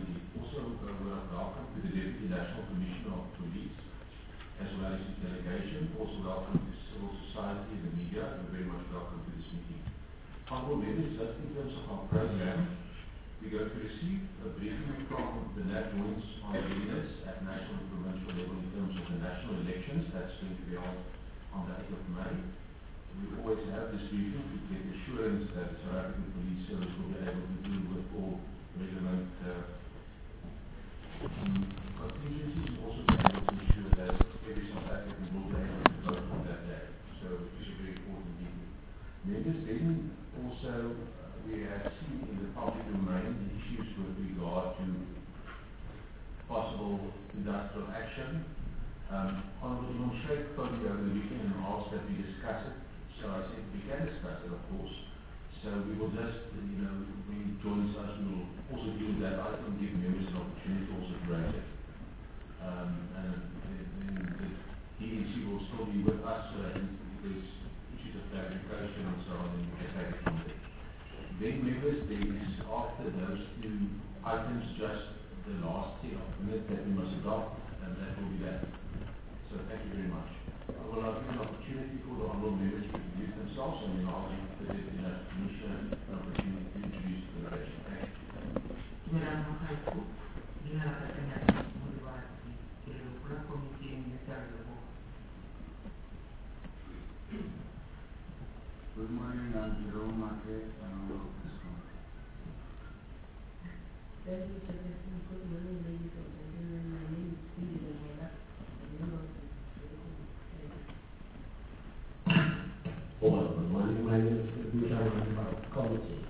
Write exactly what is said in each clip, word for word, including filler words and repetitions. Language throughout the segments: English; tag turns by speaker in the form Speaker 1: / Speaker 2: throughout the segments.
Speaker 1: we also uh, want to welcome to the Deputy National Commissioner of Police, as well as his delegation. Also welcome to civil society and the media. You're very much welcome to this meeting. Honorable members, just in terms of our program, we're going to receive a briefing from the N A B Joints on readiness at national and provincial level in terms of the national elections. That's going to be held on the eighth of May. We always have this briefing to get assurance that the South African Police Service will be able to deal with all relevant uh, contingencies, and also be able to ensure that every South African will be able to vote on that day. So it's a very important meeting. Members, then also uh, we have seen in the public domain the issues with regard to possible industrial action. Um, Honorable Imam Sheikh phoned me over the weekend and asked that we discuss it. So I said we can discuss it, of course. So we will just, you know, when he joins us, we will also deal with that item, give members an opportunity to also raise it. Um, and then the D N C will still be with us, so that if there's issues of clarification and so on, then we can take it from there. Then members, there is, after those two items, just the last set of minutes that we must adopt, and that will be that. So thank you very much. I will now give an opportunity for the honourable members to introduce themselves, and then I'll give the Deputy National Commissioner an opportunity to introduce the delegation. Thank you.
Speaker 2: Good morning, I'm Jerome Marquez, and I'm a
Speaker 3: Thank you, Mister President. Good morning, ladies and gentlemen. My name is Cindy Demola, a member of the
Speaker 4: Well, good morning. My name is Bujan Committee.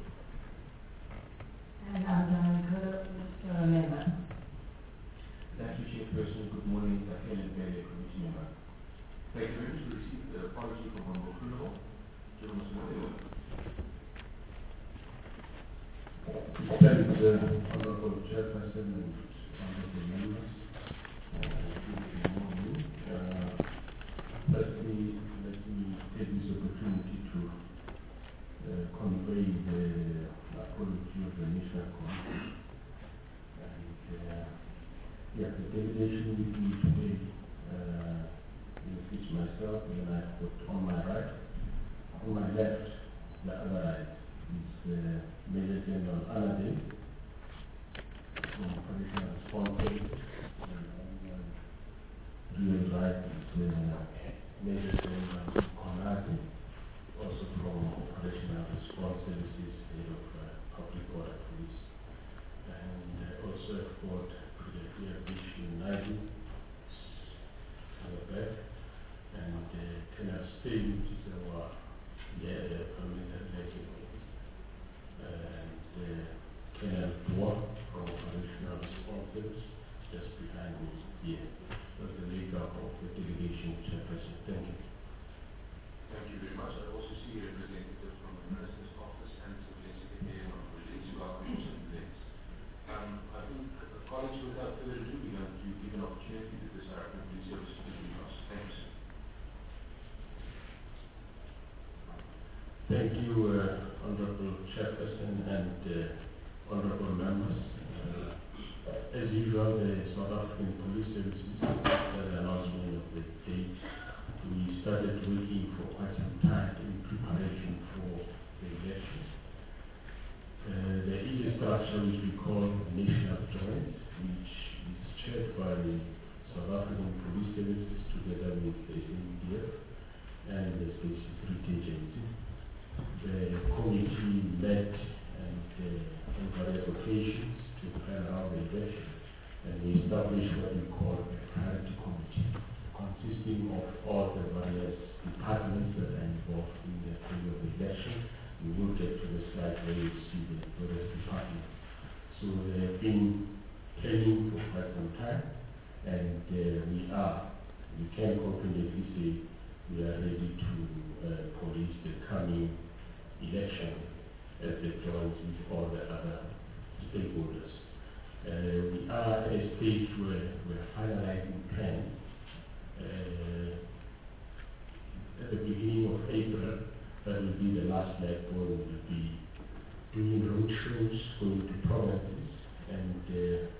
Speaker 3: And I'm a member.
Speaker 1: Thank you, Chairperson. Good morning, Helen Bailey, Committee Member. Thank you very much. We received the apology from Honorable Kruger. Gentlemen,
Speaker 4: Thank you, uh, Honorable Chairperson and Honorable members. Good morning. Uh, let me let me take this opportunity to uh, convey the apology of the National Committee. And uh, yeah, the delegation with me today uh, is myself, and I put on my right, on my left, the other right is uh, Major General Aladdin from Operational Response, and on my real right is uh, Major General Konradi, also from Operational Response Services, Head of uh, Public Order Police, and uh, also got Brigadier Bishop Naidu on the back, and uh, Colonel Stain, which is our yeah, uh, permanent legend, and uh, Colonel Dua from Operational Response Service, just behind me here. That's the leader of the delegation, Chairperson. Thank you.
Speaker 1: Thank you very much. I also see representatives from the Minister's Office and the Secretary of Police. Welcome also to this. Um, I think, uh, colleagues, without further ado, we're going to give an opportunity to the South African Police Service to brief us. Thank you, sir.
Speaker 4: Thank you, uh, Honorable Chairperson and uh, Honorable members. Uh, as usual, the South African Police Services, after the announcement of the date, we started working for quite some time in preparation for the election. Uh, there is a structure which we call National Joint, which is chaired by the South African Police Services together with the N D F and the State Security Agency. The committee met and uh, on various occasions to plan out the election, and we established what we call a priority committee, consisting of all the various departments that are involved in the field of the election. We will get to the slide where you see the various departments. So they have been planning for quite some time, and uh, we are, we can confidently say we are ready to uh, police the coming election as it joins with all the other stakeholders. Uh, we are at a stage where we're finalizing plans. Uh, at the beginning of April, that will be the last leg where we will be doing road shows, going to provinces, and uh,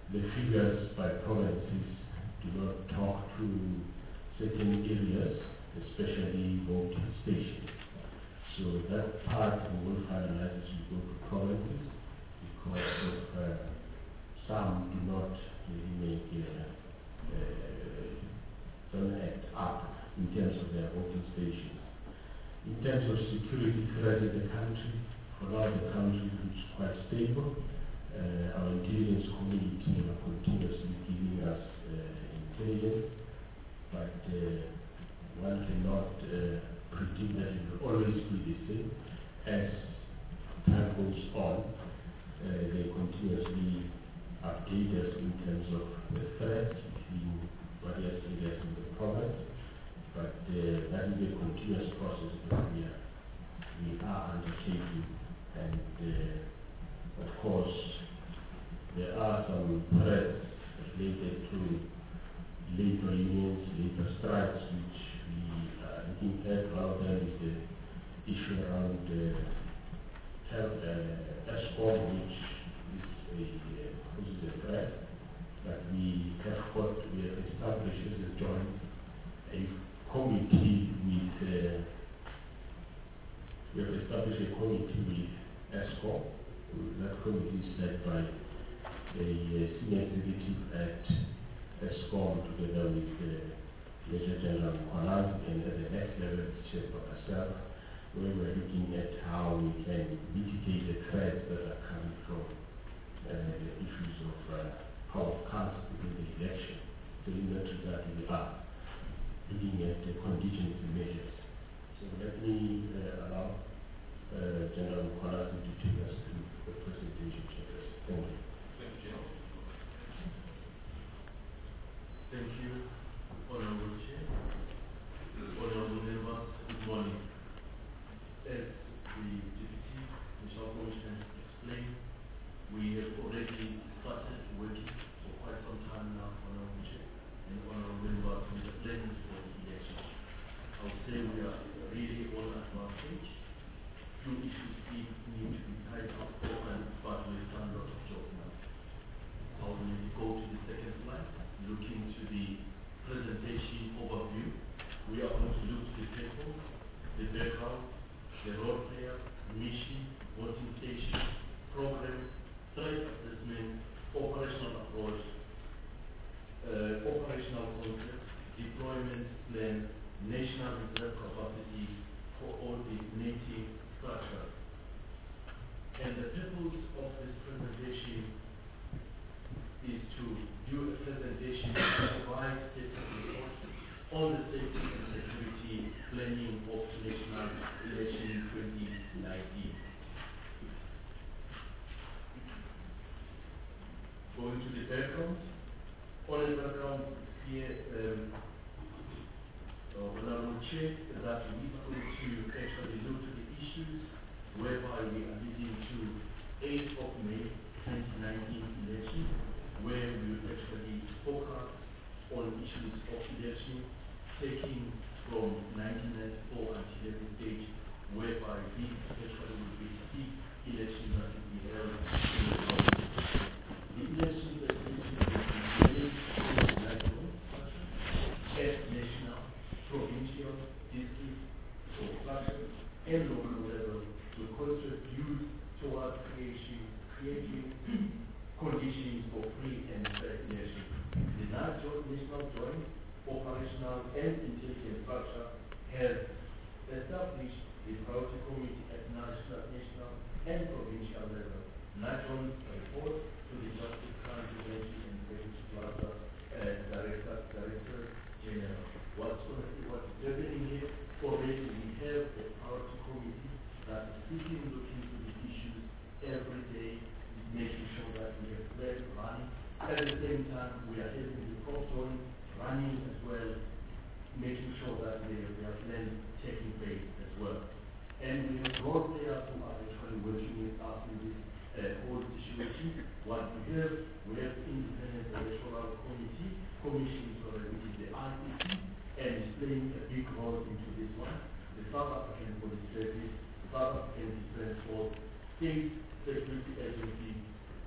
Speaker 4: the figures by provinces do not talk to certain areas, especially voting stations. So that part we will finalize as we go to provinces because of uh, some do not really make uh, uh, don't act up in terms of their voting stations. In terms of security threat in the country, for now the country is quite stable. Uh, our intelligence community are continuously giving us uh, intelligence, but uh, one cannot uh, predict that it will always be the same. As time goes on, uh, they continuously update us in terms of the threats between various areas in the province, but uh, that is a continuous process that we are, we are undertaking, and uh, of course there are some threats related to labor unions, labor strikes, which we are looking at. One of them is the issue around the health uh, ESCOM, which is a, uh, poses a threat. But we have got, we have established as a joint a committee with, uh, we have established a committee with ESCOM. That committee is led by a, a senior executive at ESCOM together with uh, Major General Kwanan, and at the next level, Chief of myself, where we're looking at how we can mitigate the threats that are coming from uh, the issues of uh, power of council within the election. So in that regard, we are looking at the contingency measures. So let me uh, allow uh, General Kwanan to take us through the presentation. Thank you.
Speaker 5: Thank you, Honorable Chair. Honorable members, good morning. As the Deputy National Commissioner explained, we have already started working for quite some time now, Honorable Chair, and Honorable members, with the plans for the election. I would say we are really on advanced stage. Few issues need to be tied up, but we've done a lot of job now. I will go to the second slide. Looking to the presentation overview, we are going to look to the people, the background, the role player, mission, voting station, program, threat assessment, operational approach, uh, operational concept, deployment plan, national reserve capacity for all the native structures. And the purpose of this presentation is to do a presentation to provide status report on the safety and security planning of national election twenty nineteen. Going to the background. On the background here, um, uh, Honorable Chair, that we are going to actually look to the issues whereby we are leading to eighth of May twenty nineteen election, where we will actually focus on issues of election, taking from nineteen ninety-four until the stage, whereby this actually will be the election that will be held in the province. The election that will be held at national, provincial, district, or structure, and local level to contribute towards creation, creating conditions for free and fair election. The national joint operational and intelligence structure has established the priority committee at national, national and provincial level. National report to the Justice Crime Prevention and Prevention Plaza uh, Director, Director General. What's going to be what's happening here? Already we have a priority committee that is sitting looking to the issues every day, making sure that we have plan running. At the same time, we are having the prop zone running as well, making sure that we have, we have plan taking place as well. And we have role players who are actually working with us in this uh, whole situation. What we have, we have independent electoral committee, commission, sorry, which is the I C C, and is playing a big role into this one. The South African Police Service, the South African Defence Force, State Security Agency,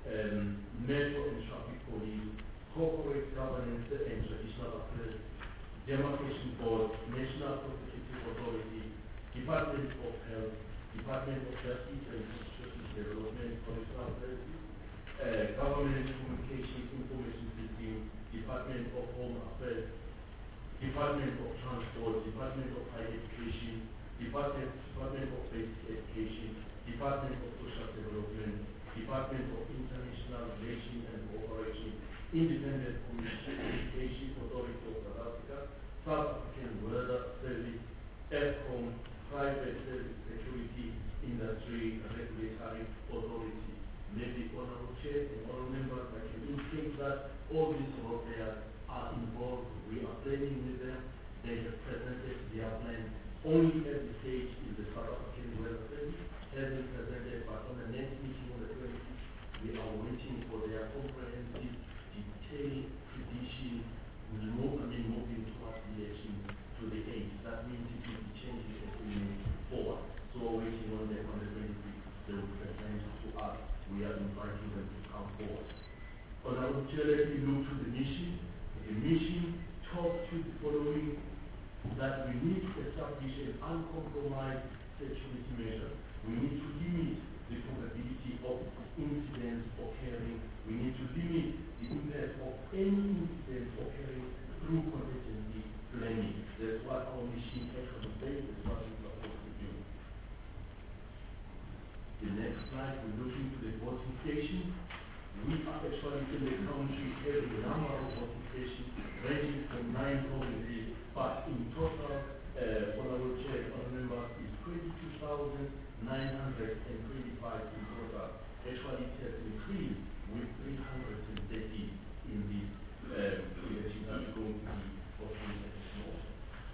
Speaker 5: um, metro and traffic police, corporate governance and traditional affairs, demarcation board, national prosecuting authority, Department of Health, Department of Justice and Social Development, Correctional Services, uh, Government Communications Information System, Department of Home Affairs, Department of Transport, Department of Higher Education, Department, Department of Basic Education, Department of Social Development, Department of International Relations and Cooperation, Independent Commission Education Authority of South Africa, South African Weather Service, EFCOM, Private Service Security Industry Regulatory Authority. Maybe Honorable Chair and all members, I can indicate that all these road players are involved. We are planning with them. They have presented their plan. Only at the stage is the South African Weather Service hasn't presented, but on the next meeting on the twentieth, we are waiting for their comprehensive, detailed prediction, move, I mean, moving towards the election to the eighth. That means it will be changing as we move forward. So we're waiting on them on the twenty-sixth. They will present to us. We are inviting them to come forward. On our chair, let me look to the mission. The mission talks to the following, that we need to establish an uncompromised security measure. We need to limit the probability of incidents occurring. We need to limit the impact of any incidents occurring through contingency planning. That's what our mission actually says. That's what we're supposed to do. The next slide, we look into the voting stations. We are actually in the country having a number of voting stations ranging from nine provinces, but in total, uh, for our chair, our members, is twenty-two thousand nine hundred twenty-five in total. Actually, it has increased with three hundred thirty in this um, election that we're going to be voting at this moment.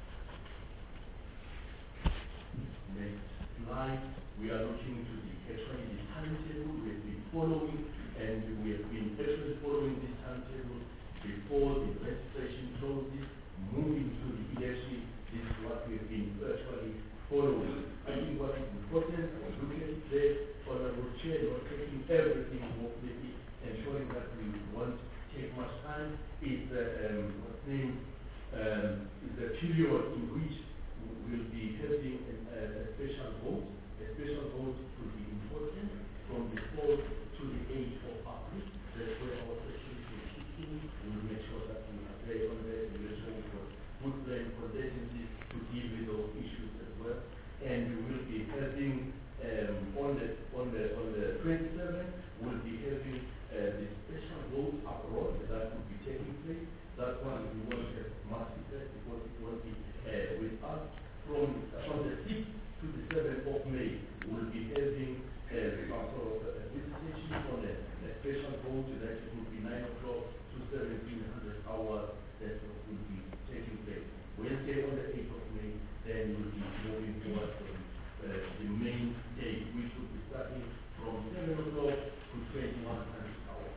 Speaker 5: Next slide, we are looking to the actually the timetable we have been following, and we have been actually following this timetable before the registration closes, moving to the election. This is what we have been actually following. I think what is important, I look at it there, Honorable Chair, not taking everything hopefully, ensuring that we won't take much time, is the um, what's name, um, is the period in which we will be having a, a, a special vote. A special vote will be important from the fourth to the eighth of April. That's where our security is kicking. We will make sure that we are there on the election for good plan contingencies to deal with those issues as well. And we will be having um, on the on the on the twenty-seventh, we'll be having uh, the special vote abroad that will be taking place. That one we won't have much effect because it won't be uh, with us. From from the sixth to the seventh of May, we'll be having uh, some sort of a visitation on a, a special vote that it will be nine o'clock to seventeen hundred hours. That will be taking place. Wednesday on the eighth of May, then we'll be moving towards the, uh, the main day, which will be starting from seven o'clock to twenty-one hundred hours.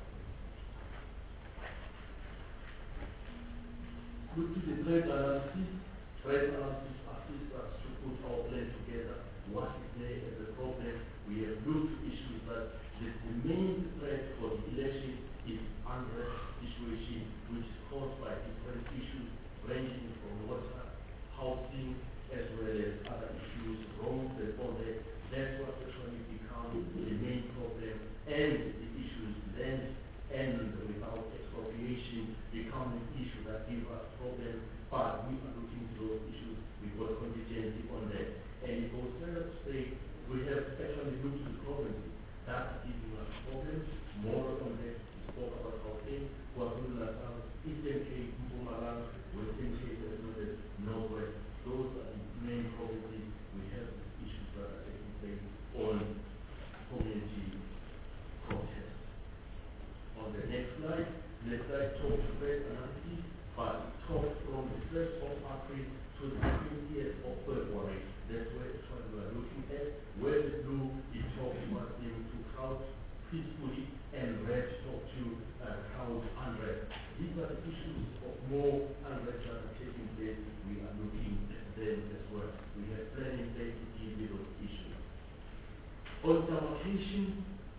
Speaker 5: Look to the threat analysis. Threat analysis assists us to put our plan together. What is there as a problem? We have looked to issues that the, the main threat for the election is unrest situation, which is caused by different issues ranging from water, housing, as well as other issues, roads and all that. That's what actually becomes the main problem, and the issues land and without expropriation become an issue that gives us problems. But we are looking to those issues. We've got contingency on that. And it goes further to say we have actually looked to the provinces that are giving us problems. More on that, we spoke about Gauteng, KwaZulu-Natal, Eastern Cape, Mpumalanga, Western Cape, as well as Northwest. Those are the main provinces. We have issues that are taking place on community protests. On the next slide, next slide talks about analysis, but it talks from the first of April to the twentieth of February. That's where it's what we are looking at. Where the blue is talking about them to crowd peacefully, and red talk to uh, crowd unrest. These are the issues of more unrest that are taking place. We are looking at them as well. We have planning place to deal with those issues. On demarcation,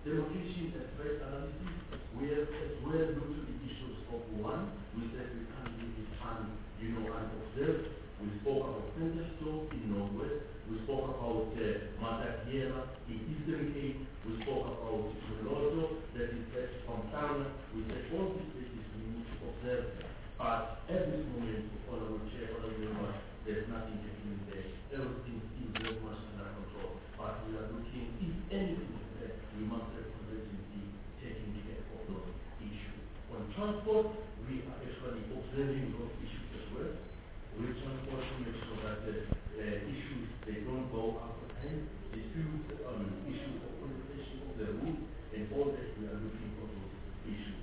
Speaker 5: demarcation and threat analysis, we have as well looked at the issues of one, we said we can't do it and, you know, unobserved. We spoke about Pentecost in Northwest, we spoke about uh, Matakiera in Eastern Cape, we spoke about Moloto, that is west from Tana. We said all these places we need to observe, but at this moment, Honorable Chair, Honorable Member, there's nothing happening there. Everything is very much under control, but we are looking, if anything is there, we must have urgency taking care of those issues. On transport, we are actually observing those issues as well. We transport to make sure that the uh, issues, they don't go out of hand. Issues, um, issues of qualification of the route, and all that we are looking for those issues.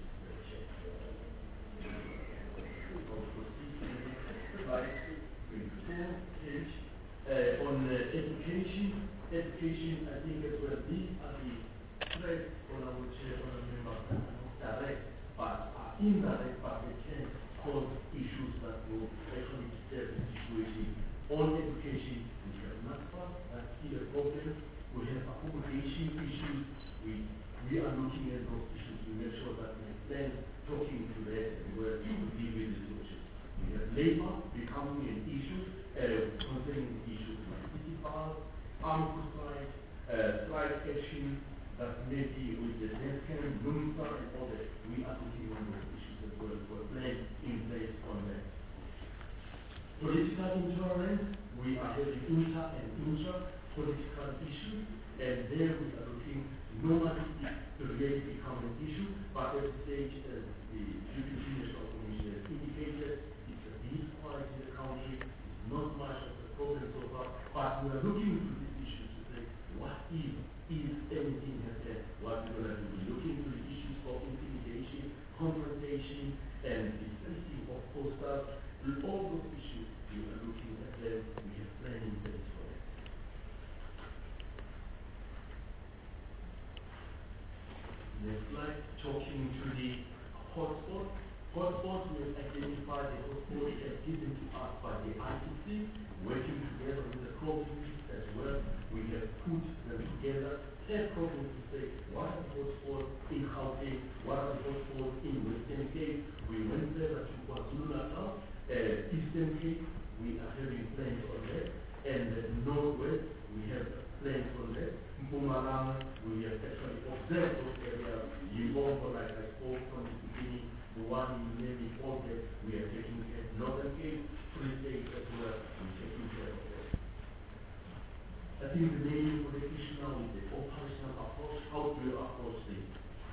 Speaker 5: Page, uh, on uh, education, education, I think as well, these are the threats on our chair, on our member, not direct, but are indirect, but they can cause issues that will actually disturb the situation. On education, we have NASFA, that's still a problem. We have accommodation issues. We, we are looking at those issues. We make sure that we then talking to that and where to deal with the solutions. We have labor becoming an issue, uh, concerning issues like city bars, armed strike, uh, strike action, that maybe with the death camp, NUMSA and all that. We are looking on those issues as well for a plan in place on that. Political intolerance, we are having inter and intra political issues, and there we are looking normally to really become an issue, but at the stage as the Deputy National Commission has indicated, it's a bit quiet in the country, it's not much of a problem so far, but we are looking into these issues to say, what if, if anything has happened, what we're going to do? We're looking into the issues of intimidation, confrontation, and the placing of posters. With all those issues, we are looking at them, we have planning place for them. Next slide, talking to the hotspot. Hotspot, we have identified the hotspot as given to us by the I C C, working together with the provinces as well. We have put them together, ten provinces to say, what are the hotspots in Gauteng, what are the hotspots in Western Cape. We went there to KwaZulu-Natal, uh, Eastern Cape, we are having plans on that, and uh, Northwest, we have plans on that. Mpumalanga, we have actually observed those areas. Yimbogo, like I spoke from the beginning, the one in maybe all that we are taking care of. Northern Cape, Free State as well, we're taking care of that. I think the main for the issue now is the operational approach. How do you approach this?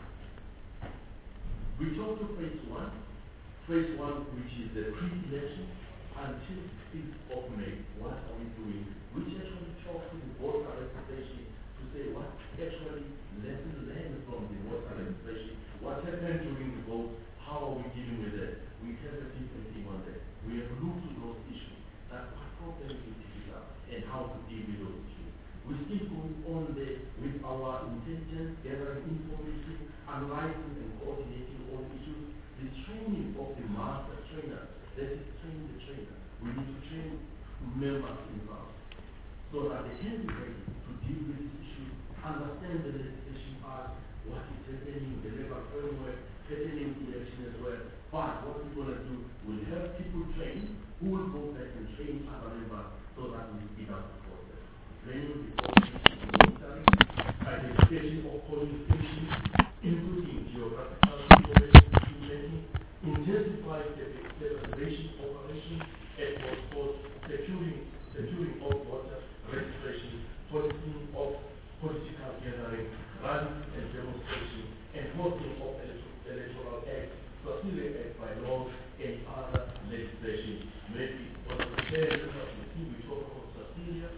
Speaker 5: We talked to phase one. Phase one, which is the pre-election, until the fifth of May. What are we doing? We actually talk to the voter registration to say what actually lessons learned from the voter registration. What happened during the vote? How are we dealing with it? We have a different thing on that. We have looked at those issues. That what problems we pick up and how to deal with those issues. We're still going on there with our intelligence, gathering information, analyzing and coordinating all issues. The training of the master trainer, that is train the trainer. We need to train members involved so that they can be ready to deal with these issues, understand the legislation part, what is happening, the legal framework, happening in election as well. But what we're going to do, we'll have people trained who will go back and train other members so that we speed up the process. Training the coordination of military, identification of polling stations, including geographical information, intensify the preservation operation at hotspot, securing, securing of water registration, policing of political gathering, rallies and demonstration, enforcing of electoral acts, facility act by law, and other legislation. Maybe what we say, we talk about Cecilia,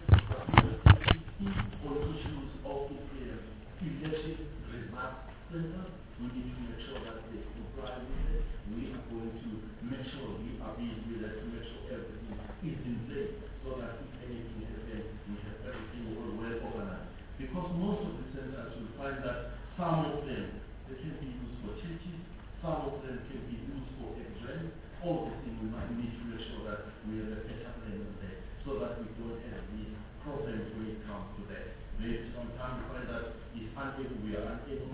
Speaker 5: on issues of election result center. We need to make sure that they comply with it. We are going to make sure we are busy with it to make sure everything is in place so that if anything happens, we have everything well, well organized. Because most of the centers will find that some of them they can be used for churches, some of them can be used for exams. All the things we might need to make sure that we have a better plan on that so that we don't have these problems when it comes to that. Maybe sometimes we find that it's unable, we are unable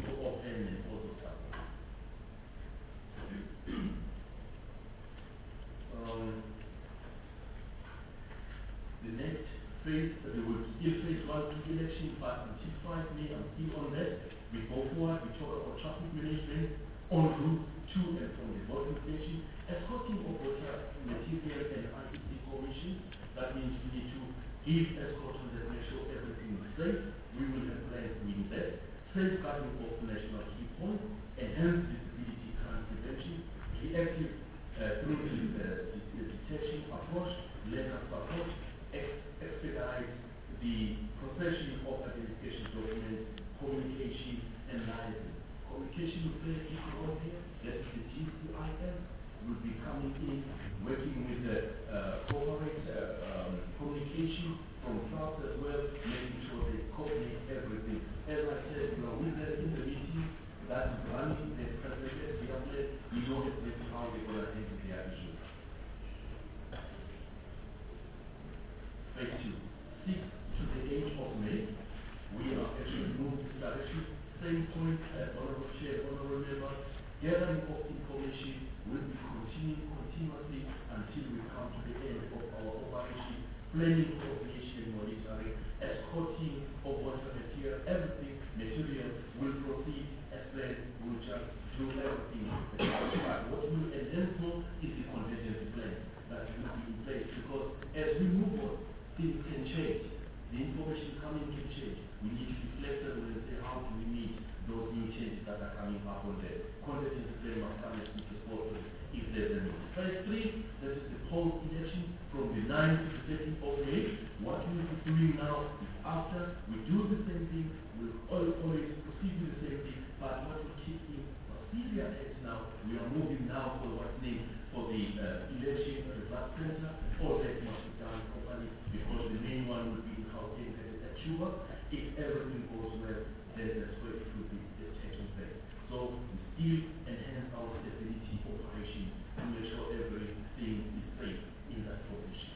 Speaker 5: phase, they will still phase one, two election, but until five May, I'm still on that. We go forward, we talk about traffic management on route to and from the voting station, escorting of voter material and I D information. That means we need to give escort on that, make sure everything is safe. We will have plans to do that. Safeguarding of national key points, enhance visibility, crime prevention, reactive uh, through the uh, detection approach, legal support, ex- expedite the processing of identification documents, communication, and liaison. Communication will play a key role here. That is the G C I S will be coming in, working with the uh, corporate uh, um, communication from clubs as well, making sure they coordinate everything. As I said, you know, with the in the meeting that is running, the president, the outlet, we know exactly how they're going to handle their issues. Phase two. Six to the age of May, we are actually moving this direction. Same point, uh, Honorable Chair, Honorable Member, gathering of information will be continuing continuously until we come to the end of our operation. Planning, coordination, monitoring, escorting of water material, everything material will proceed as planned. We'll just do everything. But what will enhance more is the contingency plan that will be in place, because as we move on, things can change. The information coming can change. We need to be flexible and say, how do we meet those new changes that are coming up on the contingency plan must come as quick as possible if there's a need. Phase three, that is the post-election from the ninth to the thirteenth of May. What we will be doing now is after we do the same thing, we'll always, always proceed with the same thing, but what will kick in for serious acts now, we are moving now for what's named for the uh, election result center. All that must be done properly, because the main one will be in Gauteng, that is at Cuba. If everything goes well, then that's where it will be taking place. So we still enhance our stability operation to make sure everything is safe in that position.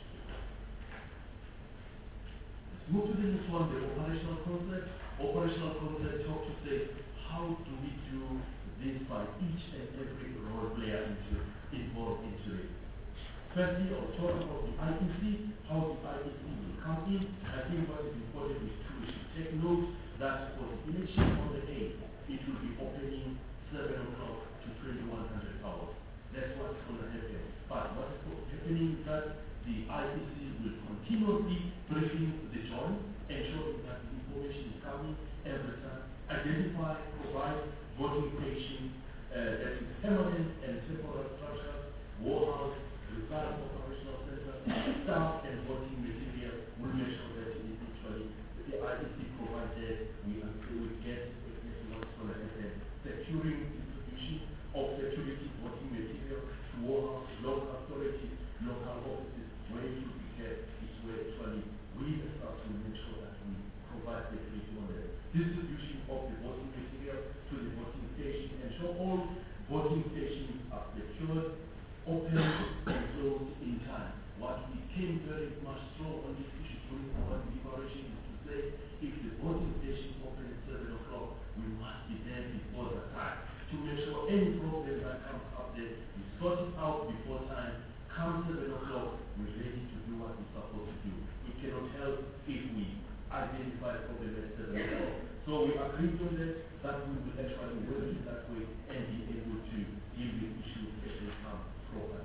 Speaker 5: Let's move to the next one, the operational concept. Operational concept talk to say, how do we do this by each and every role player into, involved into it. Firstly, I'll talk about the I E C, how the I E C will come in. I think what is important is to take note that for the election on the eighth, it will be opening seven o'clock to twenty-one hundred hours. That's what's going to happen. But what is happening is that the I E C will continuously briefing the joint, ensuring that the information is coming every time, identify, provide voting stations, uh, that is permanent and temporary structures, warehouse, reserve operational center, staff and voting material. Will make sure that it is actually the I E C provided. We until we get exactly what's going to happen. Securing distribution of security voting material to warehouse, local authorities, local offices, where it should be kept is where actually we as staff will make sure that we provide security on the distribution of the voting material to the voting station, and so all voting stations are secured, open, and closed in time. What we came very much strong on this issue during our deliberation is to say, if the voting station open at seven o'clock, we must be there before the time to make sure any problem that comes up there is sorted out before time. Come seven o'clock, we're ready to do what we're supposed to do. We cannot help if we identify problem at seven o'clock. So we agreed on that, that we will actually work in that way and be able to deal with issues as they come properly.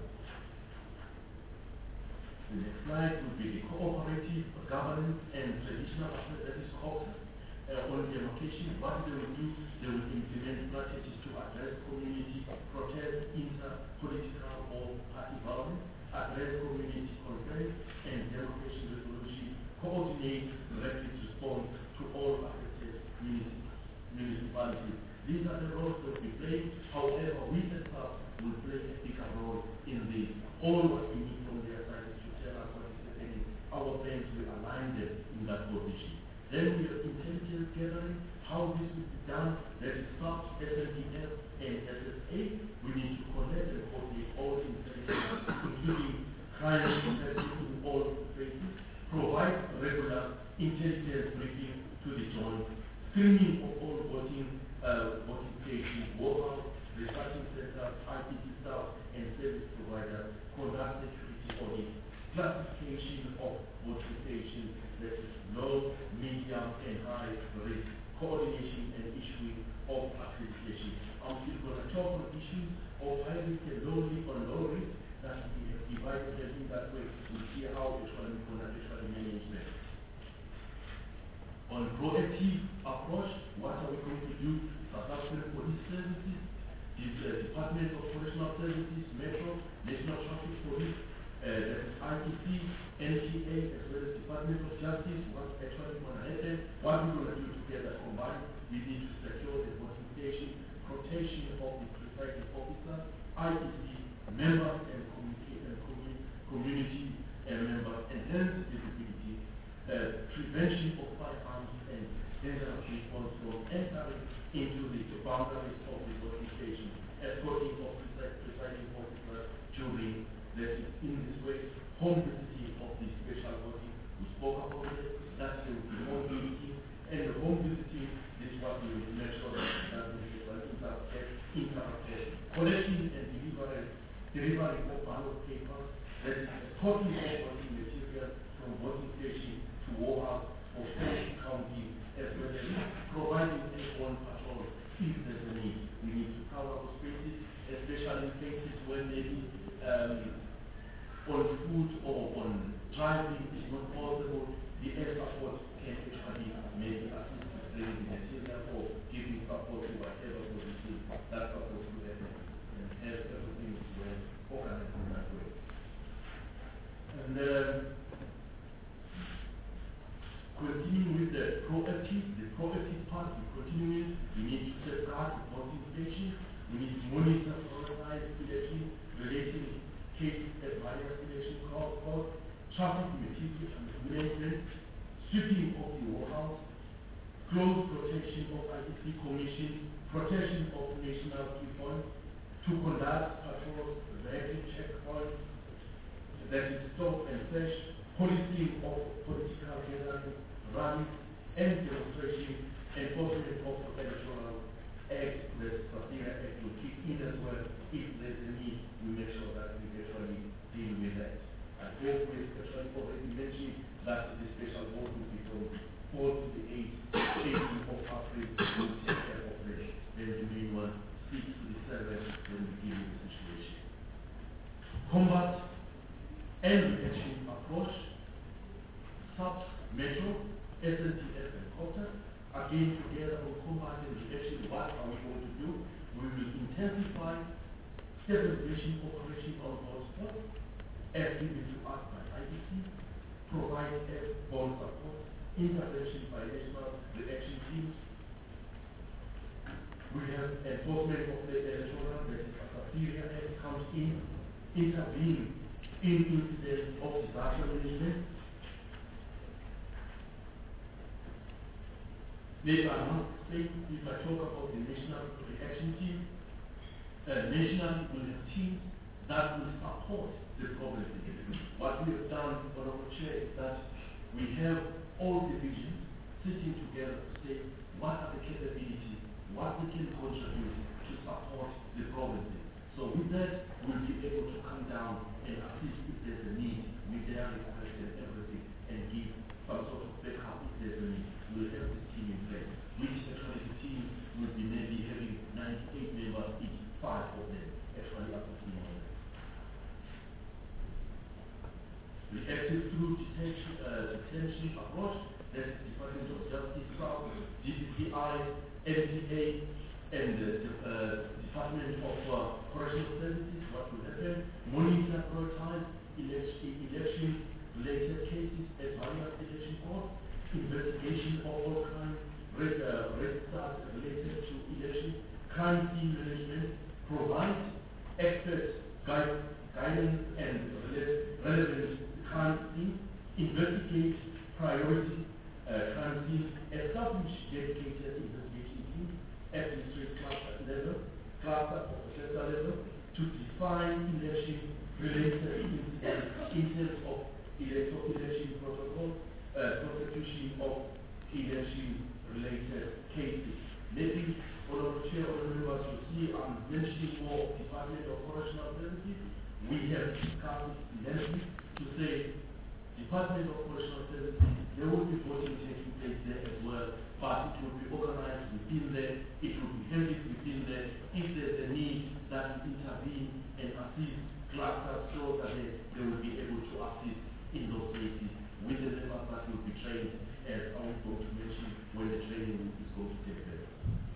Speaker 5: The next slide will be the cooperative governance and traditional aspect, that is COGS. Uh, on demarcation, what they will do, they will implement strategies to address community protest, inter-political or party violence, address community concerns and demarcation resolution, coordinate rapid response to all affected municipalities. These are the roles that we play. However, we as staff will play a bigger role in this. All what we need from their side is to tell us what is happening. Our plans will align them in that position. Then we have intelligence gathering, how this will be done. That is SAP, S N D F, and S S A. We need to collect and coordinate all intelligence, including crime detection in all places, provide regular intelligence briefing to the joint, screening of all voting, uh, voting stations, warehouse, researching centers, I T staff, and service providers, conduct security audits, classification of voting station, that is low, medium, and high risk, coordination and issuing of accreditation. I'm still going to talk on issues of high risk and low risk or low risk, that we have divided them in that way. We see how it's going to be actually managed them. On proactive approach, what are we going to do? South African Police Services, the uh, Department of Correctional Services, Metro, National Traffic Police, uh, I T C, N T A, as well as Department of Justice, what's actually going to happen, what we're going to do together combined. We need to secure the voting station, protection of the presiding officer, I T C, members and community, and community, community and members, enhance visibility, uh, prevention of firearms and dangerous response from entering into the boundaries of the voting station, escorting of the presiding officer during, that is in this way, home visiting of the special voting. We spoke about it, that's the home visiting, and the home visiting is what we will make sure that we interpret, interpret, collecting and delivering, delivering of ballot papers, that is escorting of voting material from voting station to Warhouse or State County, as well as providing airborne patrol if there's a need. We need to cover our spaces, especially in cases where maybe um, on foot or on driving is not possible. The air support can actually maybe assist with bringing the material or giving support to whatever position that's supposed to happen. And have everything well organized in that way. And um, continuing with the proactive, the proactive part, we continue, we need to safeguard the voting station, we need to monitor organized election relating cases at various election courts, traffic material and management, sweeping of the Warhouse, close protection of I T C commission, protection of national key points, to conduct patrols, vehicle checkpoints, that is stop and search, policing of political gatherings, rallies, and demonstration, enforcement of the electoral act, the Sapphire Act will kick in as well. If there's a need, we make sure that we actually deal with that. I hope we've actually already mentioned that the special vote will be from four to the eight, eighteenth of April, will take care of this. Then the main one, six to the seven, when we deal with the situation. Combat and reaction approach, sub Metro, S N T F and Cota, again together on combat and reaction. What are we going to do? We will intensify stabilization operation on hotspot, as given to us by I T C, provide airborne support, intervention by national reaction teams. We have enforcement of the electoral, that is a Sapphire Act comes in, intervene in incidents of disaster management. They are not saying, if I talk about the national reaction team, uh, nationally we have teams that will support the problem. What we have done on our chair is that we have all divisions sitting together to say what are the capabilities, what we can contribute to support the provinces. So with that, we'll be able to come down and assist if there's a need with their request and everything, and give some sort of backup if there's a need. We'll have this team in place, which actually the team will be maybe having ninety-eight members each, five of them actually up to team on that. The active through detention, uh, detention approach, that's the Department of Justice, D C C I, N T A, and the uh, Department of uh, Correctional Services, what will happen, monitor, prioritize election-related cases at various election courts, investigation of all kinds, red, uh, red stars related to election, crime scene management, provide expert guide, guidance and relevant crime scene, investigate priority uh, crime scene, establish dedicated investigation teams at district cluster level, cluster or sector level, to define election-related incidents in terms of electoral election protocol, uh, prosecution of election-related cases. Maybe for our chair or members to see, I'm mentioning more of Department of Correctional Services. We have discussed lengthy to say Department of Professional Services, there will be voting taking place there as well, but it will be organized within there, it will be handled within there. If there's a need that we intervene and assist clusters so that they, they will be able to assist in those places with the members that will be trained, as I was going to mention when the training is going to take place.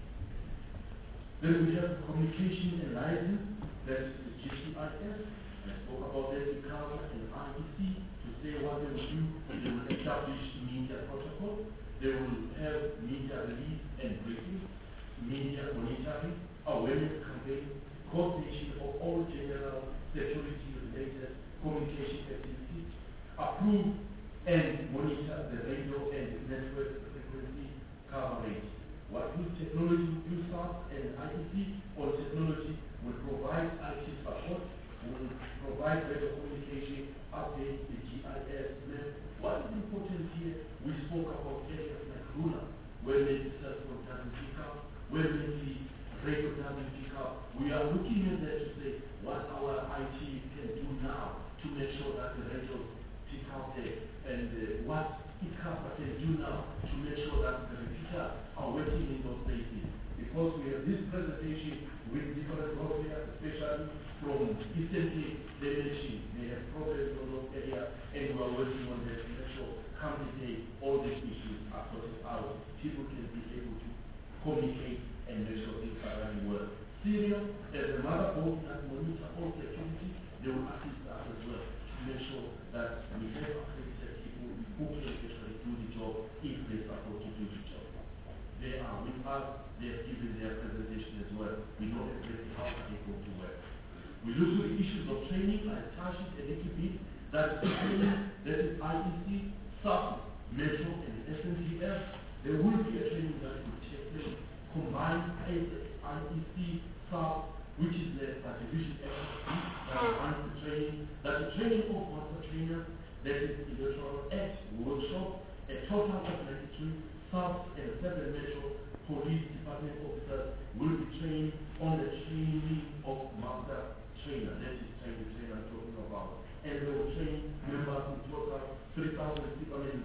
Speaker 5: Then we have communication and license, that is the G C I S. I spoke about that in CASA and I E C to say what they will do. They will establish media protocol. They will have media release and briefing, media monitoring, awareness campaign, coordination of all general security-related communication activities, approve and monitor the radio and network frequency coverage. What will technology use us and I E C or technology will provide I T support, will provide radio communication, update the G I S map. What is important here, we spoke about areas like Luna, where maybe cell phone doesn't pick up, where maybe radio doesn't pick up. We are looking at that to say what our I T can do now to make sure that the radios pick up there, and uh, what ICASA can do now to make sure that the repeaters are working in those places. Because we have this presentation with different governors, especially from Eastern Cape, they mentioned they have problems in those areas, and we are working on that to make sure come the day all these issues are sorted out. People can be able to communicate and make sure things are running well. Syria, as a mother board that monitor all security, they will assist us as well to make sure that we have accredited people who can actually do the job if they're supposed to do the job. They are with us, they have given their presentation as well. We know exactly how they go to work. We look to the issues of training, I touched it a little bit. That is training, that is I E C, S A F, Metro, and S N T F. There will be a training that will take place, combined I E C, S A F, which is the division that runs the training. That's a training of master trainer, that is the Electoral Act workshop, a total of ninety-three S A F and seven Metro Police Department officers will be trained on the training of master trainer. That is training trainer I'm talking about. And they will train members in total three thousand six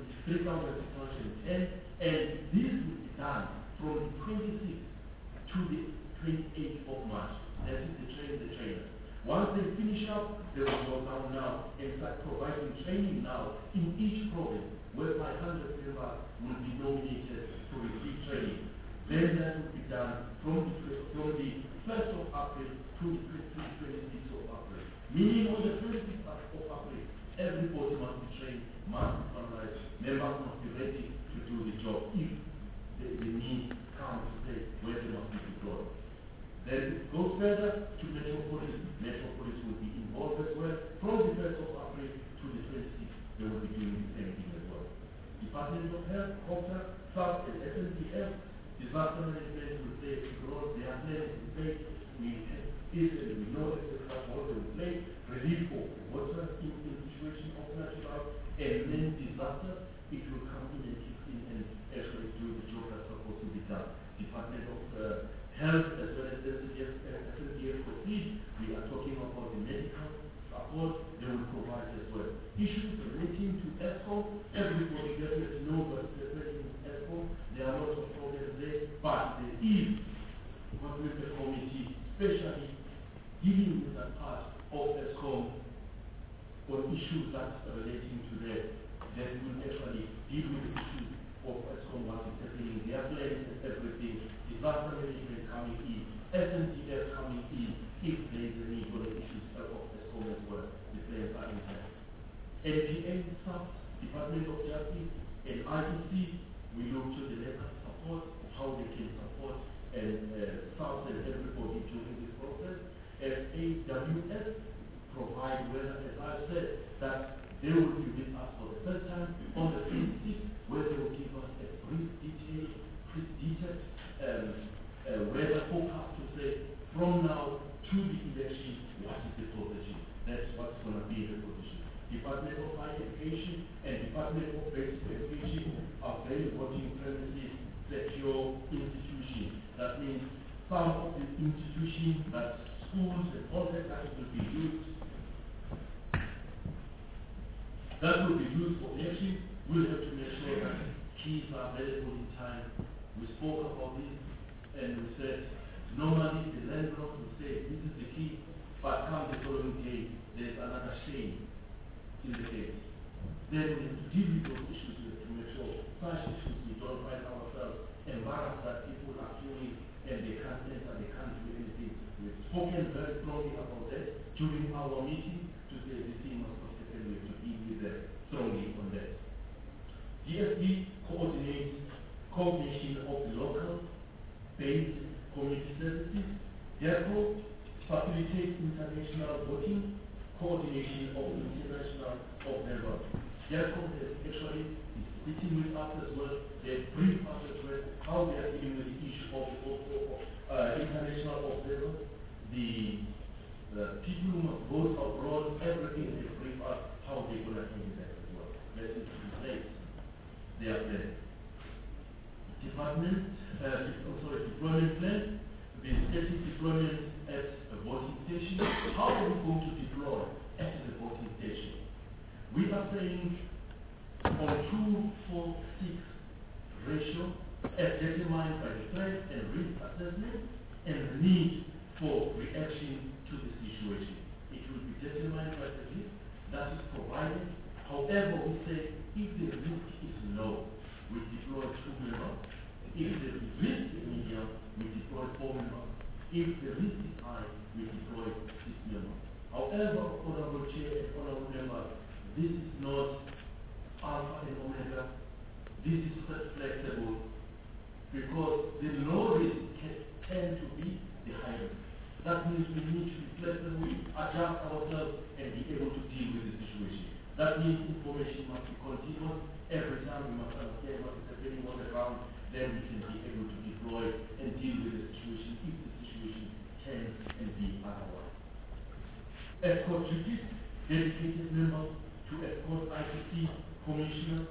Speaker 5: hundred ten, and this will be done from the twenty-sixth to the twenty-eighth of March. That is the training the trainers. Once they finish up, they will go down now and start providing training now in each province, where five hundred members will be nominated to receive training. Then that will be done from the, from the first of April to the twenty-sixth of April. Meaning on the twenty-sixth of April, everybody must be trained, must be finalized, members must be ready to do the job if the, the need comes to say where they must be deployed. Then it goes further to Metropolis. Metropolis will be involved as well. From the first of April to the twenty-sixth, they will be doing the same thing as well. Department of Health, COPTA, S A F, and S N T F, disaster management will play a role. They are playing in place. We have this and we know that the role they will play. Relief of water in the situation of natural and then disaster, it will come in and kick in and actually do the job that's supposed to be done. Department of uh, Health as well as S N D F proceed. We are talking about the medical support they will provide as well. Issues relating to ESCOM, everybody definitely knows what is happening in ESCOM. There are lots of problems there, but there is what with the committee, especially dealing with that part of ESCOM on issues that are relating to them, that will actually deal with the issues of ESCOM, what is happening, their plans and everything, disaster management coming in, S N T F coming in, if there is a need for the issues of ESCOM as well, the plans are in place. N P A, S A F, Department of Justice, and I E C, we look to the legal support, how they can support and uh, S A F and everybody during this process. As A W S provide, well, as I said, that they will be with us for the first time on the twenty-sixth, where they will give us a brief detail, brief detailed um, uh, weather forecast to say from now to the election, what is the position? That's what's going to be the position. Department of Higher Education and Department of Basic Education are very voting premises secure institutions. That means some of the institutions that schools and all that will be used that will be used for action. We'll have to make sure that keys are available in time. We spoke about this and we said normally the landlord will say this is the key, but come the following day there's another shame in the case. Then we have to deal with those issues to make sure such issues we don't find ourselves embarrassed that people are queuing and they can't enter, they can't do anything. We've spoken very strongly about that during our meeting to say this thing must not happen. We have to deal with them strongly on that. D S B coordinates coordination of the local based community services, therefore facilitates international voting, coordination of international observers. Therefore, actually is sitting with us as well. They brief us as well how they are dealing with the issue of, of, of uh, international observers, the, the people who must vote abroad, everything they brief us how they're going to handle that as well. That is in place. They are there. Department, uh, I'm sorry, deployment plan, the static deployment at a voting station. How are we going to deploy at the voting station? We are saying on two four six ratio as determined by the threat and risk assessment and the need for reaction to the situation. It will be determined by the risk that is provided. However, we say if the risk is low, we deploy two members. If the risk is medium, we deploy four members. If the risk is high, we deploy six members. However, Honorable Chair and Honorable Member, this is not alpha and omega. This is flexible because the low risk can tend to be the high risk. That means we need to be flexible, adjust ourselves, and be able to deal with the situation. That means information must be continuous. Every time we must understand what is happening on the ground, then we can be able to deploy and deal with the situation if the situation can and be otherwise. Escort duties, dedicated members to escort I C C commissioner,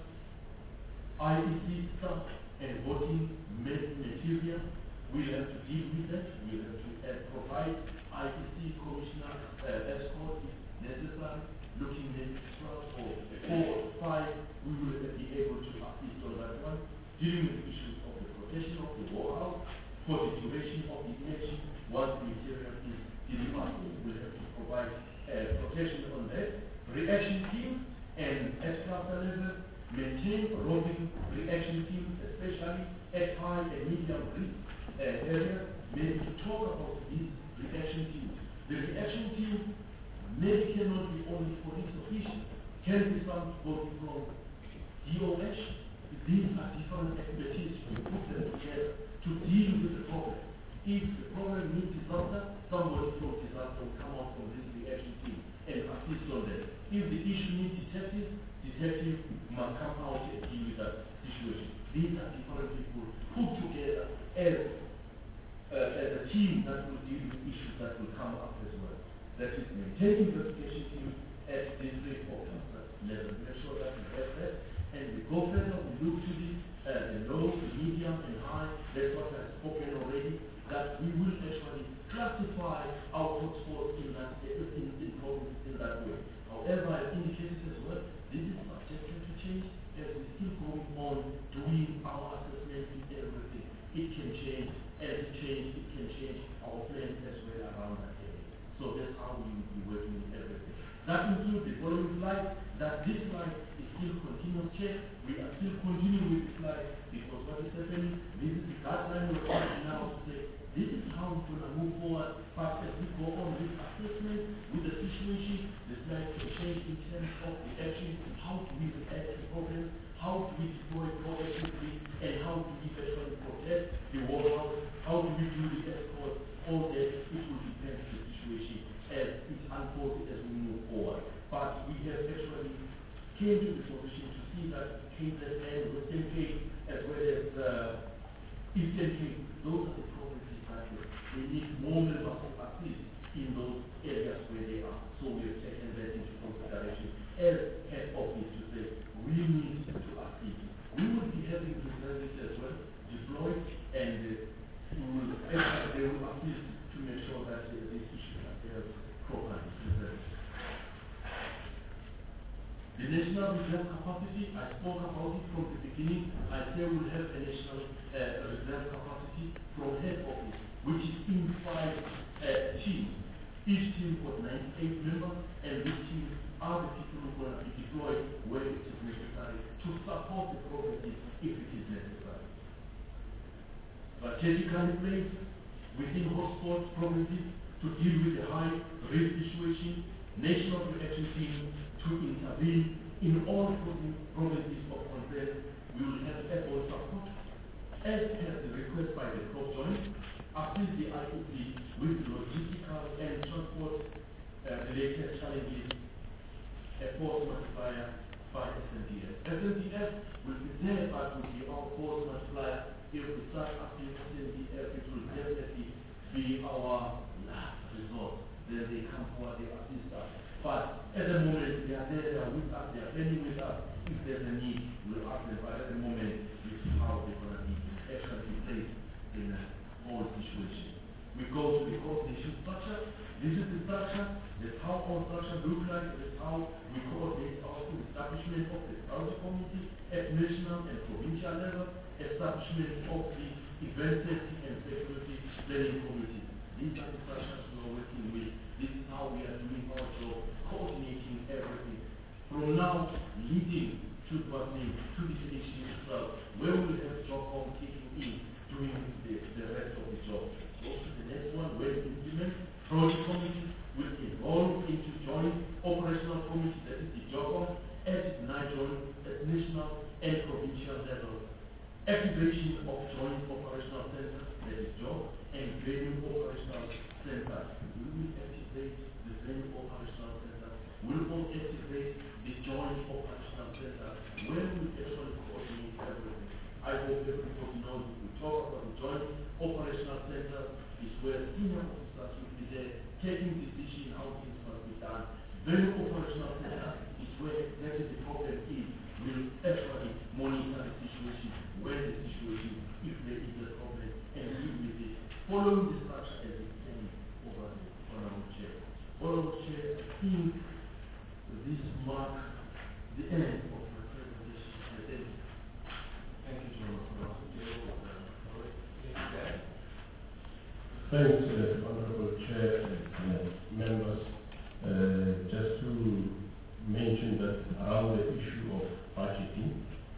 Speaker 5: I E C staff, and voting material. We'll have to deal with that. We'll have to uh, provide I E C commissioner uh, escort if necessary. Looking at extra or four or five, we will be able to assist on that one. Dealing with issues of the protection of the warehouse for the duration of the election. Once the material is delivered, we'll have to provide uh, protection on that. Reaction teams and extra level maintain roving reaction teams, especially at high and medium risk uh, areas. Maybe to talk about these reaction teams. The reaction team maybe cannot be only police officials, can be some both from D O H. These are different expertise. We put them together to deal with the problem. If the problem needs disaster, somebody from disaster will come out from this reaction team and assist on them. If the issue needs detective, detective must come out and deal with that situation. These are different people put together as, uh, as a team that will deal with issues that will come up as well. That is maintaining investigation team at district or cluster level. Make sure that we have that. And we go further, we look to the, uh, the low, the medium, and high. That's what I've spoken already. That we will actually classify our hotspots in that in, in provinces in that way. However, I indicated as well, this is subjected to change as we still going on doing our assessment in everything. It can change. As it changes, it can change our plans as well around that area. So that's how we will be working with everything. That includes the following slide, that this slide is still continuous check. We are still continuing with this slide because what is happening, this is the guideline we're trying now to say, this is how we're going to move forward. But as we go on with assessment, with the situation, the slide can change in terms of the action, how do we react to problems, how do we deploy proactively, and how do we actually protect the warehouse, how do we do the escort, all that, it will depend on the situation as it unfolds as we move forward. But we have actually came to the position to see that Cape and Western Cape as well as uh, Eastern Cape, those are the provinces that we need more members of assist in those areas where they are. So we have taken that into consideration as head office to say we need to assist. We will be having reservists as well deployed, and uh, we will, they will assist to make sure that uh, these issues are dealt properly. The national reserve capacity, I spoke about it from the beginning. I say we'll have a national uh, reserve capacity from head office, which is in five uh, teams. Each team got ninety-eight members, and these teams are the people who are going to be deployed where it is necessary to support the provinces if it is necessary. Strategically placed within hotspot provinces to deal with the high risk situation, national reaction team to intervene in all provinces of concern. We will have airborne support as per the request by the Prof Joint, assist the I O P with logistical and transport uh, related challenges, a force multiplier by S N D F. S N D F will be there, but will be our force multiplier. If we start asking S N D F, it will definitely be our last resort. Then they come forward, they assist us. But at the moment, they are there, they are with us, they are planning with us. If there's a need, we'll ask them. But at the moment, this is how they're going to be actually placed in a whole situation. We go to the coordination structure. This is the structure. That's how our structure looks like. That's how we coordinate our establishment of the strategy committee at national and provincial level, establishment of the event safety and security planning committee. These are the structures we are working with. This is how we are doing our job, coordinating everything. From now, leading to what name, to the station as well, where we will have job home kicking in, doing the, the rest of the job. Go to the next one, where we implement project committees will evolve into joint operational committees, that is the job home, at national, at national and provincial level. Activation of joint operational centers, that is job, and venue operational centers. We will activate the venue operational center. We will also activate the joint operational center where we actually coordinate everything. I hope everybody knows we talk about the joint operational center is where senior officers will be there taking decisions how things must be done. Venue operational center is where exactly the problem is. We will actually monitor the situation, where the situation, if there is a problem, and deal with it. Following the structure as it's saying over the Honorable Chair. Honorable Chair, I think this marks the end of my presentation. I thank you.
Speaker 1: Thank you, John.
Speaker 4: Thanks, uh, Honorable Chair and uh, members. Uh, just to mention that around the issue of budgeting,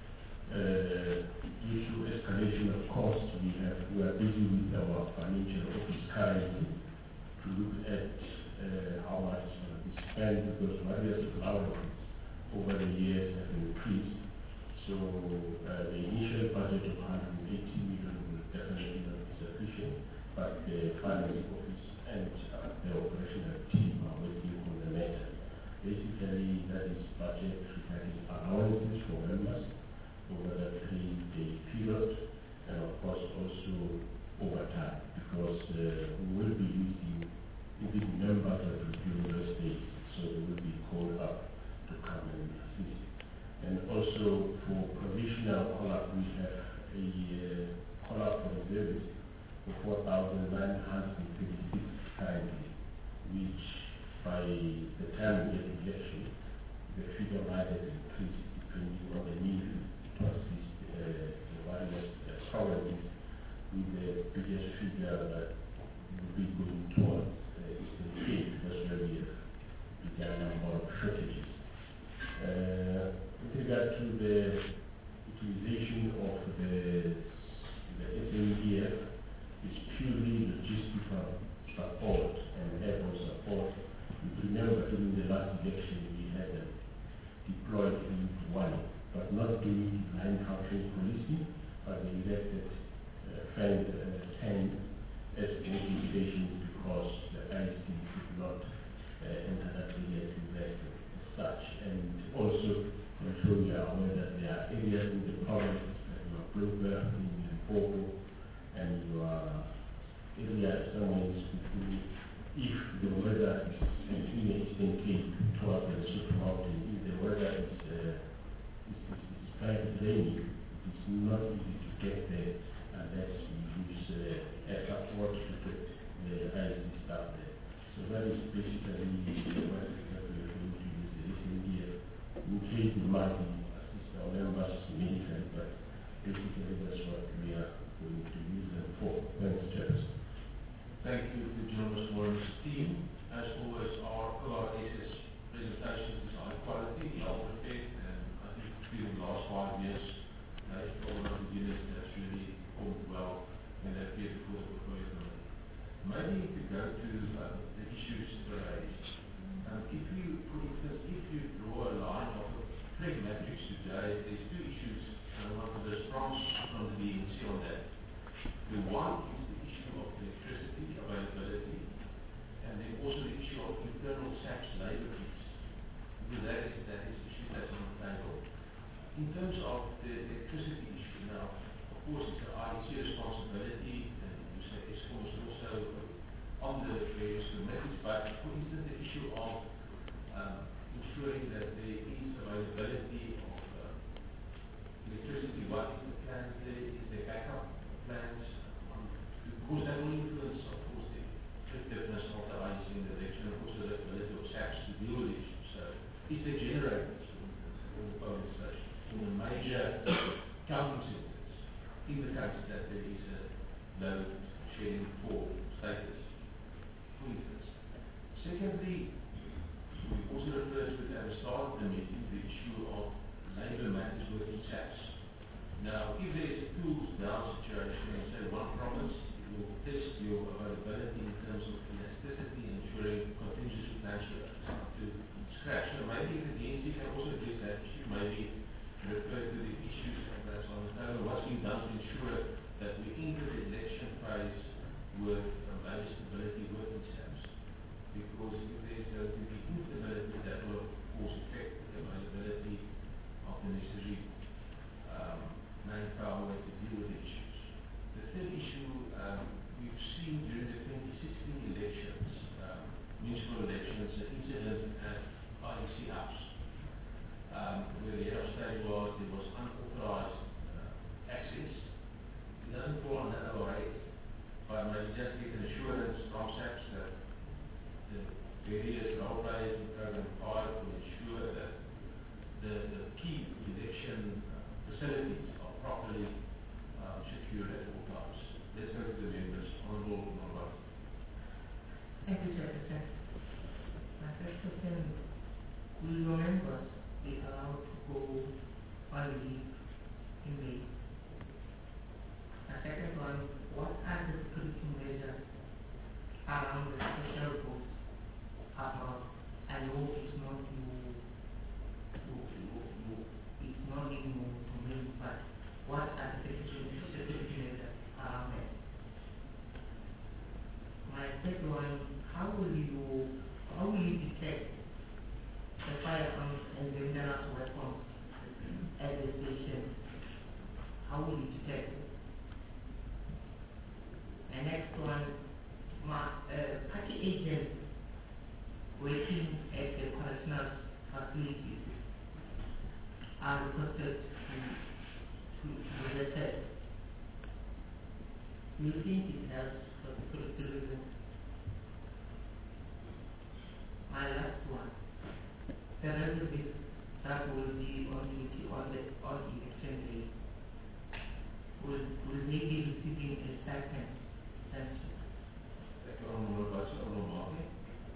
Speaker 4: uh, due to escalation of costs, we have we are busy with our financial office currently to look at uh, how much is going to be spent, because various allowances over the years have increased. So uh, the initial budget of one hundred eighty million will definitely not be sufficient, but the finance office and uh, the operational team are working on the matter. Basically, that is budget regarding allowances for members over the three-day period, and of course also overtime, because uh, we will be using even members that will be on those days, so they will be called up to come and assist. And also for provisional call-up, we have a uh, call-up for reservists for four thousand nine hundred thirty-six currently, which by the time we get to election, the figure might have increased depending on the need to assist uh, the various uh, provinces with the biggest figure that will be going towards uh, Eastern Cape, because where we have begun a number of shortages. Uh, with regard to the utilization of the, the S N D F, it's purely logistical support and airport support. You remember during the last election we had uh, deployed in one, but not doing line function policing, but they elected uh, friend uh, ten as voting stations because the I C could not uh, enter that area to elect as such. And also, I'm sure you are aware that there are areas in the province like your Bloomberg, in Limpopo, and your area somewhere in Sukuru. If the weather is in the Eastern Cape towards the Lesotho Mountain, if the weather is, uh, is, is, is kind of rainy, it is not easy to get there unless you use uh, air support to get the I C staff there. So that is basically what we are going to use the S N D F. In increase the money to assist our members immediately, but basically that's what we are going to use them for. Thanks, Chairperson.
Speaker 1: Thank you to Jonas Warren's team. As always, our O R S's presentations is high quality, well prepared, and I think through the last five years, they've all of the units that's really performed well and they've appeared before the portfolio committee. Maybe to go to uh, the issues raised. Um, if you, for instance, if you draw a line of a trade matrix today, there's two issues, and I want to respond from the B N C on that. The one is the issue of electricity availability, and then also the issue of internal S A P S labor fees. Because that is, that is the issue that's on the table. In terms of the electricity issue now, of course it's the I E C responsibility, and you say Eskom is also on the various committees, but for instance the issue of um, ensuring that there is availability of uh, electricity, what is the plan there, is there backup plans, um, because that will influence of course the effectiveness of the I E C in the election, and also the ability of S A P S to deal with issues. So is there generators, for instance, in the polling station, in the major counting centers in the country that there is a load sharing for status, for instance. Secondly, we also referred to it at the start of the meeting, the issue of labour matters within S A P S. Now, if there is a tools down situation in say one province, it will test your availability in terms of elasticity, ensuring contingency plans are up to scratch. So maybe the D N C can also address that issue, maybe refer to the issues that's on the table, what's being done to ensure that we enter the election phase with um, major stability within S A P S. Because if there's going to be instability, that will of course affect the availability of the necessary um, manpower to deal with the issues. The third issue, um, we've seen during the twenty sixteen elections, um, municipal elections, an incident at I E C House, um, where the head of state was, there was unauthorized uh, access. It doesn't fall on the O R A, but maybe just get an assurance from S A P S that the various role players in Program five will ensure that the, the key election uh, facilities are properly uh, secured at all times. Let's go to the members. Honourable Norway.
Speaker 3: Thank you, Chairperson. My first question, will your members be allowed to go on leave in May? The second one, what are the security measures around the special votes abroad? I know it's not new, you, you, you, it's not new to me, but what are the security, security measures around that? My third one, how will you, how will you detect the firearms and dangerous weapons at the station? How will you detect it? And next one, my uh, party agents working at the correctional facilities are requested to, to, to be tested. Do you think it helps for security reasons? My last one, the reservists that will be on duty on the on election day, will, will they be receiving a stipend? Thank you.
Speaker 1: Thank you, Honourable Vice Honourable Martin.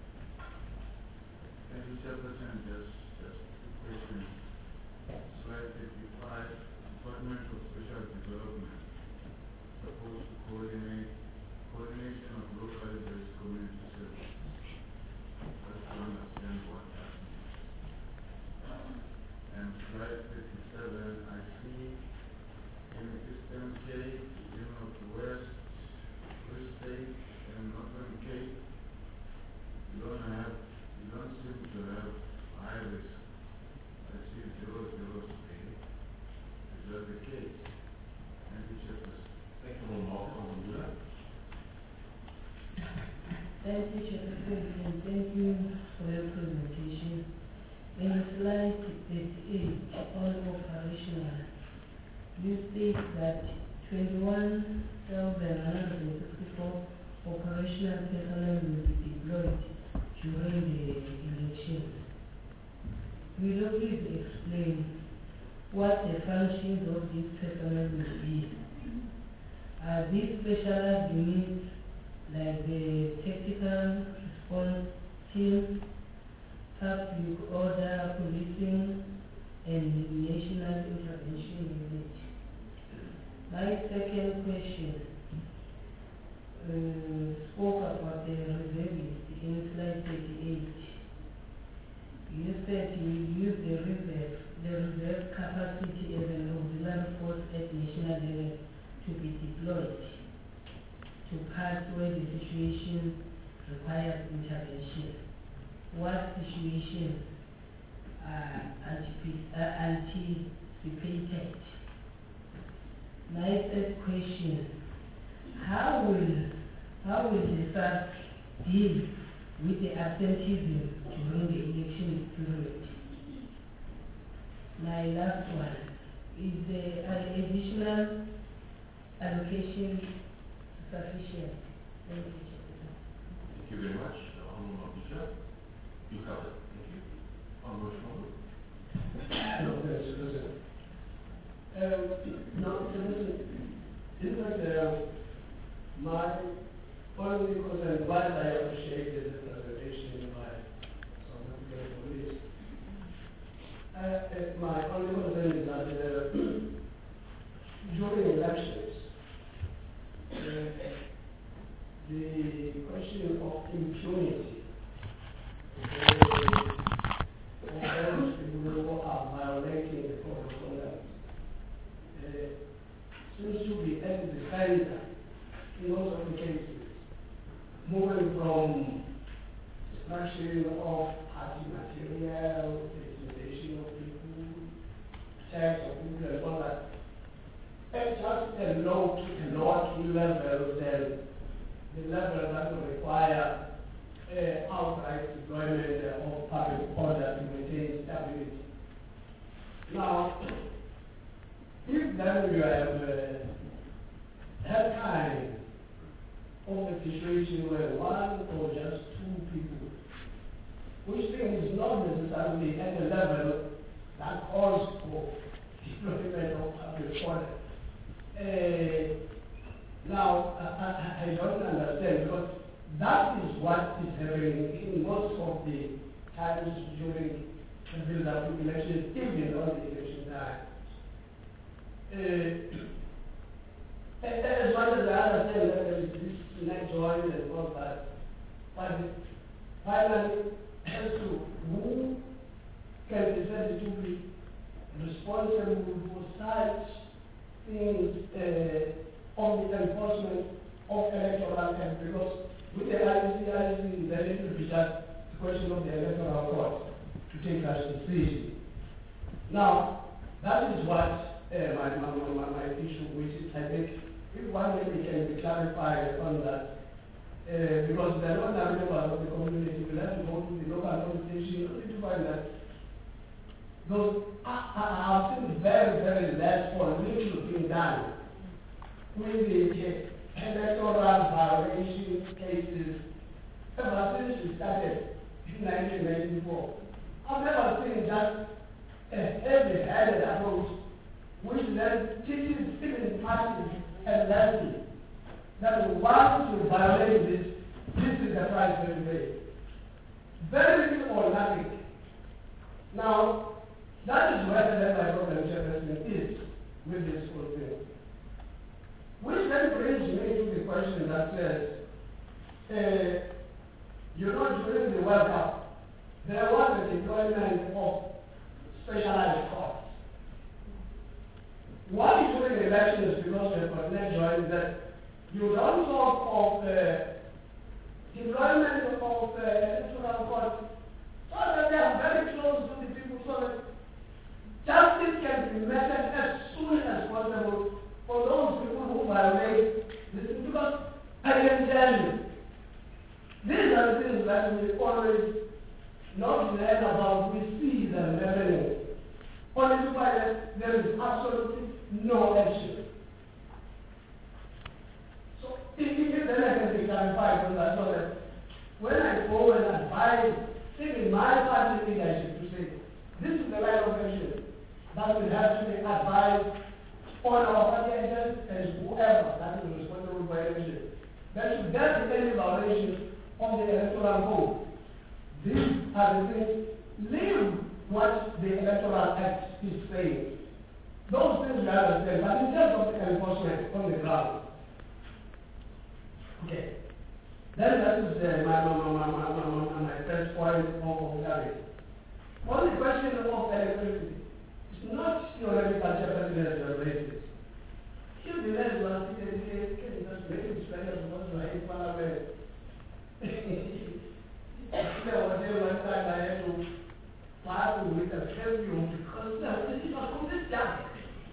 Speaker 2: Thank you, Chairperson. Just, just two questions. Slide fifty-five, Department of Social Development, supposed to coordinate coordination of locally based community services. Just to understand what that means. And slide fifty-seven, I see in Eastern Cape, in Northwest, Free State, and Northern Cape, you don't have, you don't seem to have high risk. I see zero, zero three. Is that the case? Thank you, Chairperson.
Speaker 1: Thank you, Honourable Martin. Honourable Dula.
Speaker 3: Thank you, Chairperson, and thank you for your presentation. In slide thirty-eight, on operational, you state that twenty-one thousand one hundred sixty-four operational personnel will be deployed during the elections. will you please explain what the functions of this personnel will be? Are these specialized units like the tactical response team, public order policing, and national intervention unit? My second question uh, spoke about the reservists in slide thirty-eight. You said you will use the reserve, the reserve capacity as an auxiliary force at national level to be deployed to parts where the situation requires intervention. What situations are antipi- uh, anticipated? My third question, how will, how will the S A F deal with the absenteeism during the election period? My last one, is the uh, additional allocation sufficient? Thank you, Chairman.
Speaker 1: Thank you very much, uh, Honorable Officer. You covered. Thank you. Honorable Shmogu.
Speaker 6: No, Mister President. Um, no, Mister President, in fact, uh, my only concern, while I appreciate the presentation by South African police, uh, uh, my only concern is that uh, during elections, uh, the question of impunity uh, for those people who are violating the code of conduct uh, seems to be at the center in most of the cases, moving from destruction of party material, intimidation of people, attacks of people and all that, at just a low to a lower key level than the level that will require uh, outright deployment of public order to maintain stability. Now, if then you have uh, that kind of a situation where one or just two people, which thing is not necessarily at the level that calls for deployment of public order. Uh, now, I, I, I don't understand, because that is what is happening in most of the times during the build-up to elections, even on the election time. Uh, as much as I understand that there is this net joint and all that, but finally, as to who can be said to be responsible for such things uh, of the enforcement of electoral act, because with the I E C, I E C, then it will be just a question of the electoral court to take that decision. Now, that is what uh, my, my, my, my issue, which is, I think, if one maybe can be clarified on that, uh, because they are not members of the community, we have to go to the local organization only to find that those are, are still very, very less for little being done with the electoral violation cases ever since we started in nineteen ninety-four. I've never seen just a heavy-handed approach which then teaches even parties and lefty that once you violate this, this is the price that you pay. Very little or nothing. Now, that is where the my problem is with this whole thing. Which then brings me to the question that says, uh, you know, during the World Cup, there was a deployment of specialized courts. What is during elections, because the President joined that, you don't talk of uh, deployment of uh, electoral courts so that they are very close to the people, so that justice can be meted as soon as possible for those people who violate this. Because I can tell you, these are the things that we always not learn about, we see them happening. Only to find that there is absolutely no action. So if, if then I can be clarified on that, so that when I go and advise, even my party leadership to say, this is the line of action that will have to be advised on our party agents and whoever that is responsible for election. There should not be any violation of the electoral code. These are the things, leave what the electoral act is saying. Those things we understand, but in terms of the enforcement on the ground. Okay. Then that is uh, my, my, my, my, my, my, my first point of that. On the question of electricity, it's not theoretical Japanese as you raised it. Here the last one, can you just make it straight as much as I parliament? There was a one time I had to pass with a film because this is not from this guy.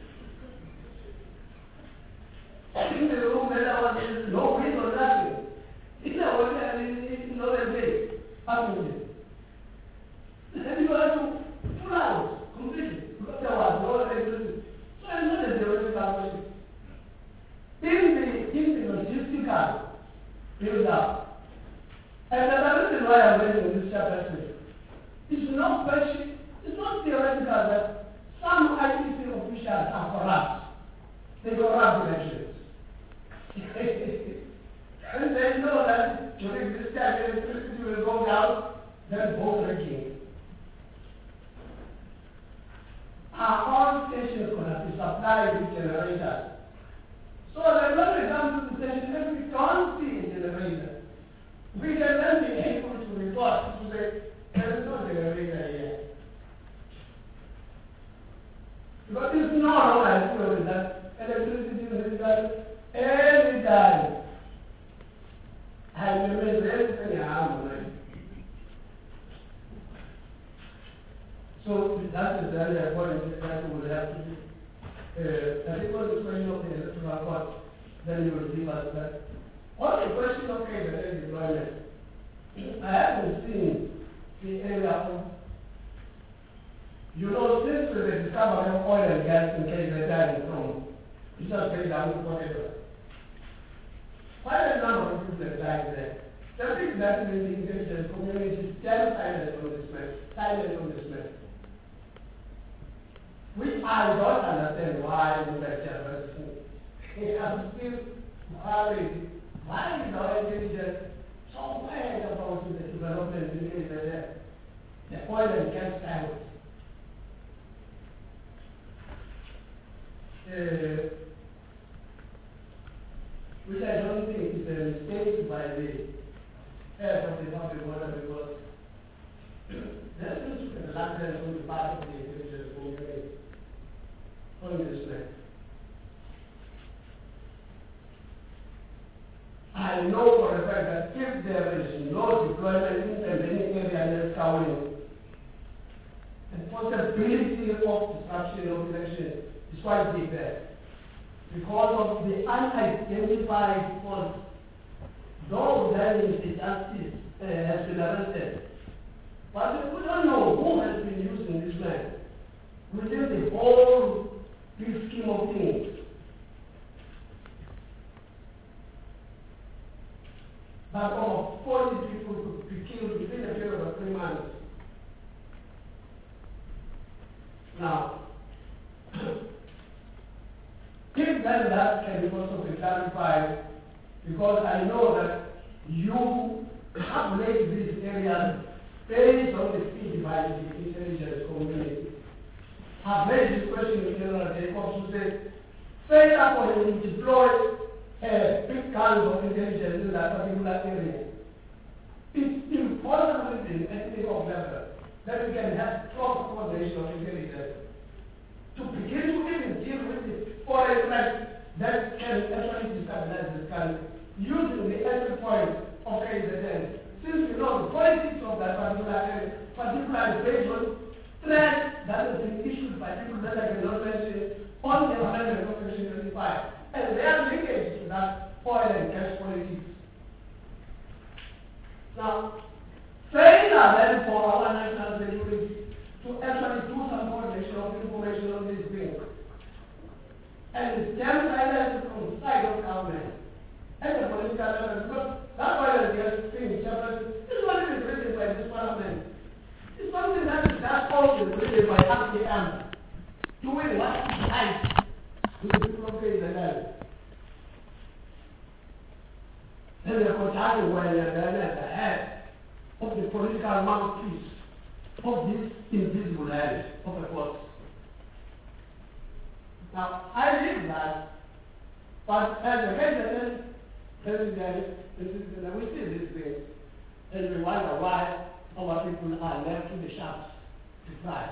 Speaker 6: In the room where there was no wind or nothing. It's not what I mean, it's not a way. Happening. And you have to pull out completely because there was no electricity. So it's not a theoretical question. In the, in the logistical build up, and the reason why I'm raising this chapter is not question, it's not theoretical that some I T C officials are corrupt. They corrupt elections. And they know that during this time electricity will go down, then vote again. Our all stations cannot be supplied with generators. So that when we come to the station, if we can't see a generator, we can then be able to report to say, there is no generator here. Because it's not all I feel that electricity is that every time. I remember everything I have on it. So that is very important that we will have to do. Uh, I think on the question of the electoral court, then you will give us that. On the question of the deployment, I haven't seen the area of, you know, since the discovery of oil and gas in case they die in from, it's just very down forever. Quite a number of people have died there. The big that in the intelligence community stand silent on this matter, silent on this matter. Which I don't understand why the lecture I'm still worried. Why is our intelligence so quiet about the development in the area? The oil and gas silence. Uh, which I don't think is a mistake by the head of the public water because there seems to be a reluctance on the part of the intelligence community on this matter. I know for a fact that if there is no deployment in the many areas county, the possibility of disruption of election is quite big there. Because of the unidentified force, though there is the justice uh, has been arrested, but we don't know who has been using this man within the whole big scheme of things. But over forty people could be killed within a period of three months. Now, if then that can also be clarified, because I know that you have made these areas based on the feed by the intelligence community. I've made this question in General Jacobs to say, failure for him to deploy a big guns of intelligence in that particular area. It's impossible in the ethnic of level that we can have close coordination of intelligence to begin to even deal with the foreign threat that can actually destabilize this country using the entry point of K Z N. Since we know the politics of that particular area, particularly based on threat that has been issued by people that I cannot mention on the Amendment of Section twenty-five, and their linkage to that oil and gas politics. Now, failure then for our national security to actually do some coordination of information on these things. And it's damn silence from the side of government and the political level, because that oil and gas thing, is not even written by this parliament. It's something that is just forces really by R T M doing what is right to the people of Israel. And the Kotahi were then at the head of the political mouthpiece of this invisible head of the force. Now, I believe that, but as a president, president, president, we see this way, and we wonder why our people are left to the shops to cry.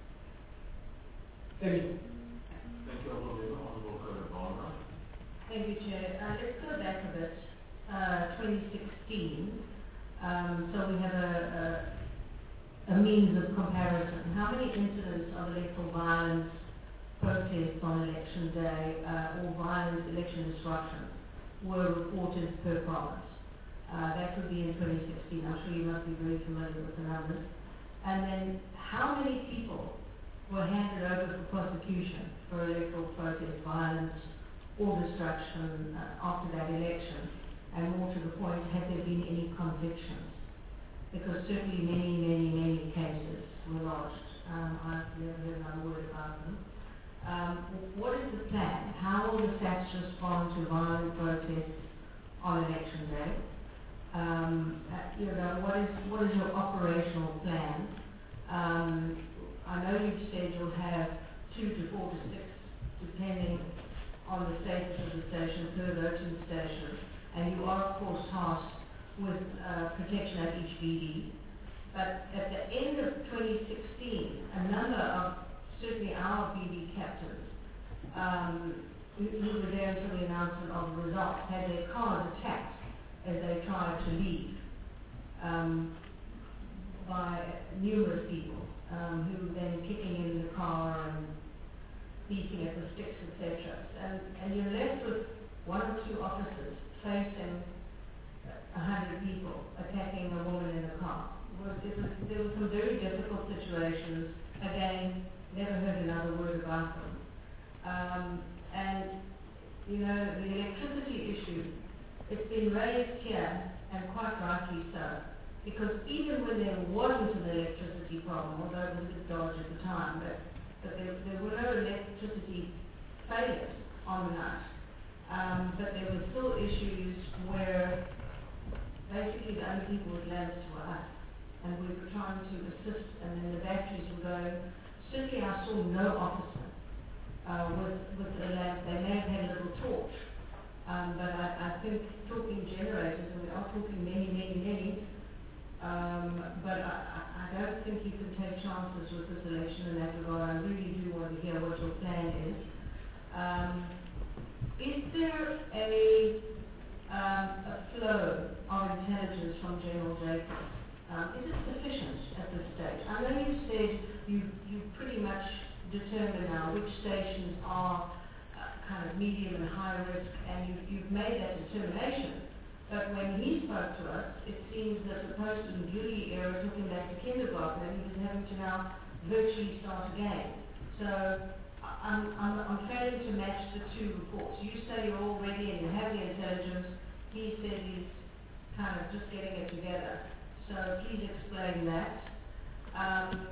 Speaker 6: Thank you.
Speaker 1: Thank you, Honorable Honorable Barbara.
Speaker 7: Thank you, Chair. Uh, let's go back a bit. Uh, twenty sixteen. Um, so we have a, a, a means of comparison. How many incidents of electoral violence, protests on election day, uh, or violent election disruption were reported per province? Uh, that would be in twenty sixteen. I'm sure you must be very familiar with the numbers. And then how many people were handed over for prosecution for electoral protest, violence, or destruction uh, after that election? And more to the point, have there been any convictions? Because certainly many, many, many cases were lodged. Um, I've never heard another word about them. Um, what is the plan? How will the S A T respond to violent protests on election day? Um, uh, you know, what is what is your operational plan? Um, I know you've said you'll have two to four to six, depending on the status of the station, per voting station, and you are of course tasked with uh, protection at each B D. But at the end of twenty sixteen, a number of certainly our B D captains, um, who, who were there until the announcement of the results, had their cars attacked as they tried to leave um, by numerous people, um, who were then kicking in the car and beating at the sticks, et cetera. And, and you're left with one or two officers facing a hundred people attacking a woman in a car. Was, it was, there were some very difficult situations. Again, never heard another word about them. Um, and, you know, the electricity issue, it's been raised here, and quite rightly so, because even when there wasn't an electricity problem, although it was a bit dodgy at the time, but, but there, there were no electricity failures on the night. Um, but there were still issues where basically the only people with lamps were us, and we were trying to assist, and then the batteries were going. Certainly I saw no officer uh, with, with a lamp. They may have had a little torch, um, but I, I think talking generators, and we are talking many, many, many, um, but I, I, I don't think you can take chances with this election in that regard. I really do want to hear what your plan is. Um, is there a, um, a flow of intelligence from General Jacobs? Um, is it sufficient at this stage? I know you said you you pretty much determined now which stations are uh, kind of medium and high risk, and you, you've made that determination. But when he spoke to us, it seems that the post and duty era took him back to kindergarten, and he was having to now virtually start again. So I'm, I'm, I'm failing to match the two reports. You say you're all ready and you have the intelligence. He said he's kind of just getting it together. So please explain that. Um,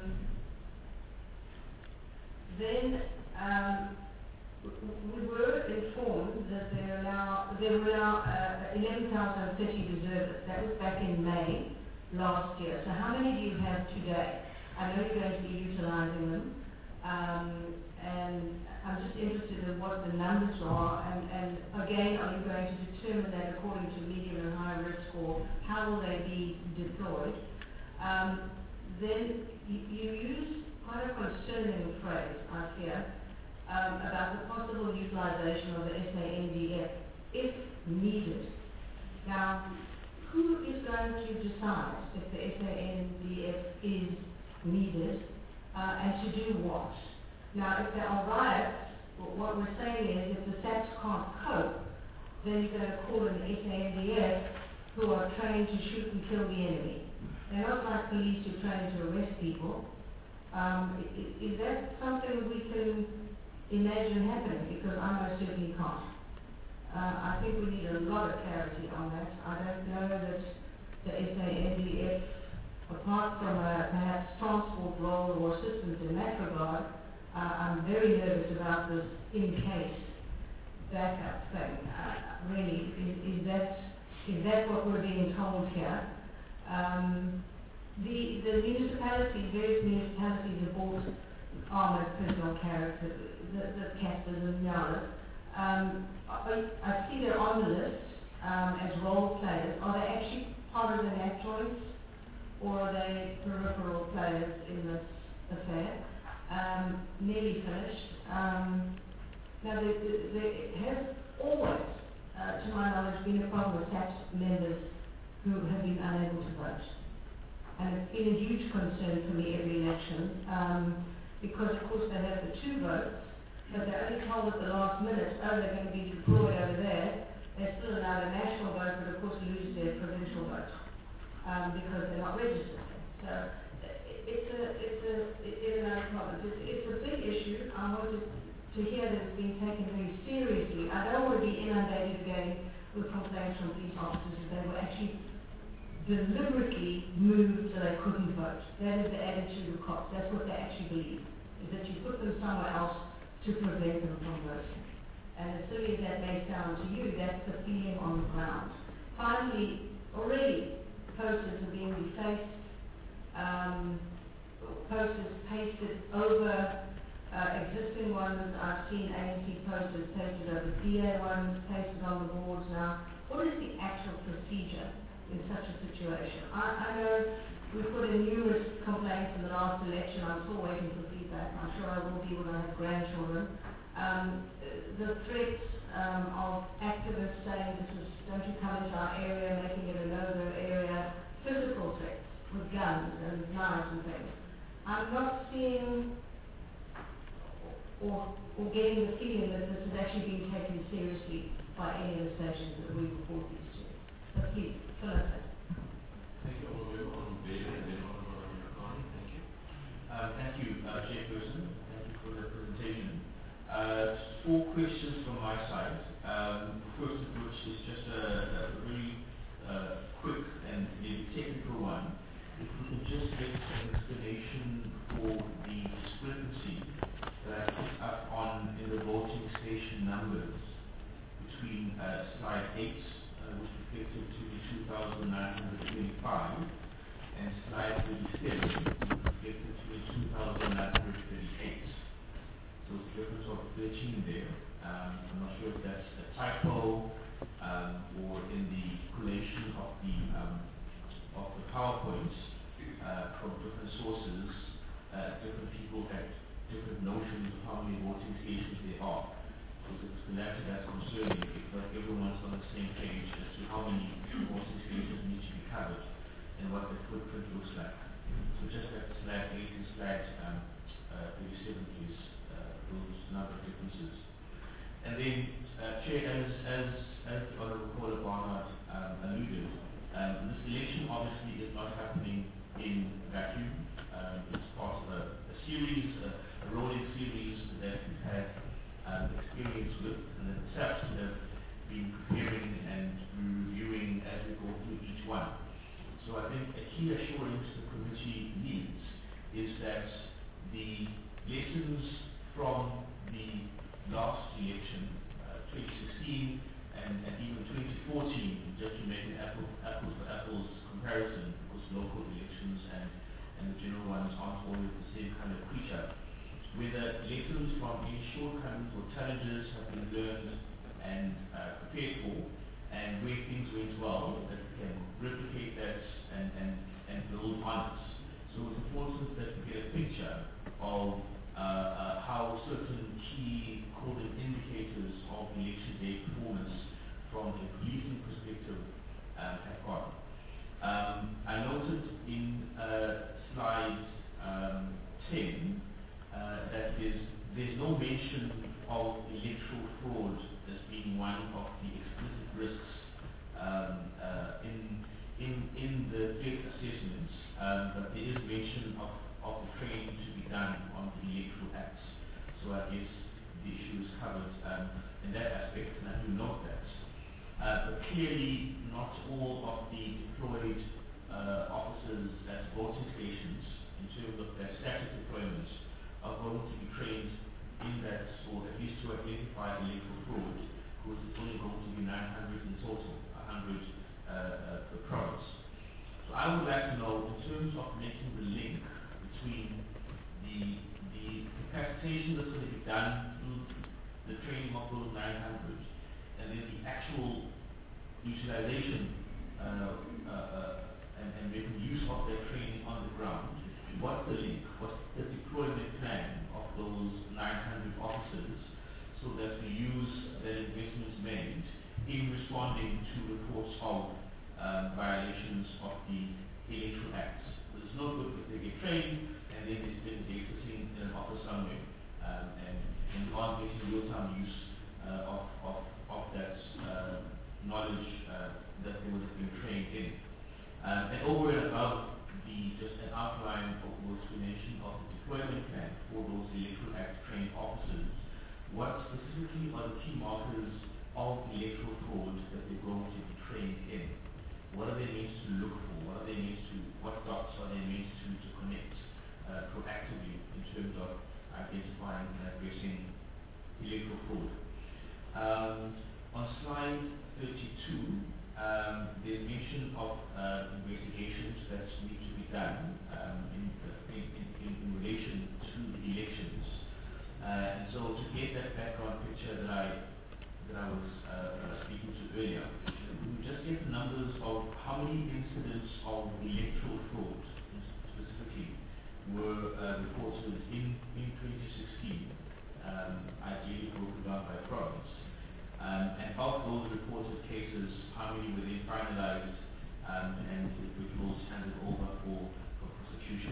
Speaker 7: then um, we were informed that there are now there were now uh, eleven thousand thirty reservists. That was back in May last year. So how many do you have today? I know you're going to be utilizing them, um, and I'm just interested in what the numbers are. And, and again, are you going to determine that according to medium and high risk, or how will they be deployed? Um, then you, you use quite a concerning phrase, I fear, um, about the possible utilization of the S A N D F if needed. Now, who is going to decide if the S A N D F is needed, uh, and to do what? Now, if there are riots, what we're saying is if the S A T can't cope, then you're going to call in the S A N D F, who are trained to shoot and kill the enemy. They're not like police who are trained to arrest people. Um, is, is that something we can imagine happening? Because I most certainly can't. Uh, I think we need a lot of clarity on that. I don't know that the S A N D F apart from a perhaps transport role or assistance in that regard, uh, I'm very nervous about this in case backup thing. Uh, really, is, is that is that what we're being told here? Um, the the municipalities, various municipalities have bought armoured personal characters, the the Caspers and Nyalas. Um, I, I see they're on the list um, as role players. Are they actually part of the NAT joints, or are they peripheral players in this affair? Um, nearly finished. Um, now, there, there, there has always, uh, to my knowledge, been a problem with S A P members who have been unable to vote. And it's been a huge concern for me every election, um, because, of course, they have the two votes, but they're only told at the last minute, oh, they're going to be deployed over there. They're still allowed a national vote, but, of course, lose their provincial vote um, because they're not registered. So it's a, it's a, it is another problem. It's, it's a big issue. I wanted to hear that it's being taken very seriously. I don't want to be inundated again with complaints from police officers that they were actually deliberately moved so they couldn't vote. That is the attitude of cops. That's what they actually believe, is that you put them somewhere else to prevent them from voting. And as silly as that may sound to you, that's the feeling on the ground. Finally, already posters are being defaced, um, posters pasted over uh, existing ones. I've seen A N C posters pasted over D A ones, pasted on the boards now. What is the actual procedure in such a situation? I, I know we put in numerous complaints in the last election. I'm still waiting for feedback. I'm sure I will be when I have grandchildren. Um, the threats um, of activists saying this is, don't you come into our area, making it a no-go area, physical threats with guns and knives and things. I'm not seeing or, or getting the feeling that this is actually being taken seriously by any of the stations that we report these to. But please, fill us in.
Speaker 8: Thank you, Honourable Honourable Bailey, and then Honourable Khan. Thank you. Um, thank you, uh, Chairperson. Thank you for the presentation. Uh, four questions from my side. Um, the first of which is just a, a really uh, quick and maybe technical one. If we can just get an explanation for the discrepancy that I picked up on in the voting station numbers between uh, slide eight, uh, which reflected to the two thousand nine hundred twenty-five, and slide thirty-seven, which reflected to the two thousand nine hundred thirty-eight. So it's a difference of thirteen there. Um, I'm not sure if that's a typo um, or in the collation of the um, of the PowerPoints uh, from different sources. Uh, different people had different notions of how many voting stations there are. Because it's the latter that's concerning, if like everyone's on the same page as to how many voting stations need to be covered and what the footprint looks like. So just that slide eight and slide um, uh, thirty-seven, please. Those number of differences. And then, uh, Chair, as, as, as the Honourable Paula Barnard um, alluded, um, this election obviously is not happening in vacuum. Um, it's part of a, a series, a, a rolling series that we've had um, experience with, and that the S A Ps have been preparing and reviewing as we go through each one. So I think a key assurance the committee needs is that the lessons from the last election, uh, twenty sixteen and, and even twenty fourteen, just to make an apple, apples for apples comparison, because local elections and, and the general ones aren't always the same kind of creature. Whether lessons from any shortcomings or challenges have been learned and uh, prepared for, and where things went well, that we can replicate that and, and, and build on it. So it's important that we get a picture of Uh, uh, how certain key coding indicators of election day performance from a policing perspective um, have gone. Um, I noted in uh, slide um, ten uh, that there's, there's no mention of electoral fraud as being one of the explicit risks um, uh, in, in, in the threat assessments, um, but there is mention of of the training to be done on the electoral acts. So I guess the issue is covered um, in that aspect, and I do note that. Uh, but clearly, not all of the deployed uh, officers at voting stations in terms of their static deployments are going to be trained in that, or at least to identify electoral fraud, because it's only going to be nine hundred in total, one hundred uh, uh, per province. So I would like to know, in terms of making the link between the the capacitation that's going to be done through the training of those nine hundred and then the actual utilization uh, uh, uh, and, and making use of their training on the ground. What's the link? What's the deployment plan of those nine hundred officers so that we use the investments made in responding to reports of um, violations of the Electoral Act? Because it's no good if they get trained and then they spend the day sitting in an office somewhere um, and, and you aren't getting real-time use uh, of, of, of that uh, knowledge uh, that they would have been trained in. Um, and over and above the just an outline of the explanation of the deployment plan for those Electoral Act trained officers, what specifically are the key markers of electoral fraud that they're going to be trained in? What are they meant to look for? What are they meant to, what dots are they meant to, to connect uh, proactively in terms of identifying and addressing electoral fraud? Um, on slide thirty-two, um, there's mention of uh, investigations that need to be done um, in, in, in, in relation to the elections. Uh, and so to get that background picture that I that I was uh, speaking to earlier, we just get the numbers of how many incidents of electoral fraud specifically were uh, reported in, in twenty sixteen, um, ideally broken down by province. Um, and of those reported cases, how many were then finalized um, and individuals handed over for, for prosecution?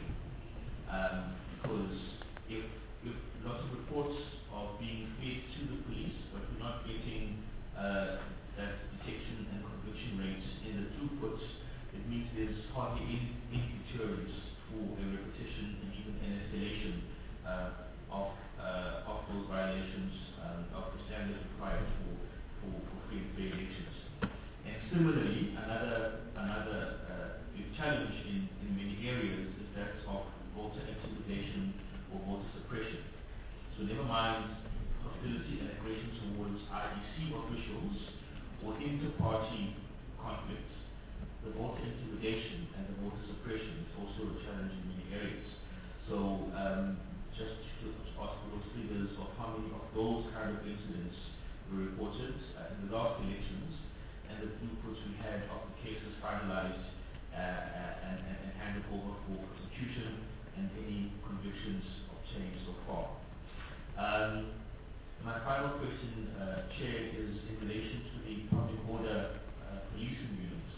Speaker 8: Um, because if, if lots of reports are being fed to the police, but we're not getting uh, that detection and conviction rates in the throughput, it means there's hardly any, any deterrence for a repetition and even an escalation uh, of, uh, of those violations um, of the standards required for, for, for free and fair elections. And similarly, another, another uh, big challenge in, in many areas is that of voter intimidation or voter suppression. So never mind hostility and aggression towards I E C officials or inter-party conflicts, the voter intimidation and the voter suppression is also a challenge in many areas. So um, just to ask for those figures of how many of those kind of incidents were reported uh, in the last elections and the throughputs we had of the cases finalized uh, uh, and, and, and handed over for prosecution and any convictions obtained so far. Um, my final question, uh, Chair, is in relation to the public order uh, policing units.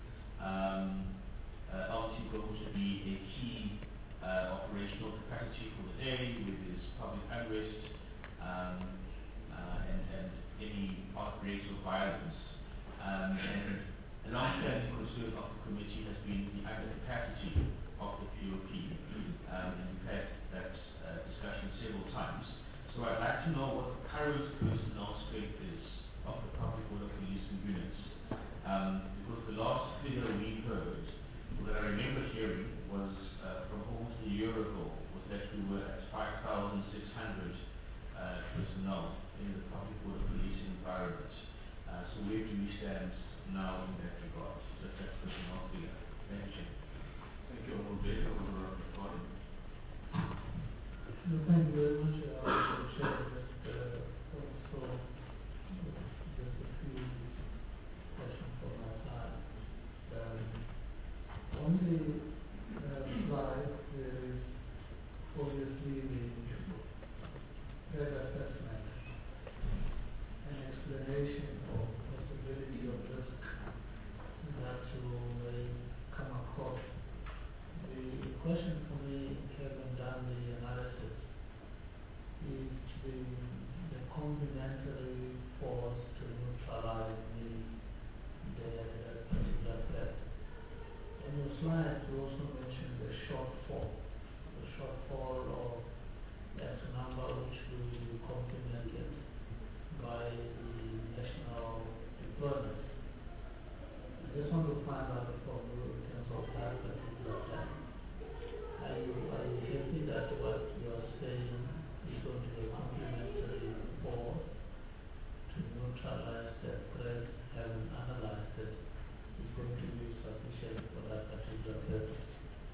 Speaker 8: Um, uh, obviously going to be a key uh, operational capacity for the day with this public unrest um, uh, and, and any outbreaks of violence. Um, and a long-standing concern of the committee has been the undercapacity of the P O P, um, and we've had that uh, discussion several times. So I'd like to know what the current personnel strength is of the public order policing units. Um, because the last figure we heard, that I remember hearing, was uh, from almost a year ago, was that we were at five thousand six hundred uh, personnel in the public order policing environment. Uh, so where do we stand now in that regard? Just that personnel figure. Thank you.
Speaker 5: Thank you, Honorable Baker. Honorable Recording.
Speaker 3: No, thank you very much. I will share just uh, also just a few questions from my side. Um, on the uh, slide, there is obviously the threat assessment and explanation of possibility of risk that you may come across. The question for me, having done the analysis, is the, the complementary force to neutralize the, the, the particular threat. On your slide, you also mentioned the shortfall, the shortfall of X number which will be complemented by the national deployment. And just want to find out from you in terms of that particular plan. Are you, are you happy that what you are saying is going to be a complementary report to neutralize the threat, having analyzed it, is going to be sufficient for that particular purpose?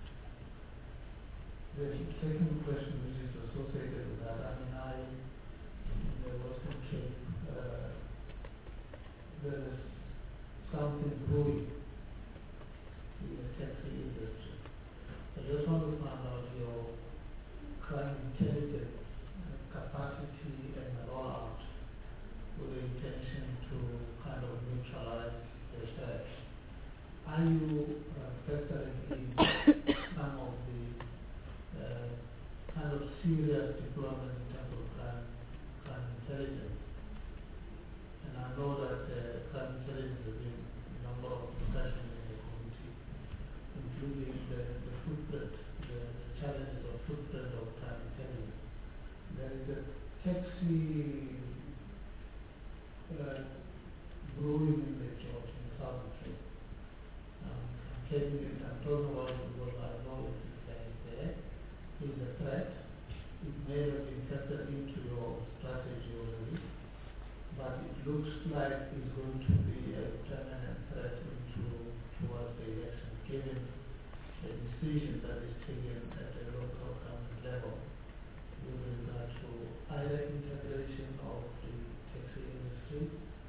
Speaker 3: The second question which is associated with that, I mean, I, in the Western Cape, uh, there is something brewing in the taxi industry. I just want to find out your crime intelligence uh, capacity and rollout with the intention to kind of neutralize the threat. Are you uh, factoring in some of the uh, kind of serious deployment in terms of crime, crime intelligence? And I know that uh, crime intelligence has been a number of discussions in the committee, including the, the footprint, the, the challenges of footprint of crime intelligence. There is a taxi uh, brewing in the George, in the Southern Cape. Um, I'm taking it, I'm talking about it because I know it is there. It is a threat. It may have been factored into your strategy already, but it looks like it's going to be a permanent threat into towards the election, given the decision that is taken at the local government level with regard to either integration of the taxi industry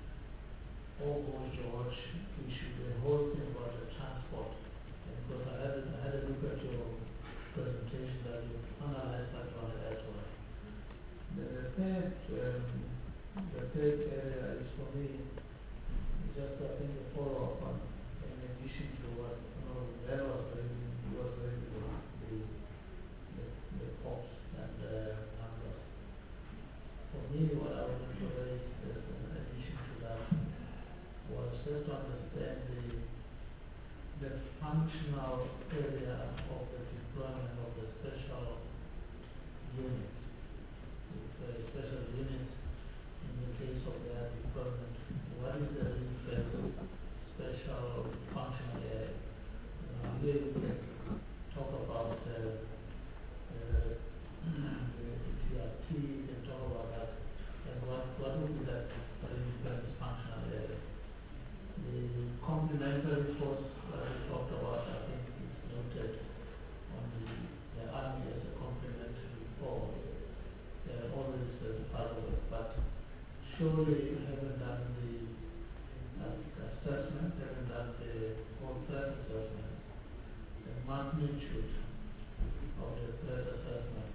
Speaker 3: or Go George issue, the whole thing about the transport. And because I had, a, I had a look at your presentation that you analyzed that one as well. The, the third um, The third area is for me just I think a follow up on in addition to what you know that was raising was raising the the the, the pops and the numbers. For me what I wanted to raise as an addition to that was just to understand the the functional area of the deployment of the special units. The special units in the case of their deployment, what is the ring-fence special functional area? Uh, here we can talk about uh, uh, the T R T, we can talk about that, and what, what would be that ring-fence functional area? The complementary force that we talked about, I think is noted on the, the army as a complementary force. They are always as a part of it, but surely haven't done the uh, assessment, haven't done the whole threat assessment, the magnitude of the threat assessment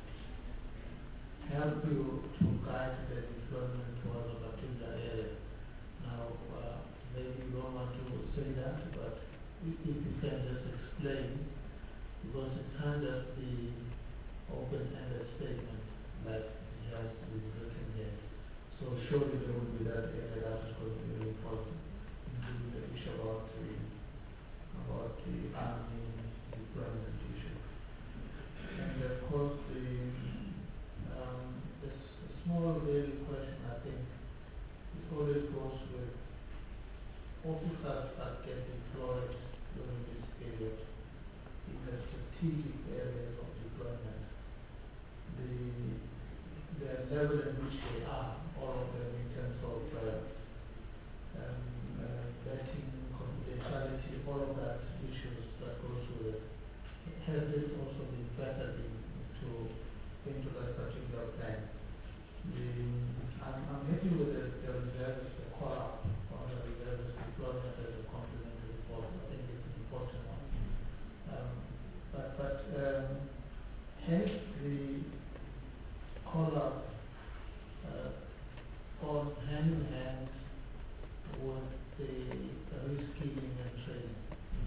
Speaker 3: help you to guide the deployment towards a particular area. Now, uh, maybe you don't want to say that, but if you can just explain, because it's kind of the open-ended statement like it has been written here. So surely there will be that area that is going to be really important, including the issue about the, about the army deployment issue. And of course the, um, this small daily question I think, it always goes with officers that get deployed during this period in the strategic areas of deployment. The the level at which they are, all of them in terms of uh, um, uh, vetting, confidentiality, all of that issues that goes with it. Has this also been factored into, into that particular plan? The, I'm, I'm happy with the, the reserves, the call-up on the reserves deployment as a complementary force. I think it's an important one. Um, but but um, has the call-up uh, gone hand in hand with the reskilling and training?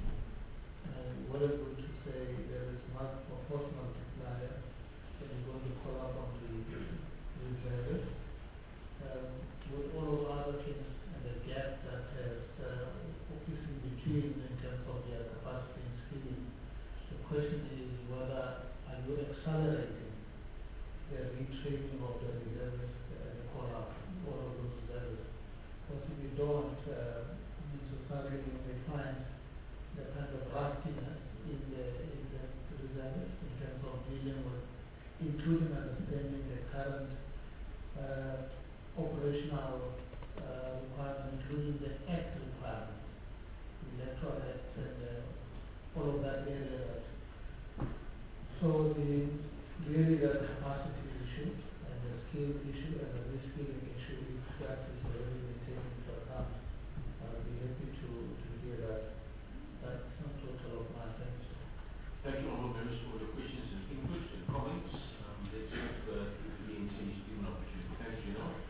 Speaker 3: Uh, what I'm going to say, there is not a force multiplier that is going to call up on the reservists. Um, with all of other things and the gap that has uh, obviously between in terms of their capacity and skilling, the question is whether are you accelerating the retraining of the reservists and the call-up, all of those reservists. Because if you don't, uh, I mean,
Speaker 9: struggling, you may find the kind of rustiness in the, in the reservists in terms of dealing with, including understanding the current uh, operational uh, requirements, including the Act requirements, the Electoral Act and uh, all of that area. So the really the capacity issue and the skill issue and the reskilling issue, if that is already been taken into account, I'll be happy to, to hear that. That's some total of my thanks.
Speaker 8: Thank you, honourable members, for your questions and input and comments. Um, let's hope uh, the E N T is given an opportunity. Thank you, General.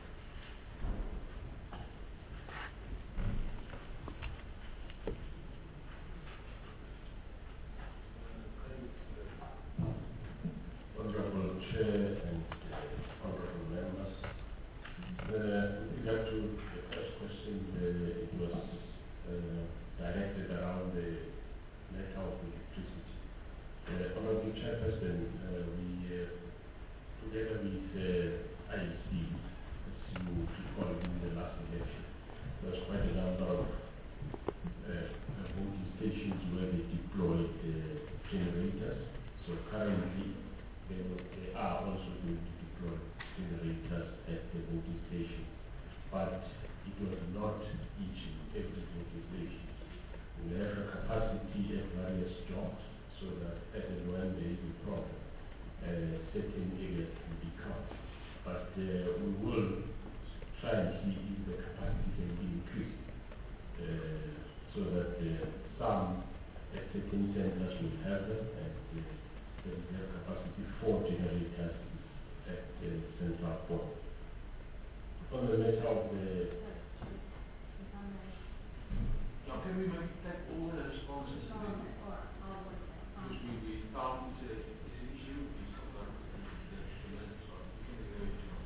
Speaker 4: Honorable Chair and uh, honorable members, uh, with regard to the first question, uh, it was uh, directed around the matter of electricity. Uh, Honorable Chairperson, uh, we, uh, together with uh, I E C, as you recall in the last election, there was quite a number of uh, voting stations where they deployed uh, generators. So currently, they, will, they are also going to deploy generators at the voting station. But it was not each and every voting station. We have a capacity at various jobs so that as and when there is a problem, uh, certain areas can be cut. But uh, we will try and see if the capacity can be increased uh, so that uh, some at certain centers will have them and uh, there is a capacity for generators at the central point. On the matter of the
Speaker 8: Now, can we make that all the responses to the because we, we found uh, it's an issue, we still got the, the, the minutes, so we can go into it.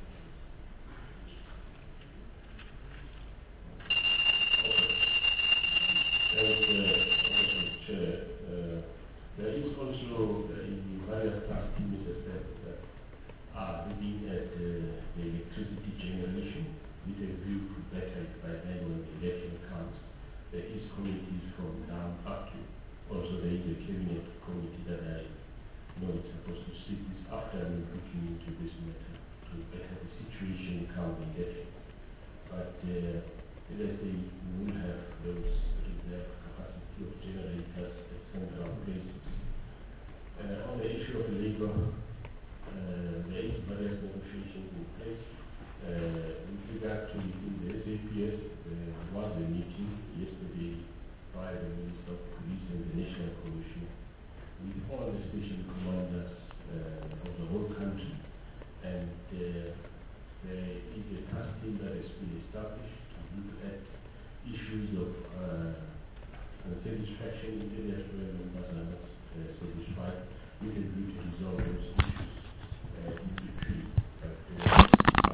Speaker 4: Thank you, Chair. Uh, there is also uh, in the various task teams that, that are looking at uh, the electricity generation with a view to better it by then when the election comes. There is committees from down up to. Also, there is a cabinet committee that I know is supposed to sit this afternoon looking into this matter to better the situation come the election. But uh, let's say we will have those reserve capacity of generators at central places. Uh, on the issue of labor, uh, there is various negotiations in place. Uh, with regard to in the S A P S, there was a meeting yesterday by the Minister of Police and the National Commission with all the station commanders uh, of the whole country. And uh, there is a task team that has been established to look at issues of uh, satisfaction in areas where members are not uh, satisfied with a view to resolve those issues uh, in between. But uh,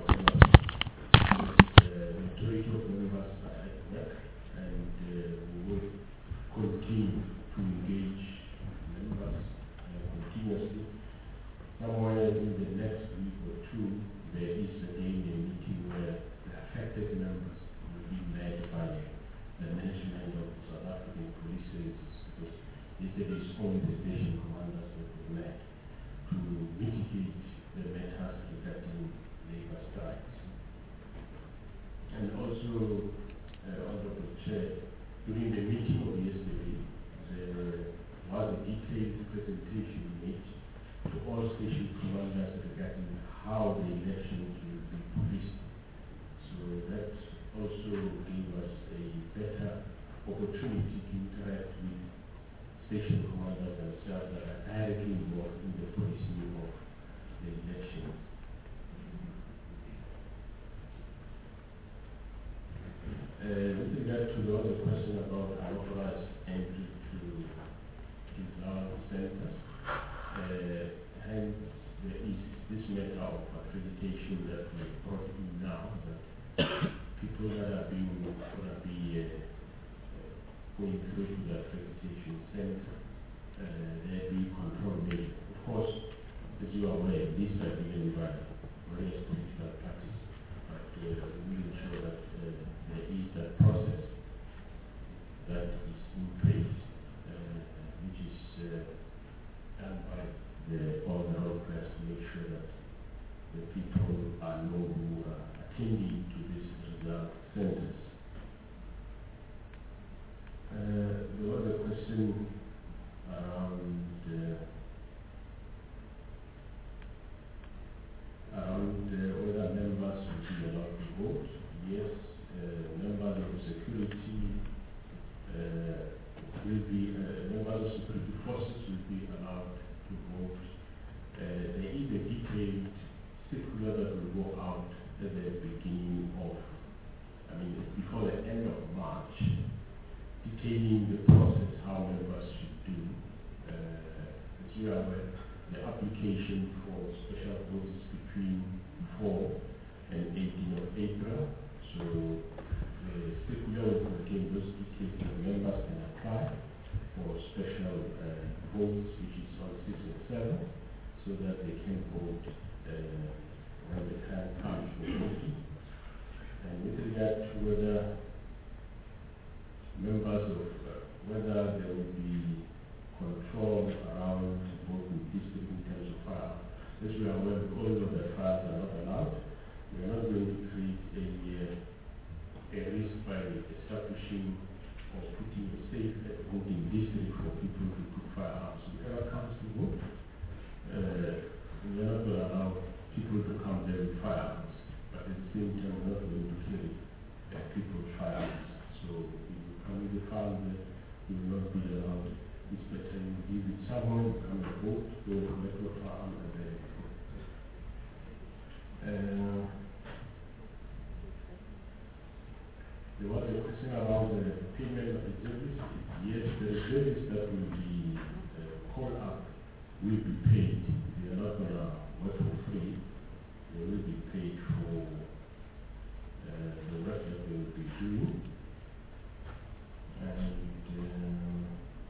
Speaker 4: the majority of members are at work and uh, we will continue to engage members uh, continuously. Somewhere in the next week or two, there is again a meeting where the affected members will be led by the management of the South African Police Services, because yesterday is only the station commanders that were met to mitigate the matters regarding labor strikes. And also, uh, Honorable Chair, during the meeting of yesterday, there was a detailed presentation made to all station commanders regarding how the elections will be policed. So that also gave us a better opportunity to interact with station commanders themselves that are directly involved in the policing of the elections. Uh, with regard to the other question about unauthorized entry to exam centers, uh, hence there is this matter of accreditation that we brought in now, that people that are being going to be uh, going through to the accreditation center, uh, they're being controlled. Of course, as you are aware, these are given by various political parties, but uh, we will ensure that uh, there is that process. the people are know who are attending to these result centers. Uh, there was a question around uh, around uh, whether members will be allowed to vote. Yes, uh, members of security uh, will be, uh, members of security forces will be allowed to vote. Uh, there is a detailed circular that will go out at the beginning of, I mean, before the end of March, detailing the process, how members should do. Uh, as you are aware, the application for special votes is between four and eighteen of April. So the circular will contain those details that members can apply for special uh, votes, which is on six and seven, so that they can vote uh, when the time comes for voting. And with regard to whether members of, uh, whether there will be control around voting district in terms of fire. As we are aware, all of the fires are not allowed. We are not going to create a, uh, a risk by establishing or putting a safe voting district for people to put firearms. Whoever comes to vote, uh, we are not going to allow people to come there with firearms, but at the same time, we are not going to carry uh, people's firearms. So if you come with a firearm, you will not be allowed. It's better you give it someone, come and vote, go collect your firearm, and then vote. Uh, there was a question about the payment of the reservists. Yes, the reservists that will be uh, called up will be paid. They are not going to work for free. They will be paid for uh, the work that they will be doing. And uh,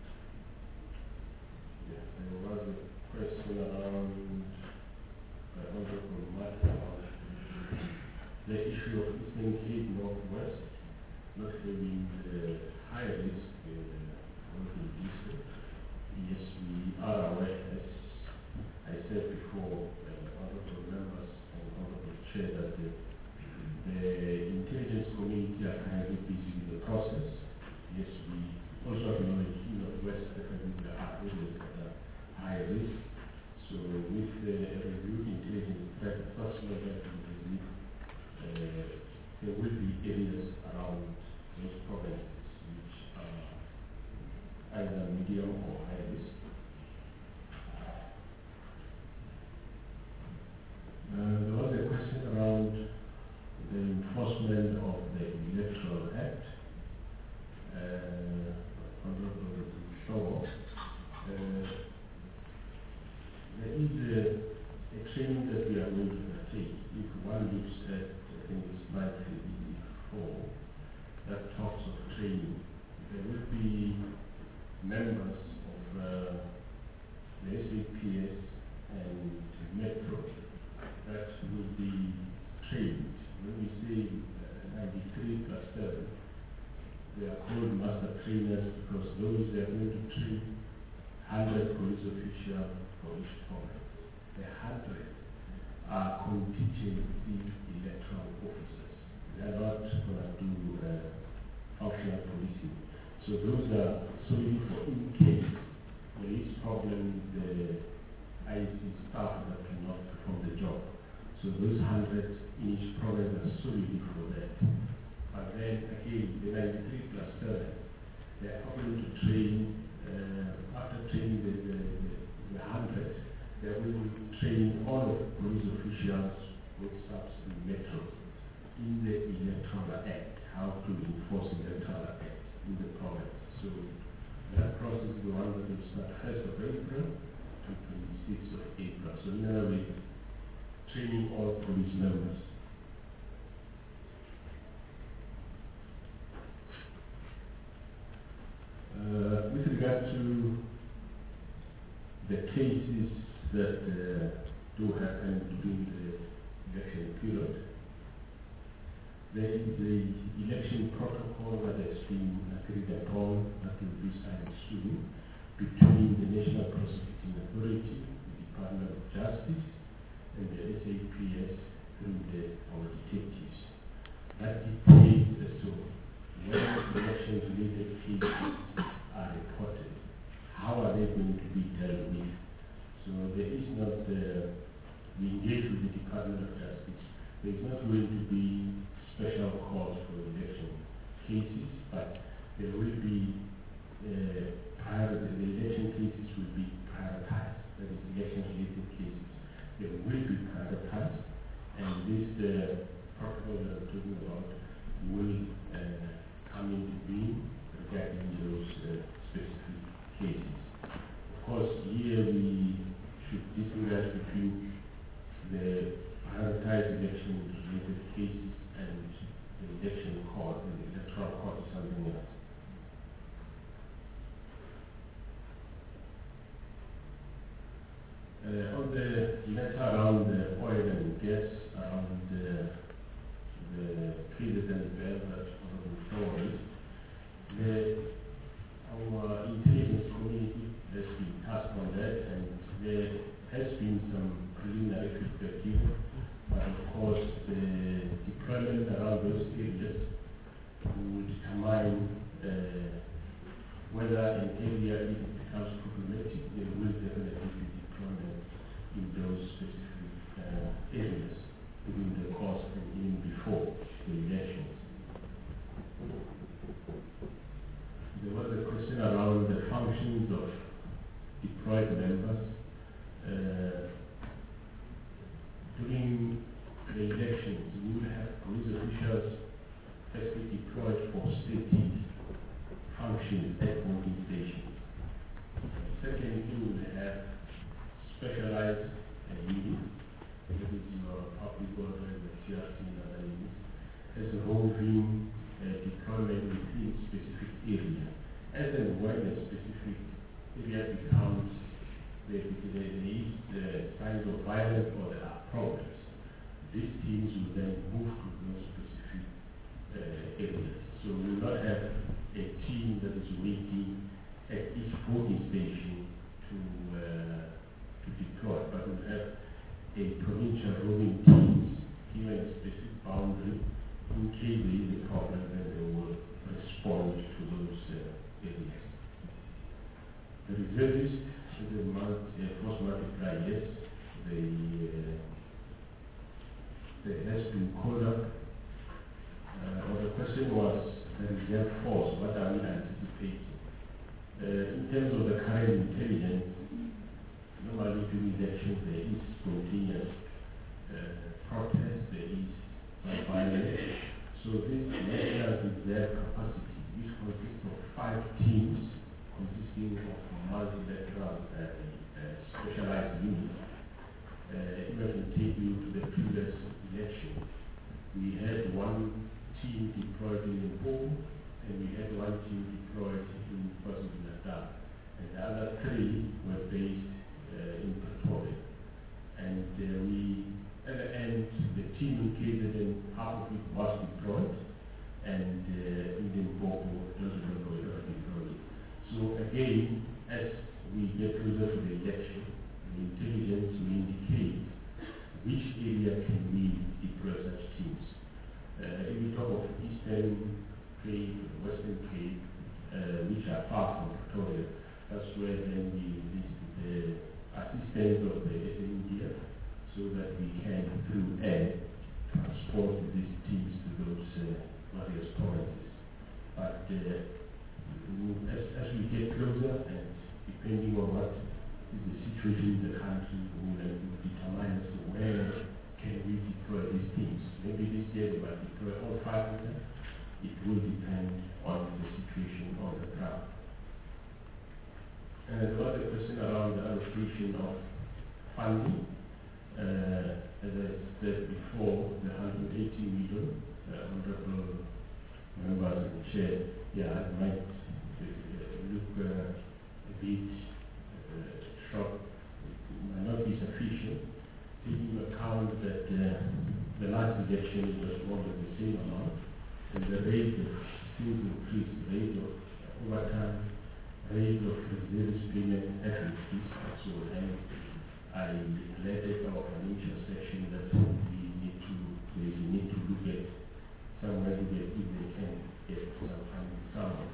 Speaker 4: yeah, there was a question around uh, Honorable Michael, the issue of Eastern Cape Northwest not having the high risk uh, working district. Yes, we are aware, as I said before, uh, honorable members and honorable chair, that the, the intelligence community are currently busy with the process. Yes, we also acknowledge in the West definitely there are areas that are high risk. So with the reviewed intelligence threat assessment that we believe uh, there will be areas around those provinces which are either medium or high risk. Uh, there was a question around the enforcement of the Electoral Act. Uh, Honorable Shaw, uh, there is a, a training that we are going to take. If one looks at, I think it's slide eighty-four, that talks of training, there will be members of uh, the S A P S and Metro that will be trained. When we say uh, ninety-three plus seven, they are called master trainers because those they are going to train one hundred police officials for each province. The one hundred are contingency electoral officers. They are not going to do uh, functional policing. So those are solely for in case there is problem with the I C staff that cannot perform the job. So those one hundred in each province are solely for that. But then again, the ninety-three plus seven, they are going to train, uh, after training the, the, the, the one hundred, they will train all of police officials, both subs and metro, in the Electoral Act, how to enforce the Electoral Act in the province. So that process is the one that will start first of April to twenty-sixth of April. So in other words, training all police members. Uh, with regard to the cases that uh, do happen during the election period, there is the election protocol that has been agreed upon that will be signed soon between the National Prosecuting Authority, the Department of Justice, and the S A P S through the, our detectives. That dictates as to when election-related cases are reported, how are they going to be dealt with. So there is not, uh, we engage with the Department of Justice. There is not going to be special calls for election cases, but there will be uh, prior, the election cases will be prioritized. That is, election-related cases. They will be prioritized, and this uh, protocol that I'm talking about will uh, come into being regarding those uh, specific cases. Of course, here we should distinguish between the prioritized election-related cases and the election court, and the electoral court is something else. Uh, on the matter around the oil and gas, around the, the president there that Honorable the our intelligence community has been tasked on that, and there has been some preliminary feedback given, but of course the deployment around those areas will determine uh, whether an area, if it becomes problematic, there will definitely be deployment in those specific uh, areas within the course and even before the elections. There was a question around the functions of deployed members. Uh, during the elections, we will have police officials firstly deployed for stated functions at voting stations. Secondly, we will have specialized uh, units, that is your public order, the C R C and other units, as a roving uh, deployment within specific area. As and when a specific area becomes, there is uh, signs of violence or there are problems, these teams will then move to those specific uh, areas. So we will not have a team that is waiting at each voting station to uh, to deploy, but we will have a provincial roving teams given a specific boundary. In case there is a problem, then they will respond to those uh, areas. The reservists, the multi, uh, force multiplier, yes, they, uh, there has been called up. Uh, well, the question was the reserve force, what are we anticipating? Uh, in terms of the current intelligence, normally during elections there is spontaneous uh, protest, there is some violence. So this national reserve capacity, which consists of five teams consisting of multilateral uh, uh, specialized units. Uh, if I can take you to the previous election, we had one team deployed in Limpopo, and we had one team deployed in KwaZulu-Natal, and the other three were based uh, in Pretoria. And uh, we, at the end, the team in K Z N, half of it was deployed, and uh, in Limpopo, those who don't know it were deployed. So again, as we get closer to the election, the intelligence will indicate which area can we deploy such teams. Uh, if we talk of Eastern Cape, Western Cape, uh, which are far from Pretoria, that's where then we enlist the assistance of the S N D F so that we can, through air, transport these teams to those uh, various provinces. But uh, as, as we get closer, and depending on what is the situation in the country, we will uh, determine as to where can we deploy these teams. Maybe this year we might deploy all five of them. It will depend on the situation on the ground. And there was a question around the allocation of funding. Uh, as I said before, the one hundred eighty million, uh, honorable members of the chair, yeah, it might uh, look uh, a bit uh, short, it might not be sufficient, taking into account that uh, the last election was more than the same amount, and the rate of things increased, the rate of overtime, rate of reserves payment has increased, so and I highlighted our financial section that we need to, there is a need to look at somewhere to get if they can get some funding somewhere.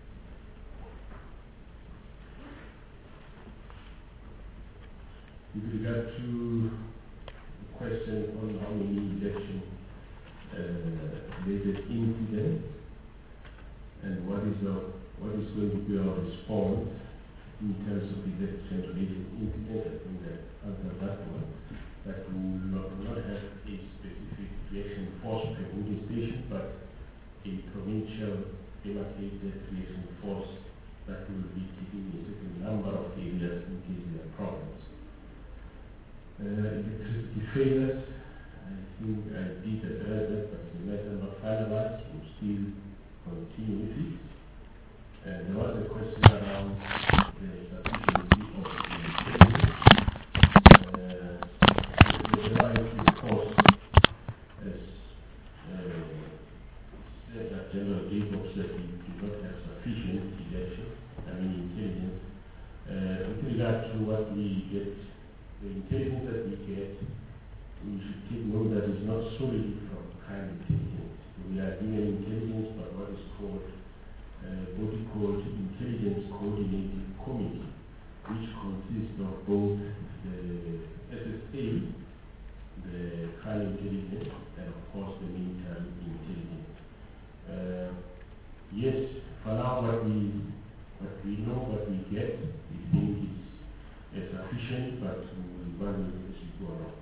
Speaker 4: With regard to the question on how many election uh, related incidents and what is our, what is going to be our response in terms of election related incidents, I think that answer that one. That we will not, not have a specific reaction force per voting station, but a provincial demarcated reaction force that will be taking a certain number of areas in case there are problems. Uh, electricity failures, I think I did address that, but the matter not finalized, we'll still continue with it. And there was a question around the sufficiency of the uh, the variety of course, as uh, said that General Jacob said, we do not have sufficient election, I mean intelligence. Uh, with regard to what we get, the intelligence that we get, we should take note that it's not solely from crime intelligence. We are given intelligence by what is called a body called Intelligence Coordinating Committee, which consists of both the S S A, the crime intelligence, and of course the military intelligence. Uh, yes, for now what we, what we know, what we get, we think is is sufficient, but we will evaluate as we go along.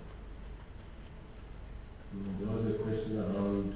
Speaker 4: Mm, there was a question around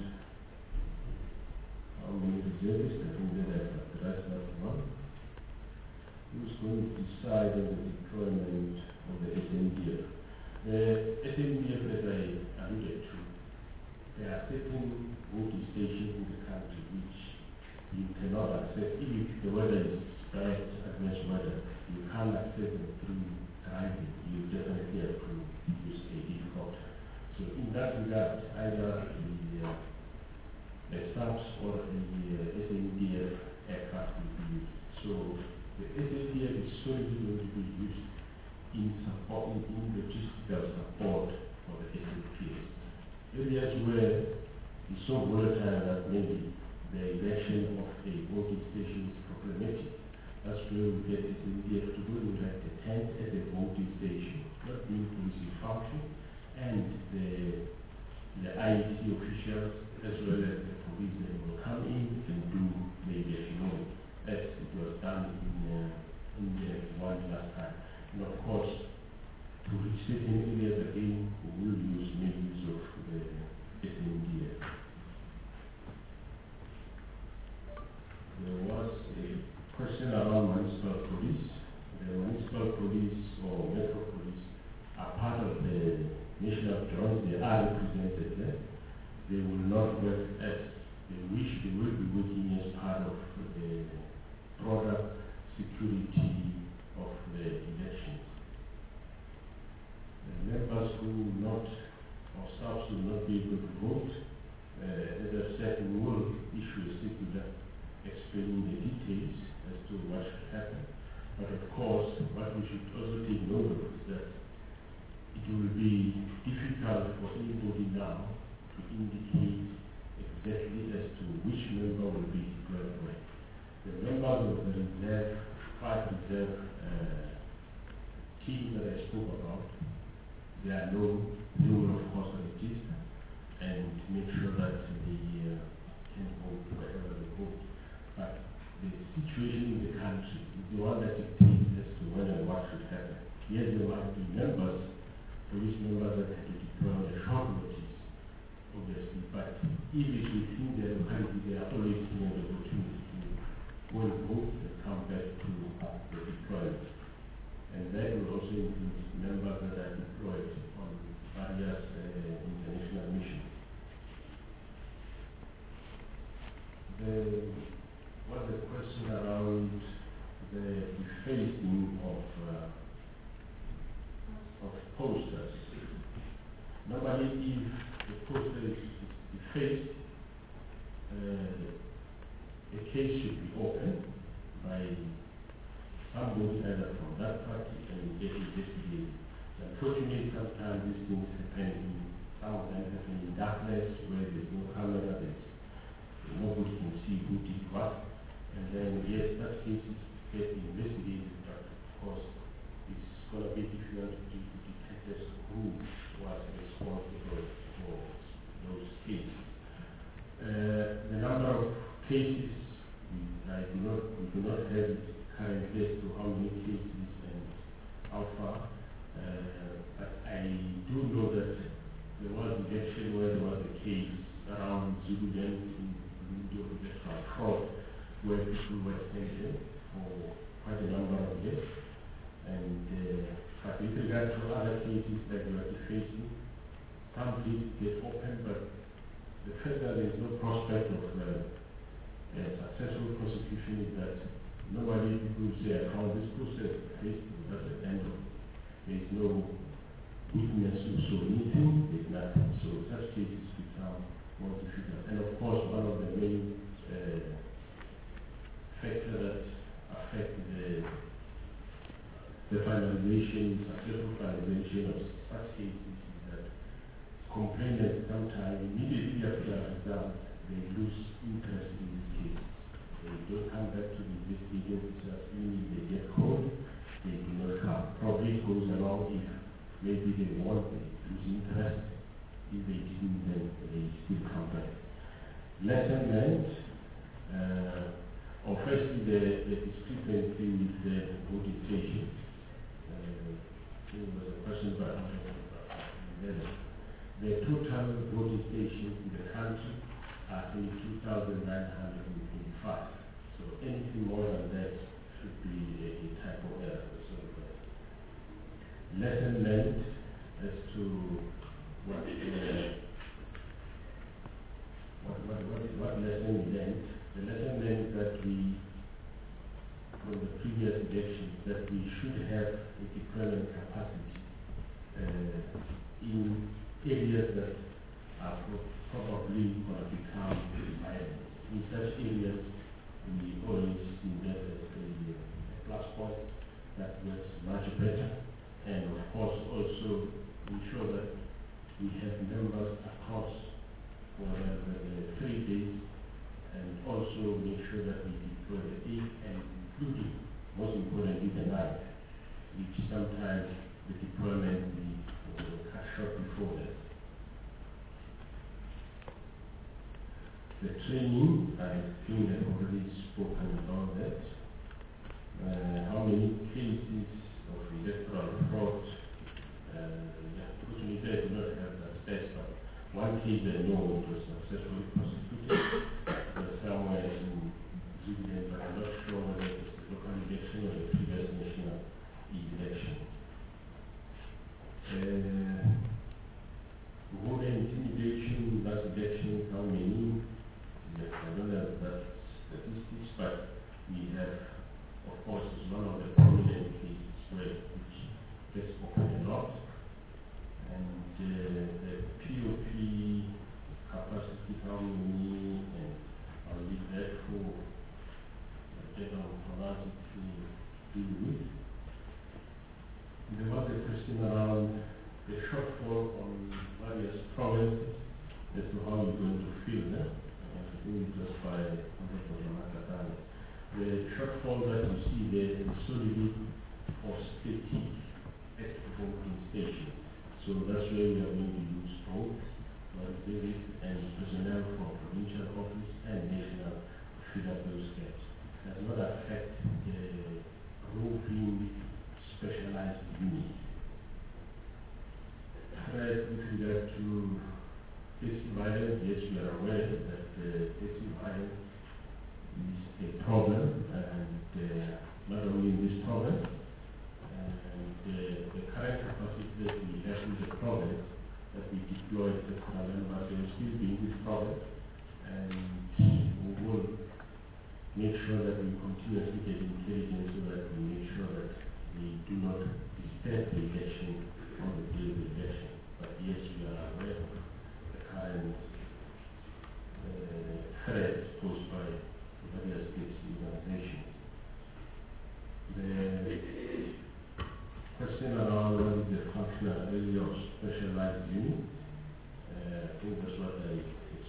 Speaker 4: how many reservists. I think that I've addressed that one. Who's going to decide on the deployment of the S N D F? The S N D F, as I alluded to, there are certain voting stations in the country which you cannot access. If the weather is bad, adverse weather, you can't access them through driving. You definitely have to use a helicopter. So in that regard, either the, uh, the SAPS or the uh, S N D F aircraft will be used. So the S N D F is solely going to be used in support, in, in logistical support for the S A P S. Areas where it's so volatile that maybe the erection of a voting station is problematic. That's where we get S N D F to go and erect a tent at the voting station, not being police function, and the the I E C officials as well as the police that will come in and do maybe as you know, as it was done in uh, in the one last time. And of course, to reach certain areas again, we will use maybe use of the S N D F. There was a question around municipal police. The municipal police or metro police are part of the national joint. They are represented there. They will not work as they wish. They will be working as part of the broader security of the elections. The members who will not, or staffs will not be able to vote, uh, as I said, we will issue a circular explaining the details as to what should happen. But of course, what we should also take note of is that it will be difficult for anybody now to indicate exactly as to which member will be deployed where. The members of the reserve, five reserve uh, teams that I spoke about, they are known, they will of course register and make sure that they uh, can vote wherever they vote. But the situation in the country is the one that dictates as to when and what should happen. Yes, there might be members, police members that have to deploy on a short notice, obviously, but if it's within their locality, they are always given the opportunity to go and vote and come back to the deployment. And that will also include members that are deployed on various uh, international missions. There was a question around the defacing of uh, of posters. Normally, if the poster is, is defaced, uh, a case should be opened by somebody either from that party and get investigated. Unfortunately, sometimes these things happen in, some of them happen in darkness where there's no camera, there's nobody can see who did what. And then, yes, that case is get investigated, but of course, it's going to be difficult to, to detect as to who was responsible for those cases. Uh, the number of cases, we, I do not, we do not have it currently as to how many cases and how far. Uh, but I do know that there was an election where there was a case around Zululand in the electoral fraud where people were taken for quite a number of years. And uh, but with regard to other cases that we are facing, some did get open, but the fact that there is no prospect of uh, a successful prosecution is that nobody will say, I found this process, that's the end of it. There is no witness who saw anything, there's nothing. So such cases become more difficult. And of course, one of the main uh, factors that affect the, the finalization, successful finalization of such cases is that complainants sometimes immediately after a result, they lose interest in this case. They don't come back to the investigating officers, even if they get called. They do not come. Probably goes along if maybe they want, they lose interest. If they didn't, then they still come back. Lesson learned, uh, or firstly the, the discrepancy with the voting stations. Uh, there was a question by the the total voting stations in the country are twenty-two thousand nine hundred twenty-five. So anything more than that should be a, a type of error. So, uh, lesson learned as to what, uh, what, what, what, what lesson we learned. The lesson learned is that we, from the previous elections, that we should have a deployment capacity uh, in areas that are pro- probably going to become violent. In such areas, we always see that as a, a plus point that works much better. And of course, also ensure that we have members across for the, the three days, and also make sure that we deploy the day, and including, most importantly, the night, which sometimes the deployment we will cut short before that. The training, I think I've already spoken about that. Uh, how many cases of electoral fraud? Uh, yeah, unfortunately, I do not have that stats, but one case I know it was successfully prosecuted. It was somewhere in Zululand, but I'm not sure whether it was the local election or the previous national election. Uh, voter intimidation, last election, how many? Yes, I don't have that statistics, but we have, of course, it's one of the prominent cases where which gets spoken a lot. And uh, the P O P capacity, how many, and I'll leave that for the general formality to deal with. There was a question around the shortfall on various provinces as to how you're going to fill them. Just by the shortfall that you see there is solely for static at voting station. So that's where we are going to use both and personnel from provincial office and national to fill up those gaps. It does not affect the roving specialized unit. Right, with regard to taxi violence, yes, we are aware that uh, taxi violence is a problem, and uh, not only in this province, and uh, the current capacity that we have in the province that we deployed extra members will still be in this province, and we will make sure that we continuously get intelligence so that we make sure that we do not disturb the election on the day of the election. But yes, we are aware of the current uh, threat posed by various state organizations. The question around what is the function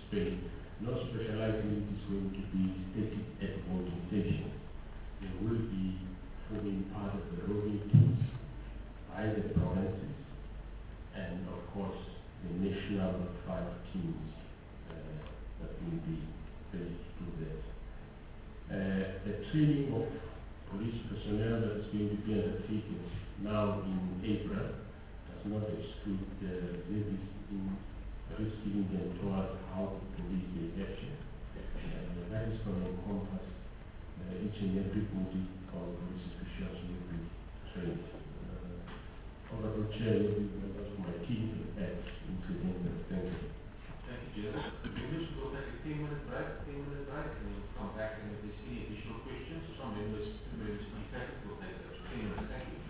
Speaker 4: Spain. Not specializing it is going to be static at voting stations. They will be forming part of the roving teams by the provinces and of course the national five teams uh, that will be based to that. Uh, the training of police personnel that is going to be undertaken now in April does not exclude uh, this in risking them towards how to police the election. Uh, that is going to encompass uh, each and every body of police officials will be trained. Uh, Honorable Chair, members of my team will add including the thank you.
Speaker 1: Thank you, Jim. The members will take a ten minute break, ten minute break, and then we'll come back, and if there's any additional questions, some members, two members, will take it, we'll take those. ten minutes. Thank you.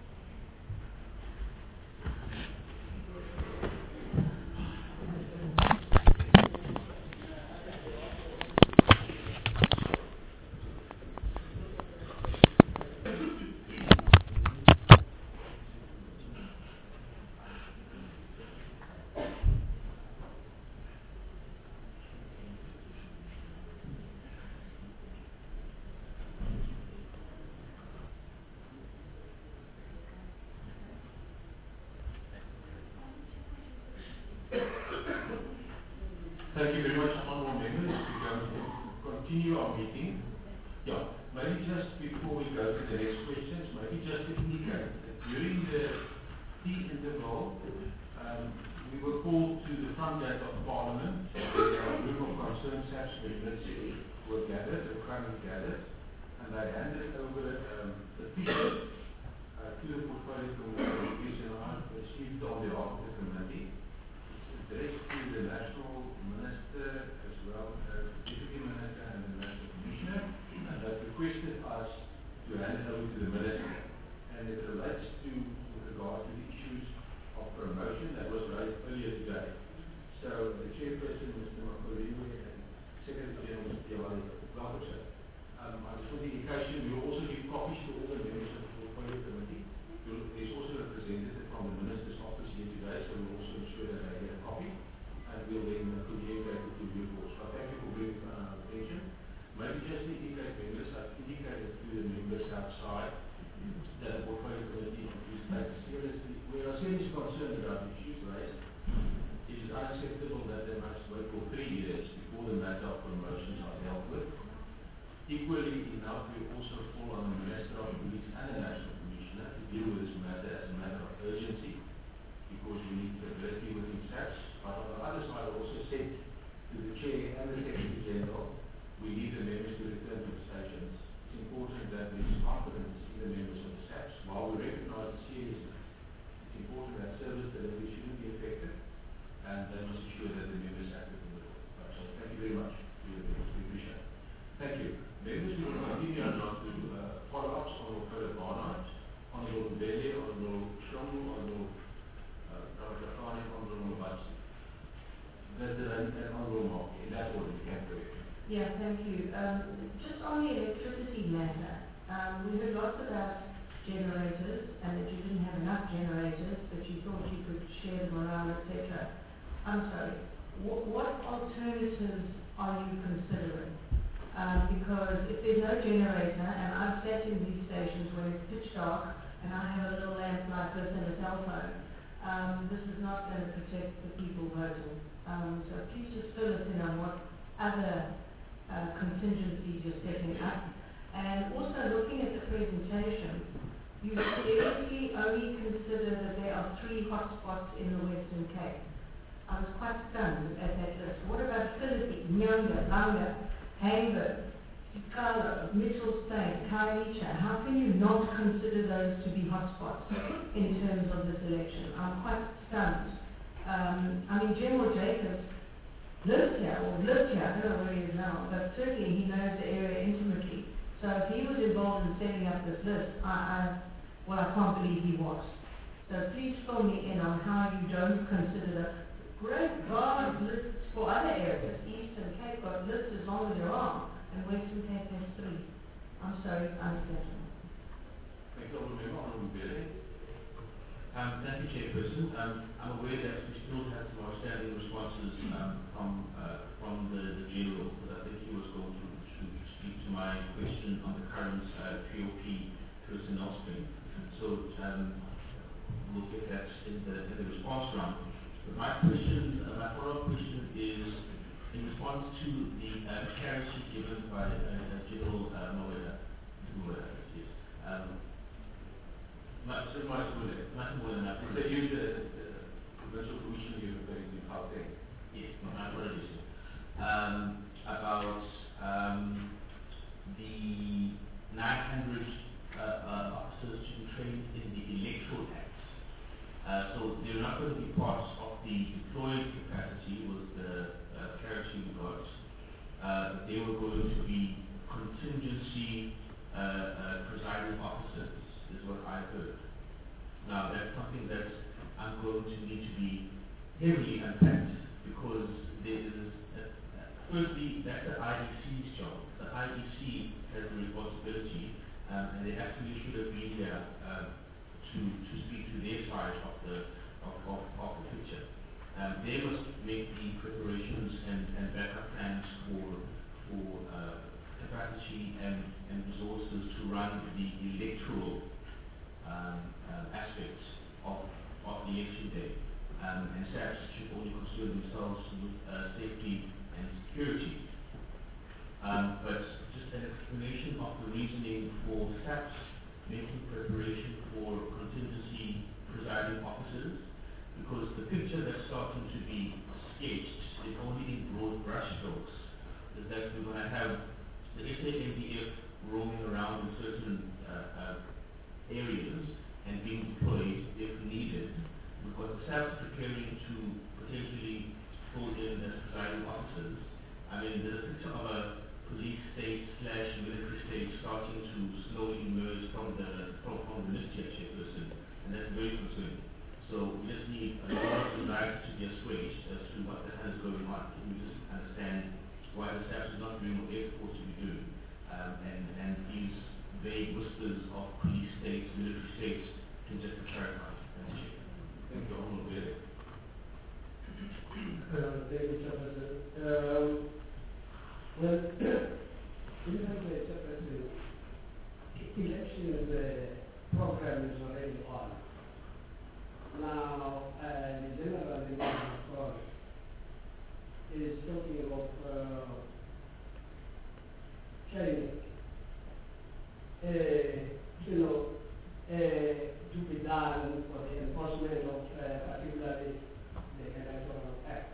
Speaker 1: Thank you very much, honourable members. We're going to continue our meeting. Yeah, maybe just before we go to the next questions, maybe just to indicate that during the tea interval, um, we were called to the front gate of Parliament. There are a group of concerned S A P S members were gathered, the currently gathered, and they handed over um, the petition uh, to the portfolio committee, and I received on behalf of the committee. Addressed to the National Minister as well as the Deputy Minister and the National Commissioner, and they requested us to hand it over to the Minister. And it relates to, with regard to the issues of promotion that was raised earlier today. So the Chairperson, Mister Makolini, and Secretary General, Mister Diallo, welcome, sir. Um, I just want the indication, we will also give copies to all the members of the Portfolio Committee. There's also a representative from the Minister's office here today, so we'll also ensure that they get a copy, and we'll then uh, communicate with the due course. So thank you for bringing it to our attention. Maybe just to indicate members, I've indicated to the members outside that the Portfolio Committee is taking seriously. We are seriously concerned about the issues raised. It is unacceptable that they must wait for three years before the matter of promotions are dealt with. Equally enough, we also call on the Minister of Police and the National Commissioner to deal with this matter as a matter of urgency, because we need stability within S A P S. But on the other side, I also said to the Chair and the Secretary General, we need the members to return to the stations. It's important that there is confidence in the members of the S A P S. While we recognize the seriousness, it's important that service delivery shouldn't be affected, and they must ensure that the members act within the law. So thank you very much. We appreciate it. Thank you. Members, we will continue now to uh, follow-ups on Honorable Barnard, Honorable Mbele, Honorable Shongu, Honorable Pravakafani, Honorable Mbatsi. That's the right and Honorable Mark. In that order, you can go ahead.
Speaker 7: Yeah, thank you. Um, just on the electricity matter, um, we heard lots about generators and that you didn't have enough generators, but you thought you could share them around, et cetera. I'm sorry, what, what alternatives are you considering? Um, because if there's no generator, and I've sat in these stations where it's pitch dark, and I have a little lamp like this and a cell phone, um, this is not going to protect the people voting. Um, so please just fill us in on what other uh, contingencies you're setting up. And also looking at the presentation, you seriously only consider that there are three hotspots in the Western Cape. I was quite stunned at that list. What about Philippi, Nyanga, Langa, Hamburg, Sikalo, Mitchell's Plain, Khayelitsha? How can you not consider those to be hotspots in terms of this election? I'm quite stunned. Um, I mean, General Jacobs lives here, or lived here, I don't know where he is now, but certainly he knows the area intimately. So if he was involved in setting up this list, I, I well, I can't believe he was. So please fill me in on how you don't consider the great vast lists for other areas. Eastern Cape got lists as long as there are, and Western Cape has three. I'm sorry, I'm certain.
Speaker 1: Thank you, Honorable Member. Honorable Mbele.
Speaker 8: Um, thank you, Chairperson. Um, I'm aware that we still have some outstanding responses um, from uh, from the, the general, because I think he was going to, to, to speak to my question on the current uh, P O P personnel stream. So um, we'll get that in the, in the response round. But my question, uh, my follow-up question is in response to the uh, clarity given by uh, uh, General uh, Moeda. Moeda, yes. Um,
Speaker 1: Martin Moeda.
Speaker 8: Martin Moeda.
Speaker 1: So you, the, the provincial commission you're referring to, Gauteng.
Speaker 8: Yes, my apologies. Um, about um, the nine hundred uh, uh, officers to be trained in the Electoral Act. Uh, so they're not going to be part of the deployed capacity, was the uh, clarity we got. Uh, they were going to be contingency uh, uh, presiding officers, is what I heard. Now that's something that I'm going to need to be heavily unpacked, because there is, a, a, firstly, that's the I E C's job. The I E C has the responsibility, um, and they actually should have been here uh, to, to speak to their side of the, of, of, of the picture. Um, they must make the preparations and, and backup plans for, for uh, capacity and, and resources to run the electoral um, um, aspects of, of the election day. Um, and S A Ps should only concern themselves with uh, safety and security. Um, but just an explanation of the reasoning for S A Ps making preparation for contingency presiding officers, because the picture that's starting to be sketched is only in broad brushstrokes, is that we're going to have the S A N D F roaming around in certain uh, uh, areas and being deployed if needed. We've got the S A Ps preparing to potentially pull in as presiding officers. I mean, there's a picture of a police state slash military state starting to slowly emerge from the from, from the ministry chairperson, and that's very concerning. So we just need a lot of desire to be assuaged as to what the hell is going on. Can we just understand why the S A Ps is not doing what they're supposed to be doing, um, and and these vague whispers of police states, military states can just be clarified. Thank you.
Speaker 1: Thank you, Honorable Bailey.
Speaker 6: Uh, thank you, Mister President. Um, well, in fact, Mister President, elections uh, program is already on. Now, uh, the general election report is talking of uh, training, uh, you know, uh, to be done for the enforcement of uh, particularly the Electoral Act.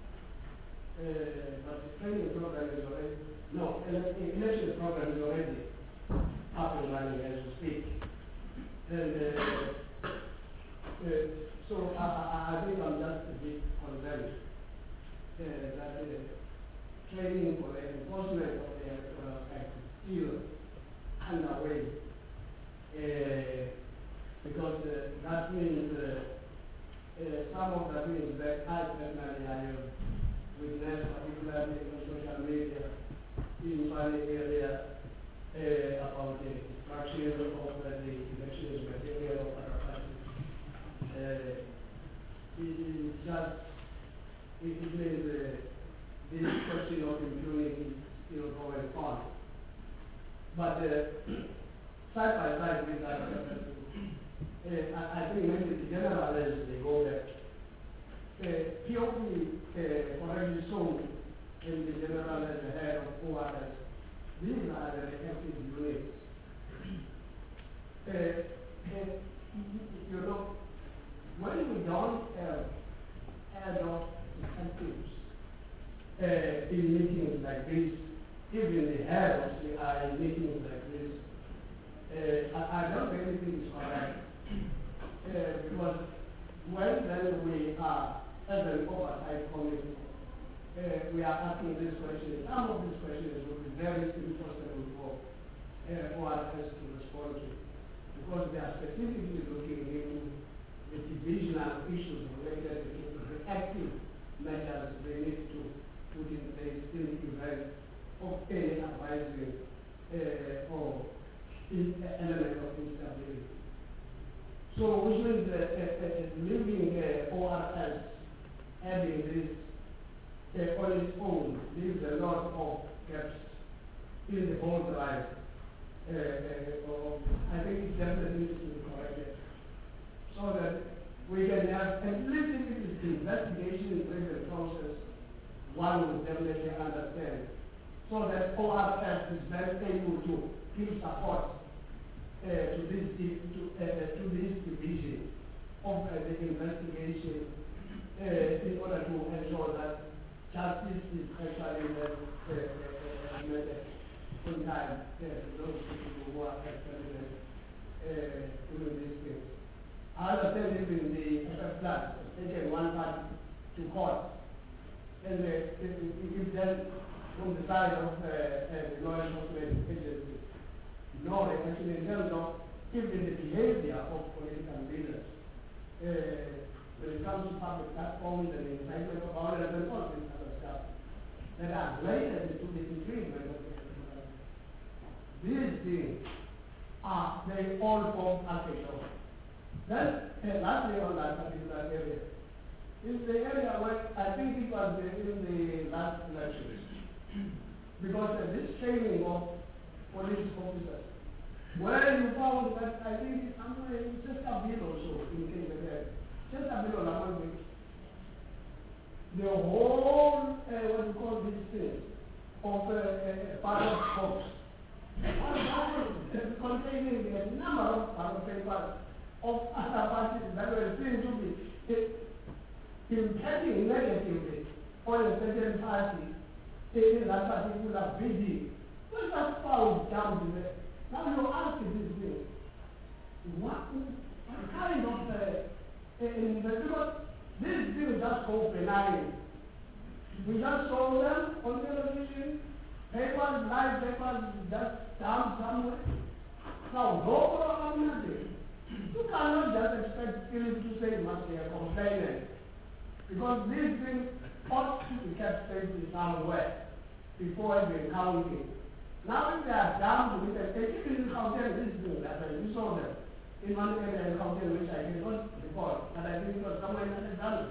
Speaker 6: Uh, but the training program is already, no, ele- election program is already up and running as we speak. And uh, uh, so I, I, I think I'm just a bit concerned uh, that uh, training for the enforcement of the Electoral Act is still underway. Uh, because uh, that means uh, uh, some of the things that I personally have witnessed, particularly on social media, in one area uh, about the destruction of uh, the elections material of other parties. Uh, it is just, it, it means uh, this question of impunity is still going on. But uh, side by side with that, uh, I, I think maybe the general as they go back. Uh, P O P uh, already shown in the general as the head of O R S. These are the active units. Uh, and, you know, when we don't have ad hoc incentives uh, in meetings like this, even the head of the I in meetings like this, Uh, I, I don't really think it's correct. Uh, because when then we are, as an oversight committee, uh, we are asking these questions. Some of these questions will be very interesting for uh, O R S to respond to, because they are specifically looking into the divisional issues related to the reactive measures they need to put in place in the event of any advisory uh, or in element of instability. So which means uh, uh, uh, leaving uh, O R S having this uh, on its own leaves a lot of gaps in the whole drive. Uh, uh, of, I think it definitely needs to be corrected so that we can have, at least if it is the investigation driven process, one will definitely understand, so that O R F is then able to give support uh, to this di- to, uh, to this division of uh, the investigation uh, in order to ensure that justice is actually uh, uh, uh, made in time uh, to those people who are actually uh, doing these things. I understand even the F F plus has taken one party to court, and uh, it, it, it then from the side of uh, uh, the law enforcement agency. No, actually in terms of even the behavior of political leaders, uh, when it comes to public platforms and the incitement of violence and all this other stuff, that are related to the infringement of the these things are they all form article. Then uh, lastly on that particular area is the area where I think it was the, in the last election because uh, this training of police officers where you found that I think somewhere in Chesterfield also in Kenya, Chesterfield among the the whole uh, what you call this thing of uh, uh, ballot box. Containing a number of ballot papers of other parties that were seen to be impacting negatively on a certain party taking that particular bidding, which was found down there. Now you ask this thing, what, what kind of uh, in the, because these things just go benign. We just saw them on television, papers, live papers, just down somewhere. Now, go for a nothing. You cannot just expect Philip to say he must be a complainant. Because these things ought to be kept safely somewhere before even counting. Now, if they are down to it, and they even count these things that you saw them in one area in County, which I did not report, but I think it was somewhere in the done.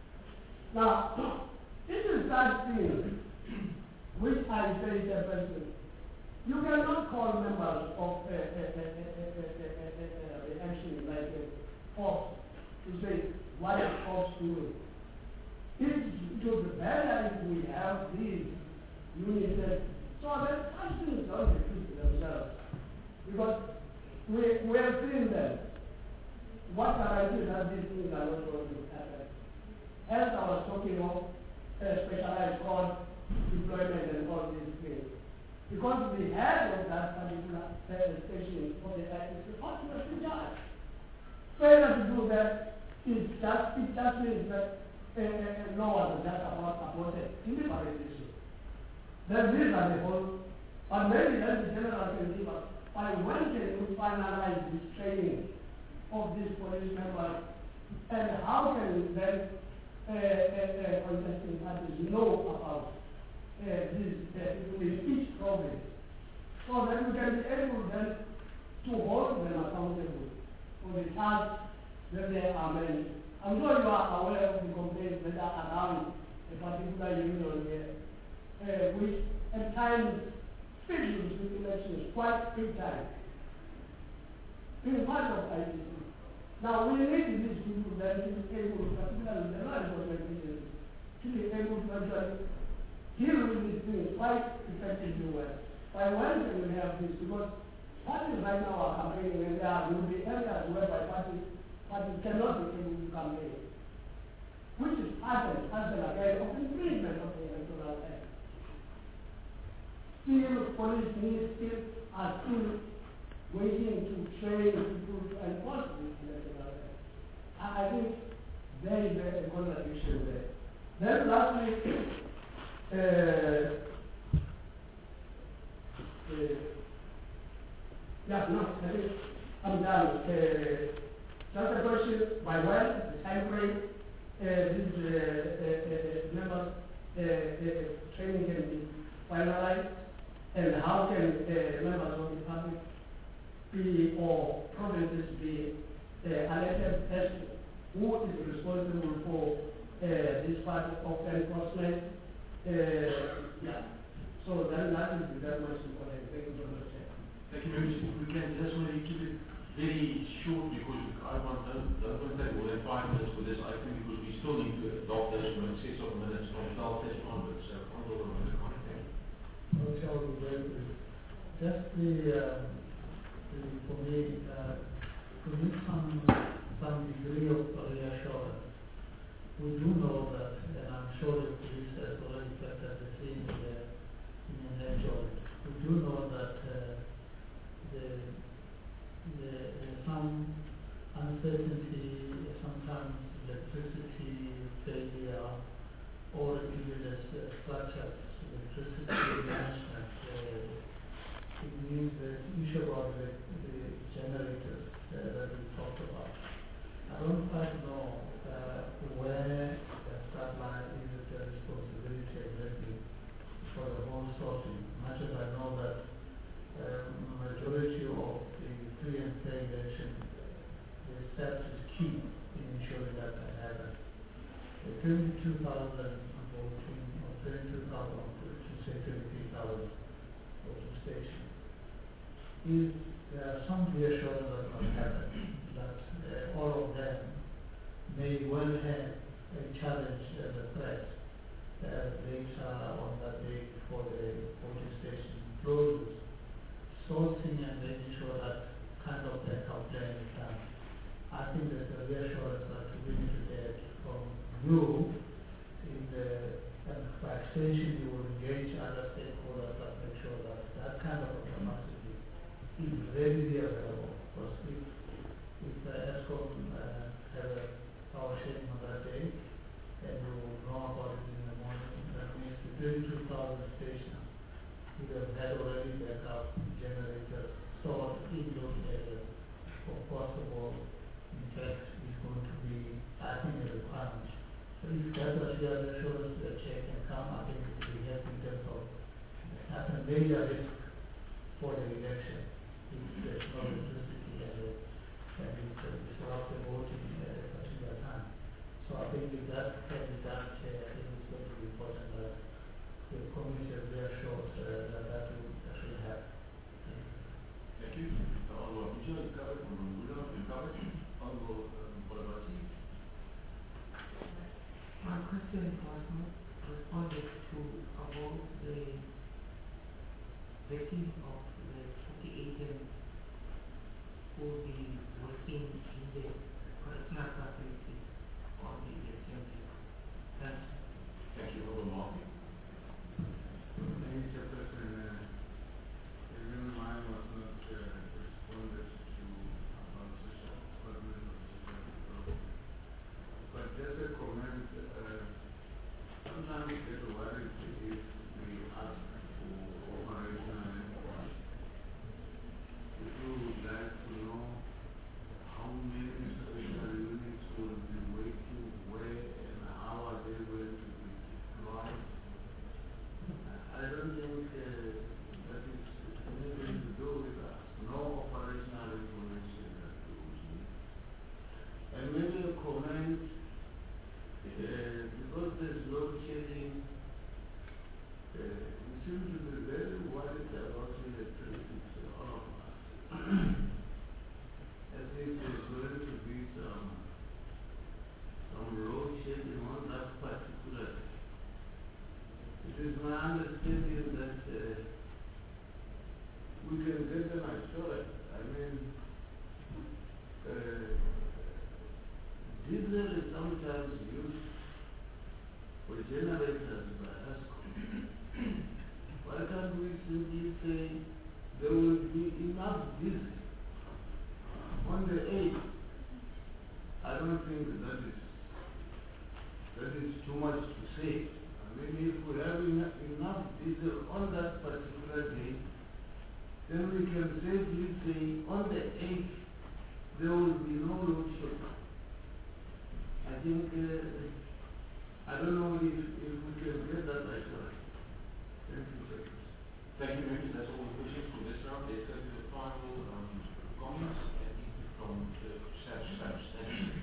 Speaker 6: Now, it is that thing which I say to a person, you cannot call members of uh, uh, uh, uh, uh, uh, the action like a Fox to say, what is Fox doing? It would be better if we have these units so that such things don't repeat themselves. Because we, we have seen them. What guarantees that these things are not going to happen? As I was talking of uh, specialized court deployment and all these things. Because the head of that particular uh, station of the act is the ultimate judge. Failure to do that is just, it just means that uh, uh, law is just about supported deliberation. Then these are the whole, but maybe then the general can give us, by when can we finalize this training of these police members, and how can we then uh, uh, uh, contesting parties know about Uh, this, uh, in each province, so that we can be able then to hold them accountable for the tasks that they are meant. I'm sure you are aware of the complaints that are around a particular union here, uh, which at times fiddles with elections quite big time. In part of I C C. Now we need these people that to be able, particularly the law enforcement agencies, to be able to actually deal with these things quite effectively well. By when can we have this? Because parties right now are campaigning and there will be areas whereby parties, parties cannot be able to campaign, which is part and parcel again of infringement of the Electoral Act. Still, police needs still are still waiting to train people to enforce this Electoral Act. I think there is a contradiction there. Then lastly, Uh, uh, yeah, no, I think I'm done. Uh, just a question, by when, the time frame, uh, these uh, uh, uh, members uh, uh, training can be finalized, and how can uh, members of the public be, or provinces be uh, elected as who is responsible for uh, this part of enforcement, Uh, yeah. So that, that is very much important. Thank you very much. Sir.
Speaker 5: Thank you, members. If we can just maybe keep it very short because I want to, don't want to take more than five minutes for this item because we still need to adopt those minutes, of minutes from twelve thirty onwards. So, Honourable Member Connie, thank you.
Speaker 9: Okay, I'll be very brief. Just the, uh, the for me, uh, to need some, some degree of reassurance. We do know that, and I'm sure the police has already factored this in the, in the next audit. We do know that uh, the, the, there's some uncertainty, sometimes electricity failure, or even as uh, structured electricity management. Uh, it means the issue about the, the generators uh, that we talked about. I don't quite know uh, where that line is the responsibility exactly for the whole sorting. Much as I know that um, majority of the free and fair election, the steps is key in ensuring that that happens. The twenty-two thousand voting, or twenty-two thousand, to say twenty-three thousand voting stations, is there are some reassurance that must happen that uh, all of them may well have a challenge and a threat uh, later on that day before the voting station closes. Sourcing and making sure that kind of backup plan is done. I think there's a reassurance that we need to get from you in the, and by extension you will engage other stakeholders that make sure that that kind of capacity is readily available. Because if, if the ESCOM uh, have a power sharing on that day, and you will know about it in the morning, that means the thirty-two thousand stations would have had already backup generators stored in those areas for possible, in fact, is going to be, I think, a requirement. So if that was your assurance to a check and come, I think it will be helpful in terms of that's a major risk for the election if there's no electricity and, uh, and it's uh, disrupt the voting at a particular time. So I think if that can be done, uh, I think it's going to be important that the community is reassured uh, that that will actually happen.
Speaker 5: Thank you. Honourable Abuja, you covered. Honourable Muda, you covered. Honourable Bolabati.
Speaker 3: My question was not responded to about the vetting of the city agents who will be working in the correctional facilities on the election day. Thank you.
Speaker 5: Thank you, Honourable Martin.
Speaker 2: Thank you, Chairperson. Uh, even mine was not uh, responded to about social development of social development. But just a comment, uh, sometimes we get worried if we ask for operational input. If you would like to know how many special units will be waiting where and how are they going to be deployed, I don't think uh, that is anything to do with us. No operational information that we would need. And maybe a comment, uh, because there's load shedding, uh, we seem to be very worried about electricity, all of us. I think there's going to be some, some load shedding on that particular day. It is my understanding that uh, we can get them assured. I mean, uh, diesel is sometimes used for generators by ESCOM. Why can't we simply say there will be enough diesel on the eighth? I don't think that is, that is too much to say. Maybe if we have enough, enough diesel on that particular day, then we can safely say on the eighth there will be no load shedding. I think, uh, I don't know if, if we can get that assurance. Thank you, sir.
Speaker 5: Thank you, members. That's all the questions for this round. Let's go to the final um, comments and input from the staff. Thank you.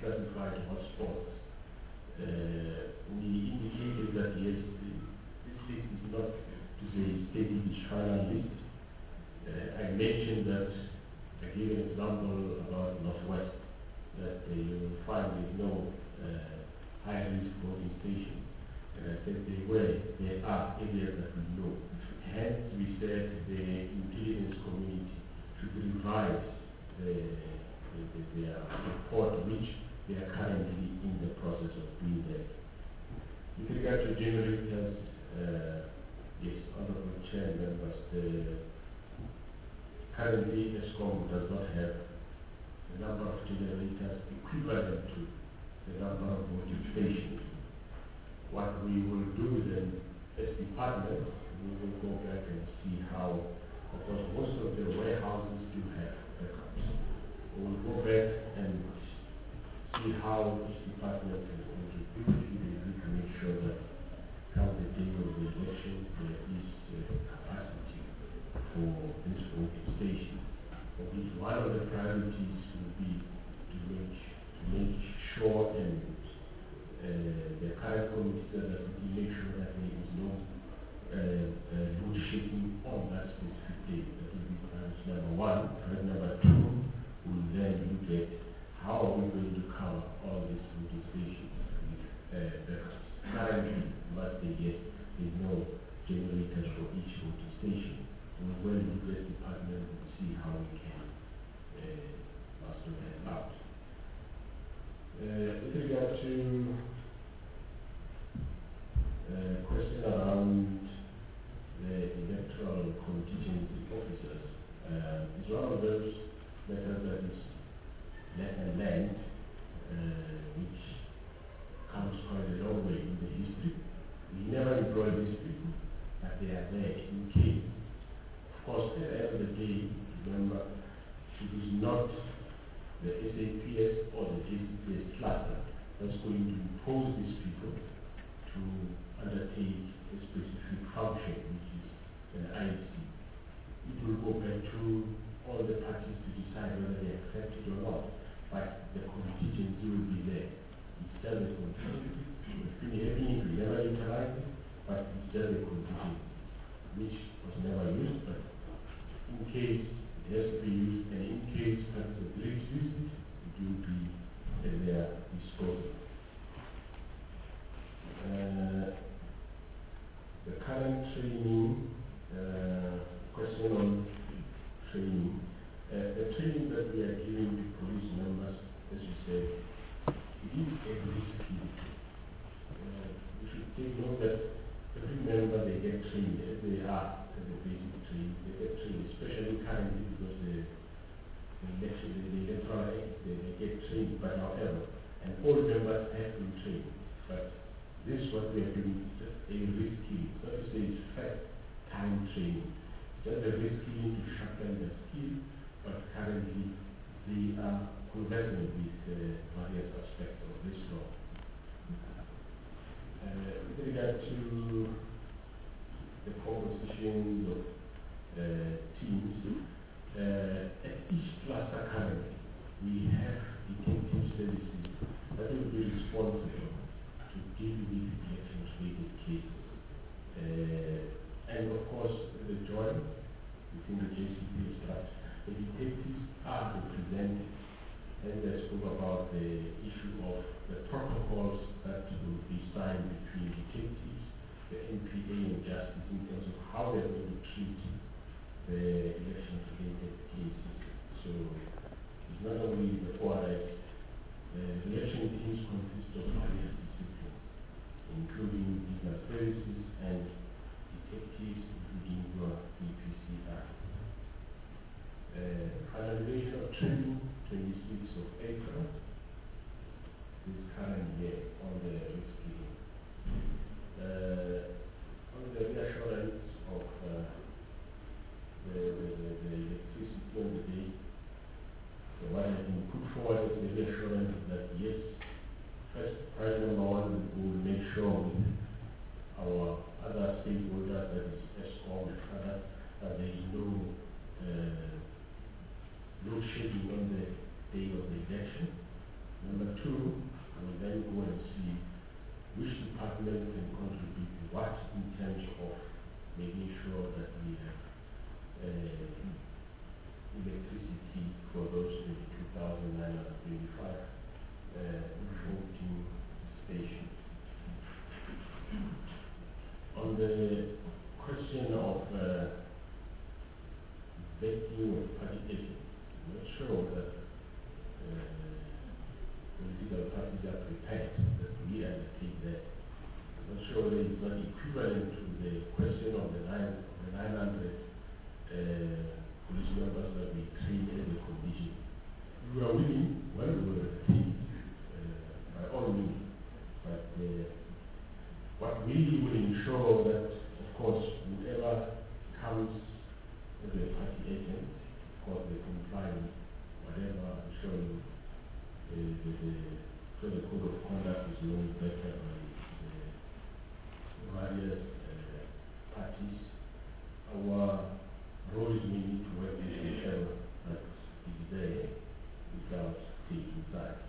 Speaker 4: classified hotspots. Uh, we indicated that yes, the, this list is not to say stated is final list. Uh, I mentioned that I gave an example about Northwest, that uh, you will find there's no uh, high risk voting station. And I said they were, there are areas that we know. Hence we said the intelligence community should revise the, the, the, their report, which they are currently in the process of doing that. With regard to generators, uh, yes, Honorable Chair members, the currently ESCOM does not have the number of generators equivalent to the number of voting stations. What we will do then, as department, we will go back and see how, because most of the warehouses do have backups. We will go back and see how each department can contribute to make sure that come the day of the election there is uh, capacity for this voting station. For which one of the priorities will be to make to make sure and uh, the current committee said that we make sure that there is no uh, uh, load shedding on that specific day. That will be priority number one. Priority number two will then look at how are we going to cover all these voting stations with uh, backups. Currently, must be yes, there's no generators for each voting station. We will look at the department and see how we can uh, master that out. Uh, with regard to uh, question around the electoral contingency officers, uh, it's one of those matters that is lesson learned, uh, which comes quite a long way in the history. We never employ these people, but they are there in case. Of course, at the end of the day, remember, it is not the S A P S or the J C P S cluster that's going to impose these people to undertake a specific function, which is an I C. It will go back to all the parties to decide whether they accept it or not. But the contingency will be there. It's just a contingency. It's been happening, we never utilized it, but it's just a contingency, which was never used, but in case it has to be used, and in case parties agree to use it, it will be at their disposal. Uh, the current training, uh, question on training. Uh, the training that we are giving to police members, as you said, it is every skill. Uh, we should take note that every member they get trained as they are as a basic training. They get trained, especially currently because the, the election, the, the electoral act, they, they get trained. But however, and all members have been trained. But this is what we are doing, is just a reskilling. Not to say it's first time training. Just a reskilling to sharpen the skill. But currently they are conversant with uh, various aspects of this law. Uh, with regard to the composition of uh, teams, uh, at each cluster currently we have detective services that will be responsible to deal with election-related cases. Uh, and of course the joint within the J C P S structure. The detectives are represented, and they spoke about the issue of the protocols that will be signed between detectives, the N P A and justice in terms of how they're going to treat the election-related cases. So it's not only the O R S, the election teams consist of various disciplines, including legal services and detectives, including your E P C R. Uh, finalization of training, twenty-sixth of April, this current year on the reskilling. Uh, on the reassurance of uh, the, the, the, the electricity on the day, so what has been put forward as the reassurance is that yes, first, priority number one, we will make sure with our other stakeholders, that is ESCOM and others, that there is no uh, load shedding on the day of the election. Number two, we'll then go and see which department can contribute what in terms of making sure that we have uh, electricity for those twenty-two thousand nine hundred twenty-five uh, voting stations. On the question of uh, vetting of party agents, I'm not sure that uh, political parties are prepared that we undertake that. I'm not sure whether it's not equivalent to the question of the nine of the nine hundred uh, police members that we train as a condition. We are willing, well, we will take uh, by all means, but uh, what really will ensure that, of course, whoever comes as a party agent, of course, they comply with whatever I'm sure you, uh, the, the, so the code of conduct is known better by the various uh, parties. Our role is mainly to work with whichever that is there without taking sides.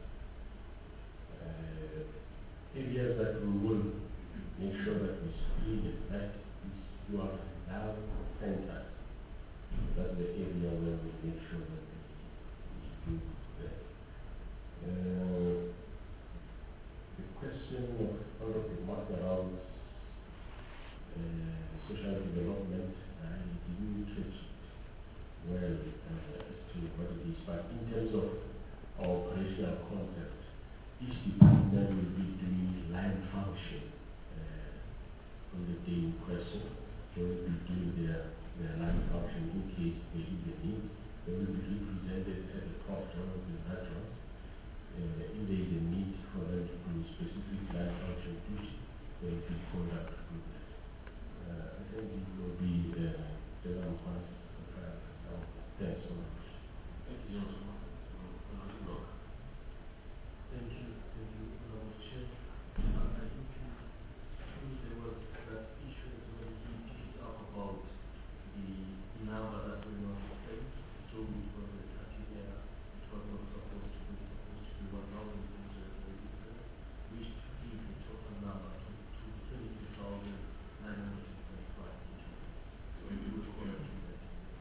Speaker 4: Uh, areas that we will make sure that we screen it back is you are now centers. That's the area where we make sure that we do that. Uh, the question of Honorable Mark around uh, social development, I didn't catch it well uh, as to what it is, but in terms of our operational concept, each department will be doing line function uh, on the day in question. They will be doing their, their line function in case there is a need. They will be represented at the prompt of the veterans. Uh, if there is a need for them to do specific line function duty, they will be conducted with that. Uh, I think it will be uh, the one point. Thanks so much.
Speaker 5: Thank you, Honorable Thank you, thank you, Honorable Chair. Uh, I think there was that issue as well. He picked up about the number that we want to pay. So it was a thirty there. It was not supposed to be supposed to be one thousand two hundred thirty-seven. We used to give the total number to, to twenty-two thousand nine hundred twenty-five. So we will correct that.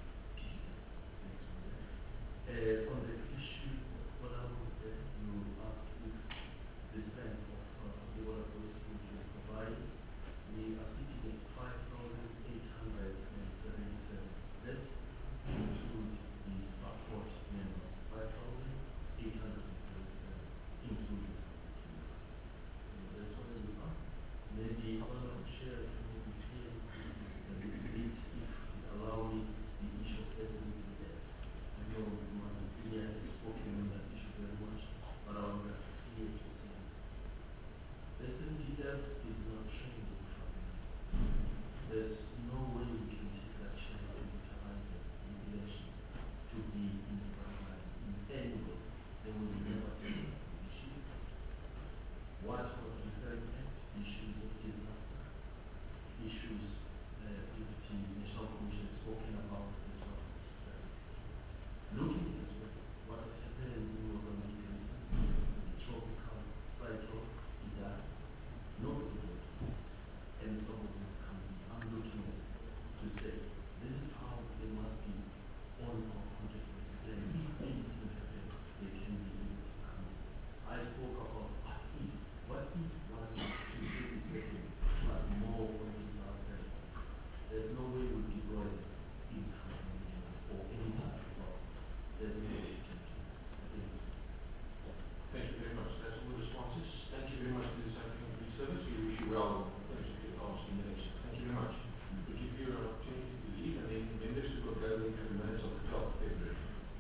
Speaker 5: Uh, on the issue of what I would say, you asked if the strength of uh, the water policy which is provided, we are sitting at five thousand eight hundred seventy-seven. That includes the support members, five thousand eight hundred seventy-seven, including support members. So that's what we are. Maybe Honorable Chair, if you be clear, a little bit, if you allow me, the issue of ethnicity there. I know my opinion has spoken on that issue very much, but I would like to see it to say. The S M D debt is not changing from now. There's no way we can take that change and utilize it in relation to be in the pipeline in any way. They will never take that issue. What was referring at issues of disaster, issues uh, with the National Commission spoken about as well. Looking as well, what has happened in Mozambique recently, the tropical cyclone, Idai, nobody knows. And some of them come, I'm looking at to say, this is how they must be on our project. Then if anything happens, they can be able to come. I spoke about what if, what if was to say this second, but more on disaster. There's no way we deploy them in Tanzania or any type of law. There's no way to do it.
Speaker 1: Thank you very much. That's all the responses. Thank you very much for this acting police service. We wish you well in terms of your task in the election. Thank you very much. We'll give you an opportunity to leave, and then members who will go into the minutes of the twelfth of February.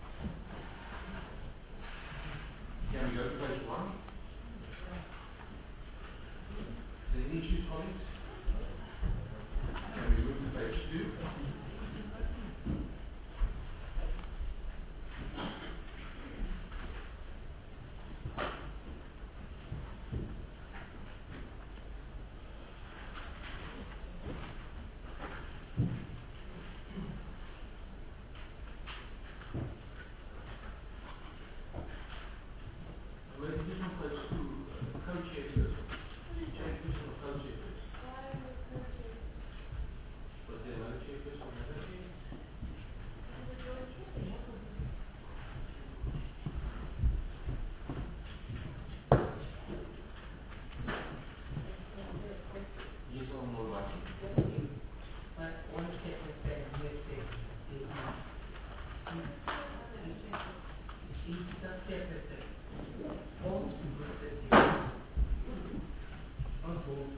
Speaker 1: Can we go to page one? Is there any issues, colleagues? Can we move to page two?
Speaker 5: Ladies and gentlemen, goes to uh, co-chairperson. Chairperson or co-chairperson? Was there another chairperson or another chair? Yes or no, Vati?
Speaker 3: But one statement said, yes, yes, yes. Each subchapter said, all superstitions on both.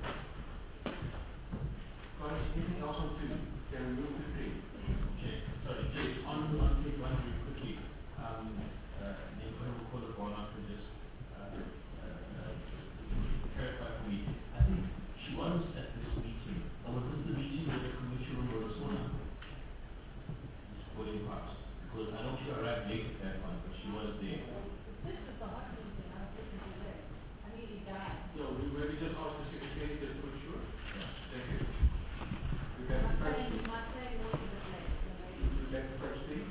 Speaker 1: Colleagues, anything else on two? Can we move to three?
Speaker 8: Okay, sorry, just on, on page one very quickly. Um, uh, the Honorable Court of Warnock could just uh, uh, uh, clarify for me. I think she was at this meeting, or was this the meeting where the Commissioner Borosona was going past? Because I know she arrived late at that one, but she was there.
Speaker 5: No, we maybe just ask the secretary just to ensure.
Speaker 1: Thank you. We back to page three. We back to page three.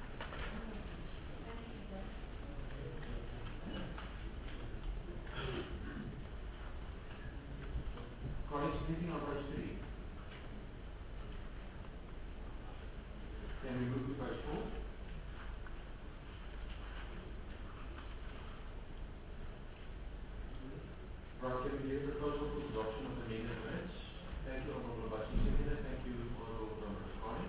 Speaker 1: Colleagues, anything on page three? Can we move to page four? Right, can we get a proposal for adoption of the amended minutes? Thank you, Honorable Basi. Seconder, thank you, Honorable Rascani.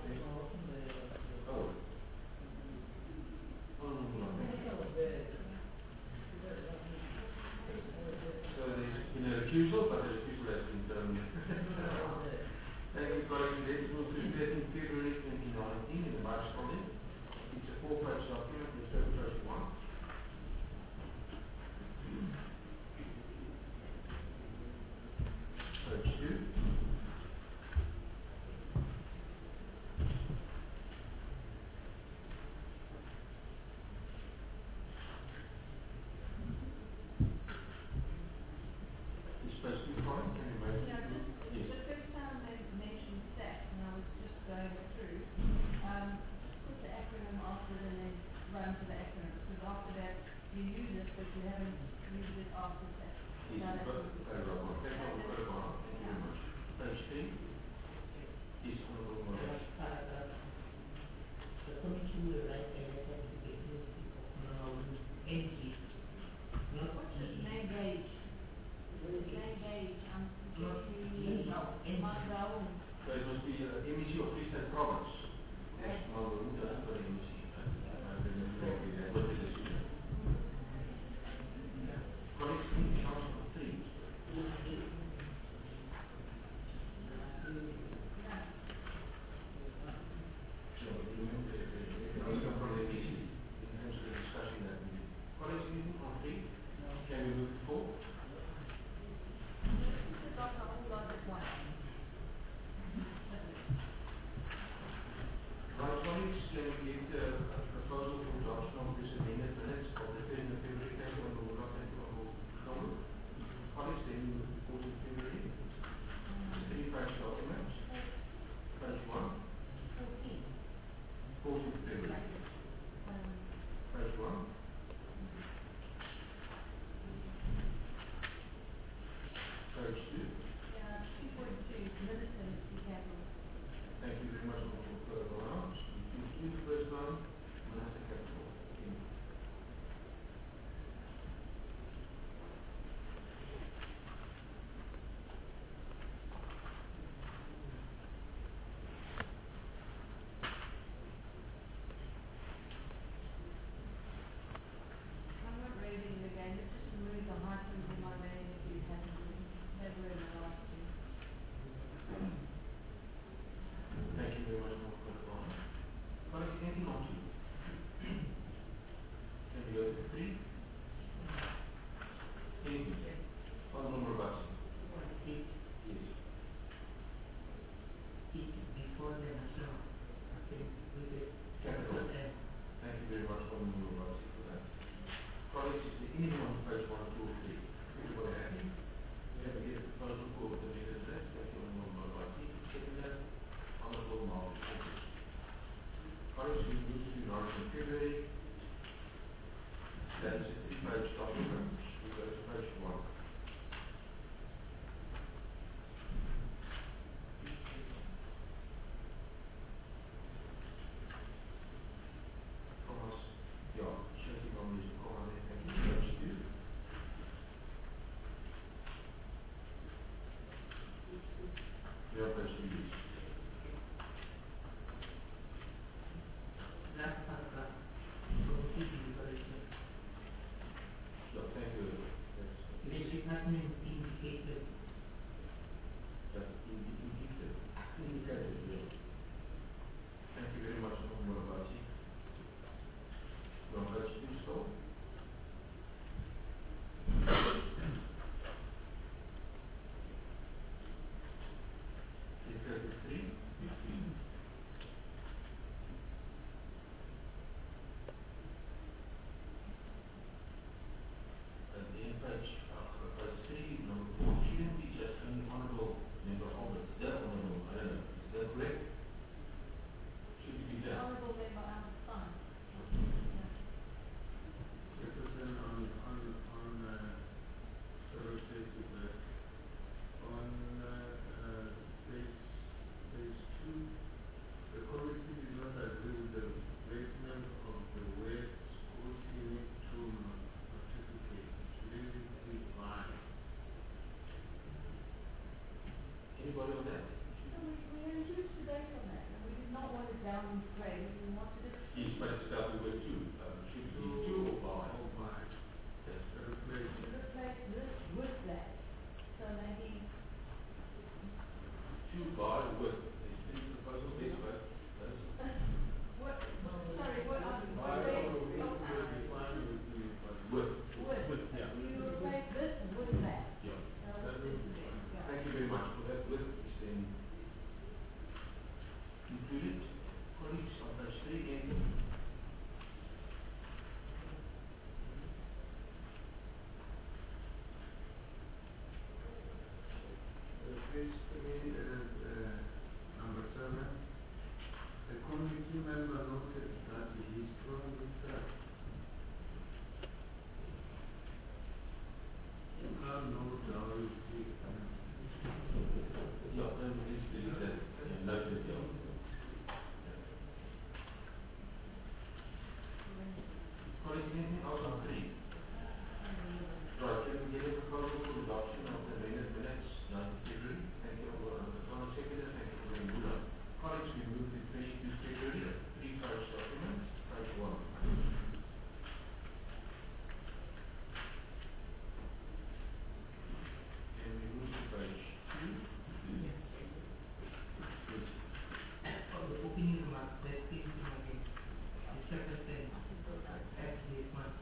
Speaker 1: Oh. Honorable, thank you. So there's been a recusal, but the recusal has been terminated. Thank you, colleagues. Let's move to thirteenth February twenty nineteen in the March College. It's a four-page document. Let's go to page one. Page two. Is page two fine? Can you make it? Yes.
Speaker 7: The first time they mentioned SAP, and I was just going through, um, put the acronym after and then run to the acronym, because after that you use it, but you haven't used it after SAP.
Speaker 1: Yes,
Speaker 7: Now
Speaker 1: but,
Speaker 7: that's-
Speaker 1: paragraph one. Thank you, Honorable Rascani. Thank you very much. Page three. Yes, Honorable Moraes.
Speaker 3: Paragraph. The committee will write a letter to the agency of Honorable N G, not
Speaker 7: What's his
Speaker 3: G.
Speaker 7: name, Gage? Name Gage, I'm
Speaker 3: Not
Speaker 7: getting
Speaker 3: G, no, N G.
Speaker 7: Mark Raoul.
Speaker 1: So it must be uh, M E C of Free State Province. Yes, no, we don't put M E C. I remember correctly, that was the decision. Colleagues, anything else on three? So, remember, uh, I was come from the M E C in terms of the discussion that we did. Colleagues, anything on three? Can we move to four?
Speaker 7: This is not a whole lot at once.
Speaker 1: Right, colleagues, can we get uh, a proposal for adoption of this amended minutes of the thirteenth of February? Thank you, Honorable Moraes. Thank you, Honorable Khumalo. Colleagues, then we move to fourteenth February. Three-page document. Page one.
Speaker 7: Fourteen.
Speaker 1: fourteenth February.
Speaker 7: Um,
Speaker 1: Page one. Page two.
Speaker 7: yeah, two point two, minutes and capital.
Speaker 1: Thank you very much, Honorable Khumalo. You do the first one, Minister Capital.
Speaker 7: I'm not reading it again, but just remove the hyphens in my name if you haven't written. They were in the last two.
Speaker 1: Thank you very much, Honorable Khumalo. Colleagues, anything on two? Can we go to three? Anything? Honorable Rabasi.
Speaker 3: It,
Speaker 1: Yes.
Speaker 3: it before the national, okay, with the
Speaker 1: Capital.
Speaker 3: capital N.
Speaker 1: Thank you very much, Honorable Rabasi, for that. Colleagues, is there anything on page one, two, or three? Everybody happy? We have to get a proposal for the amended minutes. Thank you, Honorable Rabasi. Seconder, Honorable Mark. Thank you. Colleagues, we move to nineteenth February. That is a three-page document.
Speaker 3: happening indicated.
Speaker 1: That indicated.
Speaker 3: Indicated, yes.
Speaker 1: Thank you very much, Honorable Abati. Your page two still. Page thirty-three. And then page, uh, page three, number four, shouldn't be just an honorable member Albert. The honorable, I don't know, is that correct? Should it be there?
Speaker 7: Honorable member Albert Stein.
Speaker 2: Chairperson, on, on, on, uh, several pages back, on, uh, uh, page, page two, the committee did not agree with the placement of the word scrutiny to certificate. Should it be fine?
Speaker 1: Anybody on that?
Speaker 7: So we, we had a huge debate on that, and we did not want it downgraded, we wanted it.
Speaker 1: Yes, but it's spelled the word two. Um, should it be two or by?
Speaker 2: Oh, my.
Speaker 1: Yes.
Speaker 2: The replacement.
Speaker 7: Replace this with that, so maybe,
Speaker 1: Two by with. There's three proposals, yes, but those.
Speaker 7: what, sorry, what, um,
Speaker 2: I
Speaker 7: replace,
Speaker 2: don't know
Speaker 7: oh,
Speaker 2: if it will be fine with me, but.
Speaker 1: With.
Speaker 7: with,
Speaker 1: Yeah.
Speaker 7: you replace this with that.
Speaker 1: Yeah.
Speaker 7: That was
Speaker 2: That will be
Speaker 7: the-
Speaker 2: fine.
Speaker 7: yeah.
Speaker 1: Thank you very much for that. With is then included. Colleagues on page three, anything?
Speaker 2: Uh, page three, uh, uh, number seven. The committee member noted that he strongly felt you can't note how you feel.
Speaker 1: Yeah, then please delete that. Yeah, noted, yeah. Colleagues, anything else on three? Right, can we get a proposal for the adoption of the minute minutes, ninth of February? Thank you, Honorable Town Secretary, thank you for being good. Colleagues, we move to twenty-two February, a three-page document, page one. Can we move to page two?
Speaker 3: Yes.
Speaker 1: Please.
Speaker 3: For the opening remarks, that is again, the chairperson at this month.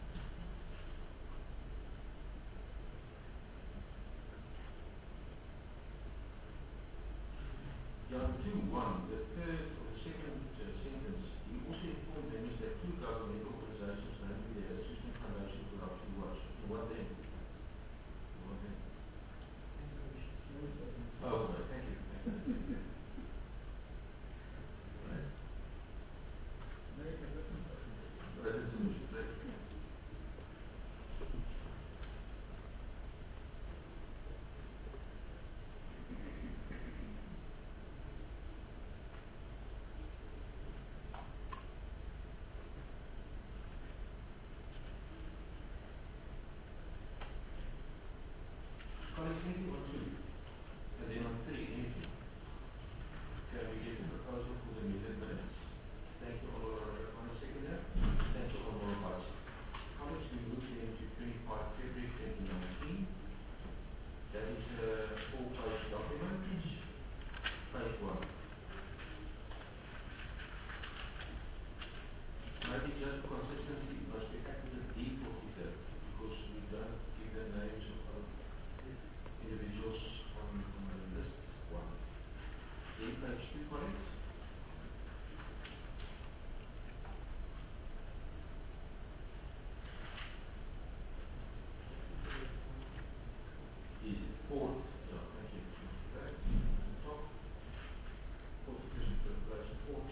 Speaker 1: John two one, the third or the second uh, sentence, he also informed members that two governmental organizations, namely the Association Foundation for Corruption Watch, to what then? To what then? Oh, right, thank you. Thank you. Right. Resolution, right. Colleagues, anything on two? And then on three, anything? Can we get the proposal for the meeting minutes? Thank you, Honorable Town Secretary. Thank you, Honorable Vice. Colleagues, we move then to twenty-five February twenty nineteen. That is a four-page document, page one. Maybe just for consistency, it must be accurate D forty-two, because we don't give the names of other individuals on, on the list one. Then page two, colleagues. Is it fourth? Yeah, thank you. Okay. Top. Fourth position, third place, fourth.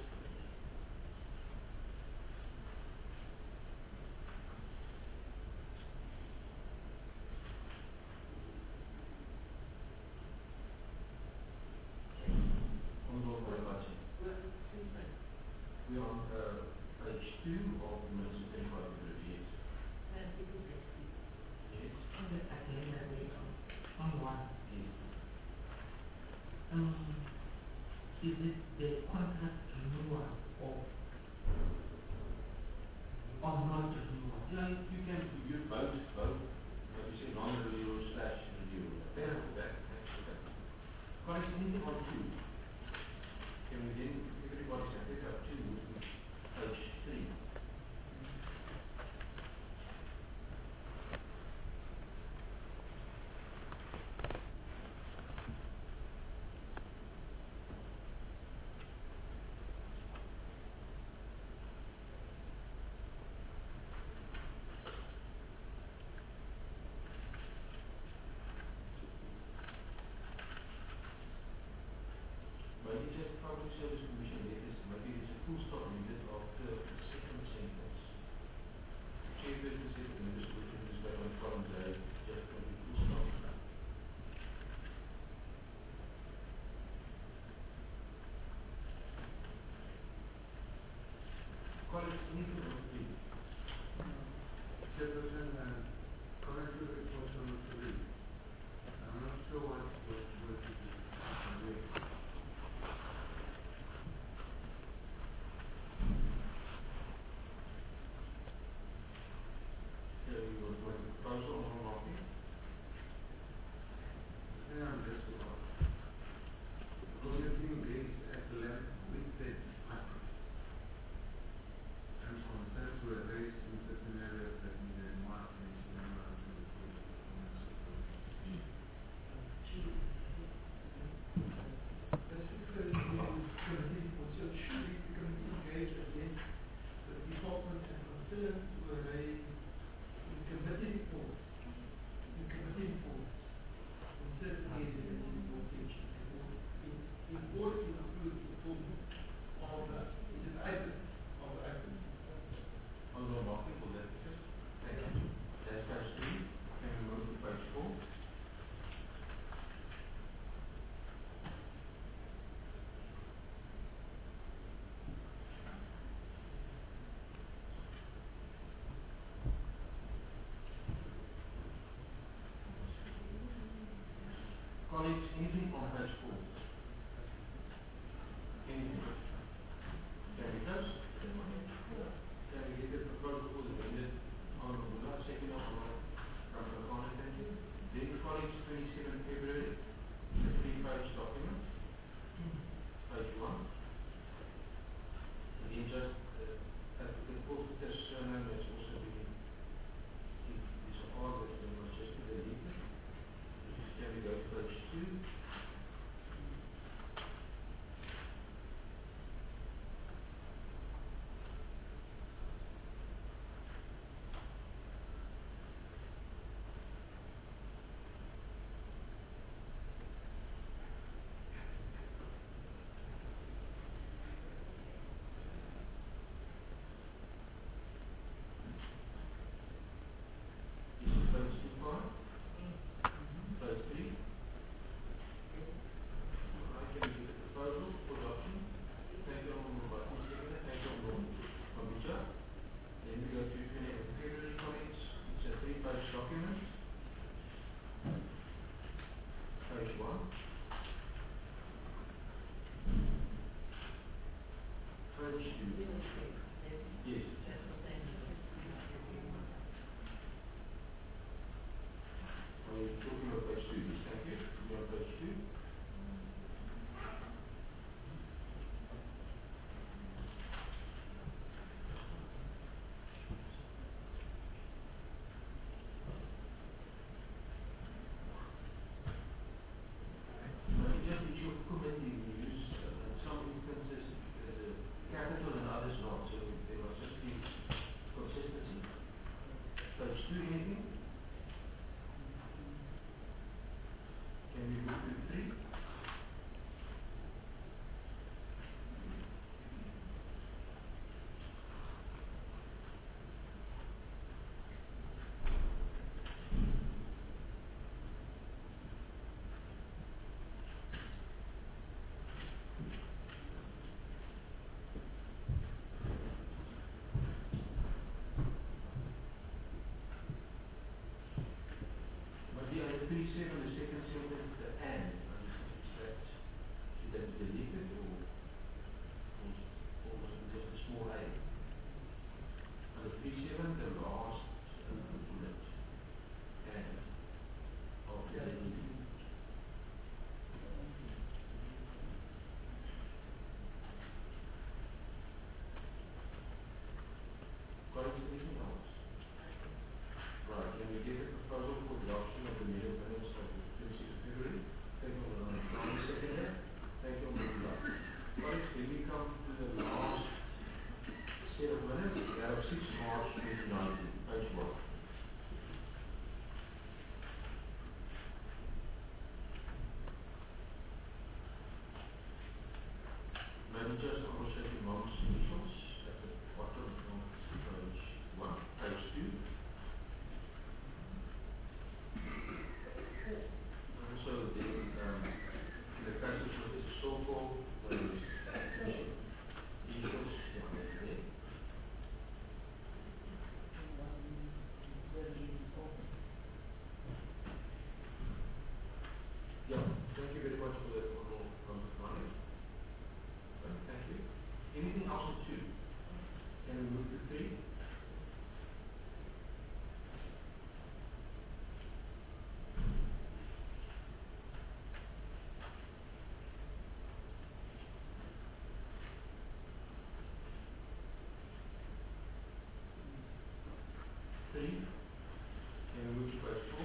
Speaker 1: Honorable Barabasi. We are on uh, page two of the minutes of twenty-five February, yes. Yes,
Speaker 3: On the agenda, we on one.
Speaker 1: yes.
Speaker 3: Um, is it the contract renewal or, or not renewal?
Speaker 1: You know, you can, you vote, vote, like you say, non-renewal,
Speaker 2: anything on three. Chairperson, uh, commentary report number three. I'm not sure what, what, what it is.
Speaker 5: Here we go to the proposal on marking.
Speaker 2: Yeah, I'm just about. The only thing is at the left with the macro. And concerns were raised in certain areas that needed marking similar to the
Speaker 6: Specifically in committee reports, so surely the committee engaged at length with the department and concerns were raised in committee reports. In committee reports, in certain areas that needed more attention. In, in order to improve the performance of the, is it item, of the item.
Speaker 8: On the marking for that, thank you. That's page three. Can we move to page four? Colleagues, anything on page four? Anything? Can we close? Can we get the proposal for the amended on the last second of the line? Councillor Khan, thank you. Then colleagues, twenty-seventh February, the three-page document, page one. Again, just uh, at the forfeiture surname that's also been, it's a hard that we must just delete it. Can we go to page two? Is it page two fine? Page three? Alright, can we get the proposal for adoption? Thank you, Honourable Button, second. Thank you, Honourable Mabucha. Then we go to twentieth February, colleagues. It's a three-page document. Page one. Page two. Yes. Are we talking about page two? Yes, thank you. We're on page two. Just that your committee use uh, in some instances uh, capital and others not, so there must just be consistency. Page two, anything? Can we move to three? But the other three seven, the second sentence, the and, is that, should that be deleted or, or, or was it just a small a? And the three seven, the last uh, bullet, and, of the deleted. Colleagues, anything else? Right, can we get a proposal for adoption of the meeting minutes of the twenty-sixth of February? Thank you, Honourable Brown, seconder. Thank you, Honourable Black. Colleagues, when we come to the last set of minutes, we have sixth March twenty nineteen, page one. Maybe just also amongst initials at the bottom of page one, page two. Also, the, um, in the passage of the so-called, those initials, yeah, there. Thank you very much for the formal comment. Right, thank you. Anything else on two? Can we move to three? Three. Can we move to page four?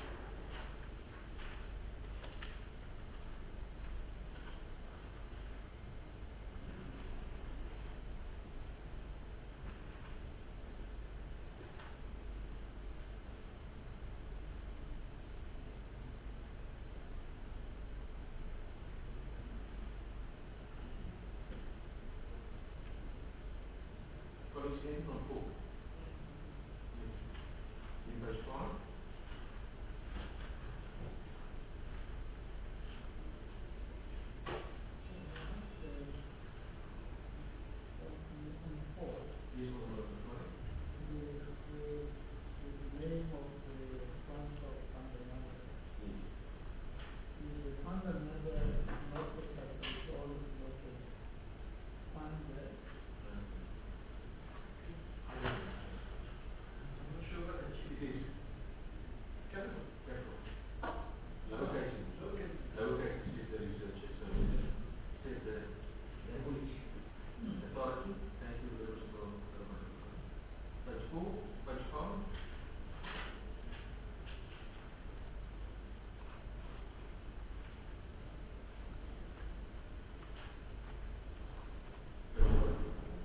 Speaker 8: Colleagues, anything on four? In page five? Yes, on the phone.
Speaker 9: The name of the fund of fundamental.
Speaker 8: Yes.
Speaker 9: The fundamental is not the capital, it's always not the fund there.
Speaker 8: I don't know. I'm not sure what it is. Capital. Capital. Lowercase. Lowercase. Lowercase is the researcher. So it says the language authority. Thank you very much for page four, page five. Page five.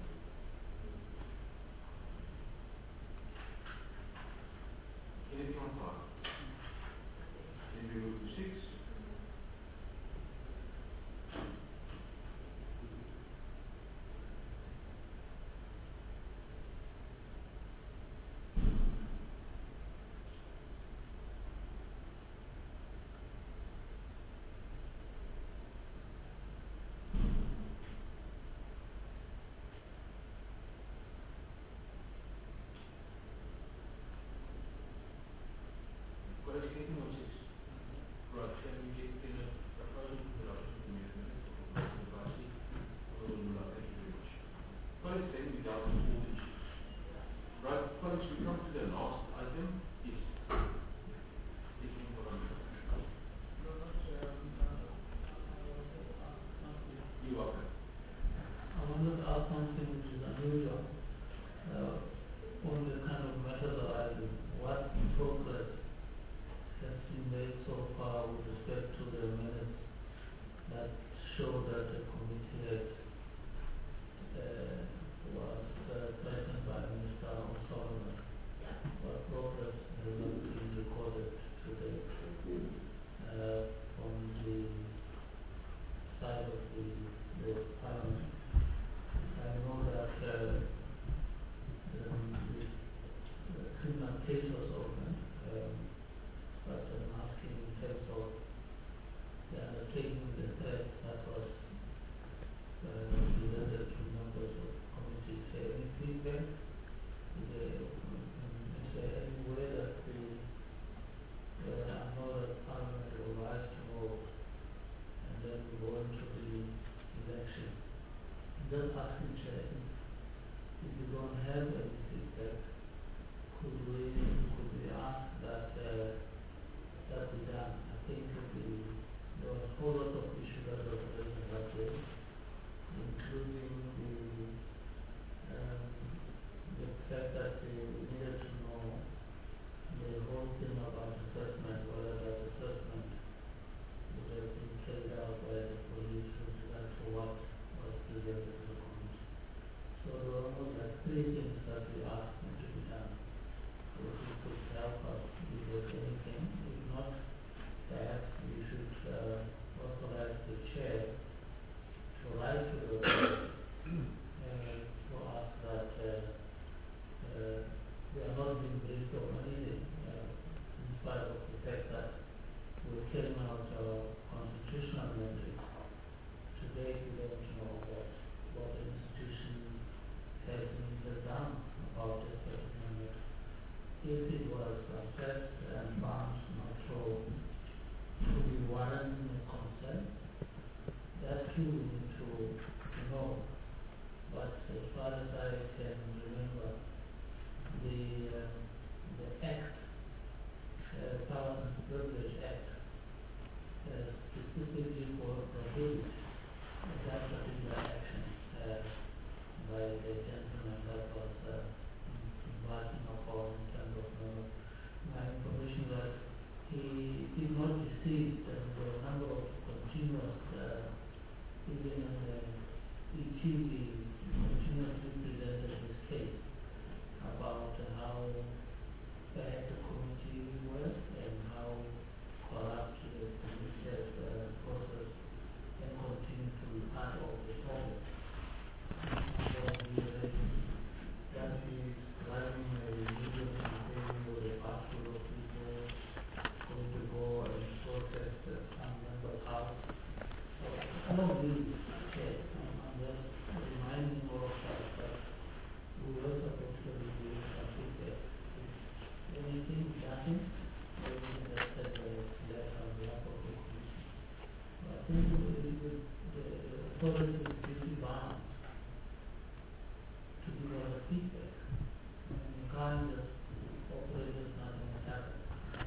Speaker 8: Anything on five? Then we move to six. What is anything on six? Right, can we get in a proposal to put up to the minutes or advice? Thank you very much. Colleagues, then we dealt with all issues. Right, colleagues, we come to the last item. Is taking what I'm
Speaker 9: No, not, um, uh, I want to ask something.
Speaker 8: You are welcome.
Speaker 9: I wanted to ask something which is unusual, uh, on the kind of methodology. What progress has been made so far with respect to the minutes that show that the committee had, uh, was uh, threatened by Minister O'Sullivan? What progress has not been recorded today, uh, from the side of the, the parliament? I know that, uh, um, the, the criminal case was open, um, but I'm asking in terms of the undertaking the threat that was uh, presented to members of the committee. Is there any feedback? Is there, um, is there any way that the, uh, I know that Parliament will rise to vote and then we go into the election? Just asking, Chair, if if you don't have any feedback, could we, could we ask that, uh, that be done? I think the, there was a whole lot of issues that were raised that day, including the, um, the fact that they needed to know the whole thing about assessment, whether that assessment would have been carried out by the police with regard to what was presented to the committee. So there were almost like three things that we asked them to be done. So if you could help us if there's anything, if not, perhaps we should uh, authorize the chair to write to the board uh, to ask that uh, uh, we are not being briefed of anything, uh, in spite of the fact that we're carrying out our constitutional mandate. Today we don't know what, what the institution has been done about this particular matter. If it was assessed and found not to, to be warranted Privilege Act uh, specifically for prohibit that particular action uh, by the gentleman that was uh, embarking upon in terms of uh, my information that he did not receive the, the number of continuous uh, even in the E T V continuously presented his case about uh, how bad the committee was and how corrupt the police has uh, process and continue to be part of the problem. So we realized that he is driving a illegal campaign with a basket of people going to go and protest at some member's house. So I don't really care. I'm, I'm just reminding all of us that we were supposed to be doing some feedback. If anything, nothing, maybe that's at the left on behalf of the commission. But I think the, the, the, the authority is pretty bound to give us a feedback. And you can't just operate as nothing has happened.